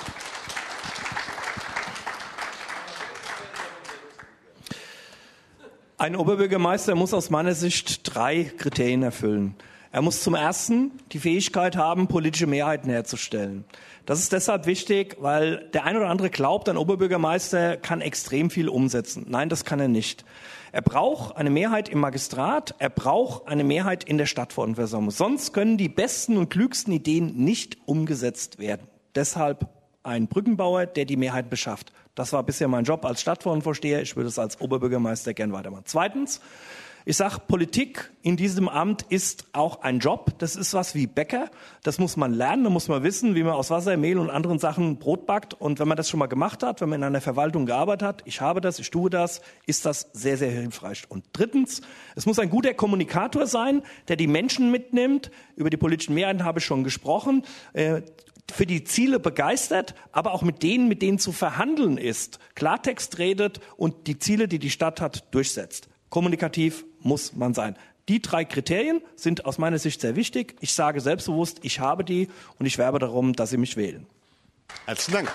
Ein Oberbürgermeister muss aus meiner Sicht 3 Kriterien erfüllen. Er muss zum Ersten die Fähigkeit haben, politische Mehrheiten herzustellen. Das ist deshalb wichtig, weil der ein oder andere glaubt, ein Oberbürgermeister kann extrem viel umsetzen. Nein, das kann er nicht. Er braucht eine Mehrheit im Magistrat, er braucht eine Mehrheit in der Stadtverordnetenversammlung. Sonst können die besten und klügsten Ideen nicht umgesetzt werden. Deshalb ein Brückenbauer, der die Mehrheit beschafft. Das war bisher mein Job als Stadtverordnetenvorsteher. Ich würde es als Oberbürgermeister gern weitermachen. Zweitens, ich sage, Politik in diesem Amt ist auch ein Job. Das ist was wie Bäcker. Das muss man lernen, da muss man wissen, wie man aus Wasser, Mehl und anderen Sachen Brot backt. Und wenn man das schon mal gemacht hat, wenn man in einer Verwaltung gearbeitet hat, ich habe das, ich tue das, ist das sehr, sehr hilfreich. Und drittens, es muss ein guter Kommunikator sein, der die Menschen mitnimmt. Über die politischen Mehrheiten habe ich schon gesprochen. Für die Ziele begeistert, aber auch mit denen zu verhandeln ist, Klartext redet und die Ziele, die die Stadt hat, durchsetzt. Kommunikativ muss man sein. Die 3 Kriterien sind aus meiner Sicht sehr wichtig. Ich sage selbstbewusst, ich habe die und ich werbe darum, dass Sie mich wählen. Herzlichen Dank.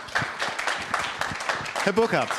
Herr Burkhardt,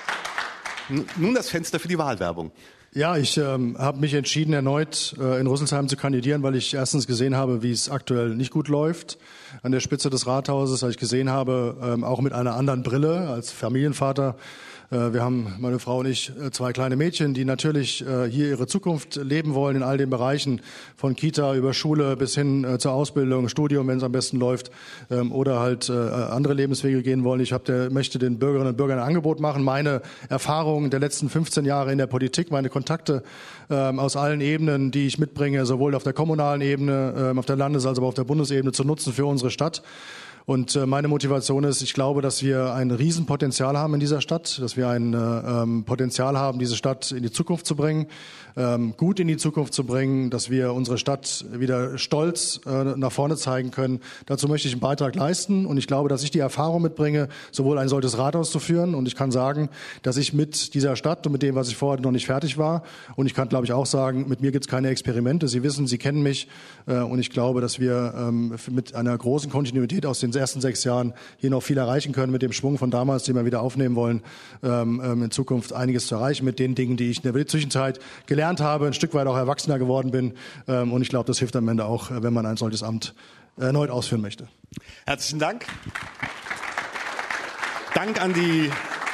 nun das Fenster für die Wahlwerbung. Ja, ich habe mich entschieden, erneut in Rüsselsheim zu kandidieren, weil ich erstens gesehen habe, wie es aktuell nicht gut läuft an der Spitze des Rathauses, weil ich gesehen habe, auch mit einer anderen Brille als Familienvater. Wir haben, meine Frau und ich, 2 kleine Mädchen, die natürlich hier ihre Zukunft leben wollen in all den Bereichen, von Kita über Schule bis hin zur Ausbildung, Studium, wenn es am besten läuft, oder halt andere Lebenswege gehen wollen. Ich möchte den Bürgerinnen und Bürgern ein Angebot machen, meine Erfahrungen der letzten 15 Jahre in der Politik, meine Kontakte aus allen Ebenen, die ich mitbringe, sowohl auf der kommunalen Ebene, auf der Landes- als auch auf der Bundesebene, zu nutzen für unsere Stadt. Und meine Motivation ist, ich glaube, dass wir ein Riesenpotenzial haben in dieser Stadt, dass wir ein Potenzial haben, diese Stadt in die Zukunft zu bringen, gut in die Zukunft zu bringen, dass wir unsere Stadt wieder stolz nach vorne zeigen können. Dazu möchte ich einen Beitrag leisten und ich glaube, dass ich die Erfahrung mitbringe, sowohl ein solches Rathaus zu führen und ich kann sagen, dass ich mit dieser Stadt und mit dem, was ich vorhatte, noch nicht fertig war und ich kann, glaube ich, auch sagen, mit mir gibt es keine Experimente. Sie wissen, Sie kennen mich und ich glaube, dass wir mit einer großen Kontinuität aus den den ersten 6 Jahren hier noch viel erreichen können mit dem Schwung von damals, den wir wieder aufnehmen wollen, in Zukunft einiges zu erreichen mit den Dingen, die ich in der Zwischenzeit gelernt habe, ein Stück weit auch erwachsener geworden bin. Und ich glaube, das hilft am Ende auch, wenn man ein solches Amt erneut ausführen möchte. Herzlichen Dank. Dank an die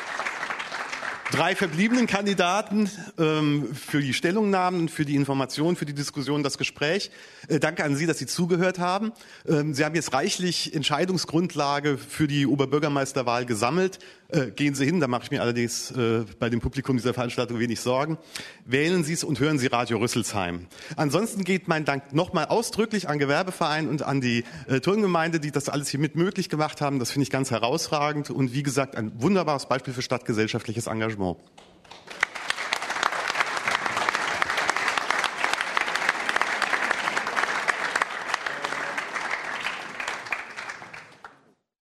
3 verbliebenen Kandidaten für die Stellungnahmen, für die Informationen, für die Diskussion, das Gespräch. Danke an Sie, dass Sie zugehört haben. Sie haben jetzt reichlich Entscheidungsgrundlage für die Oberbürgermeisterwahl gesammelt. Gehen Sie hin, da mache ich mir allerdings bei dem Publikum dieser Veranstaltung wenig Sorgen. Wählen Sie es und hören Sie Radio Rüsselsheim. Ansonsten geht mein Dank nochmal ausdrücklich an Gewerbeverein und an die Turngemeinde, die das alles hier mit möglich gemacht haben. Das finde ich ganz herausragend und wie gesagt ein wunderbares Beispiel für stadtgesellschaftliches Engagement.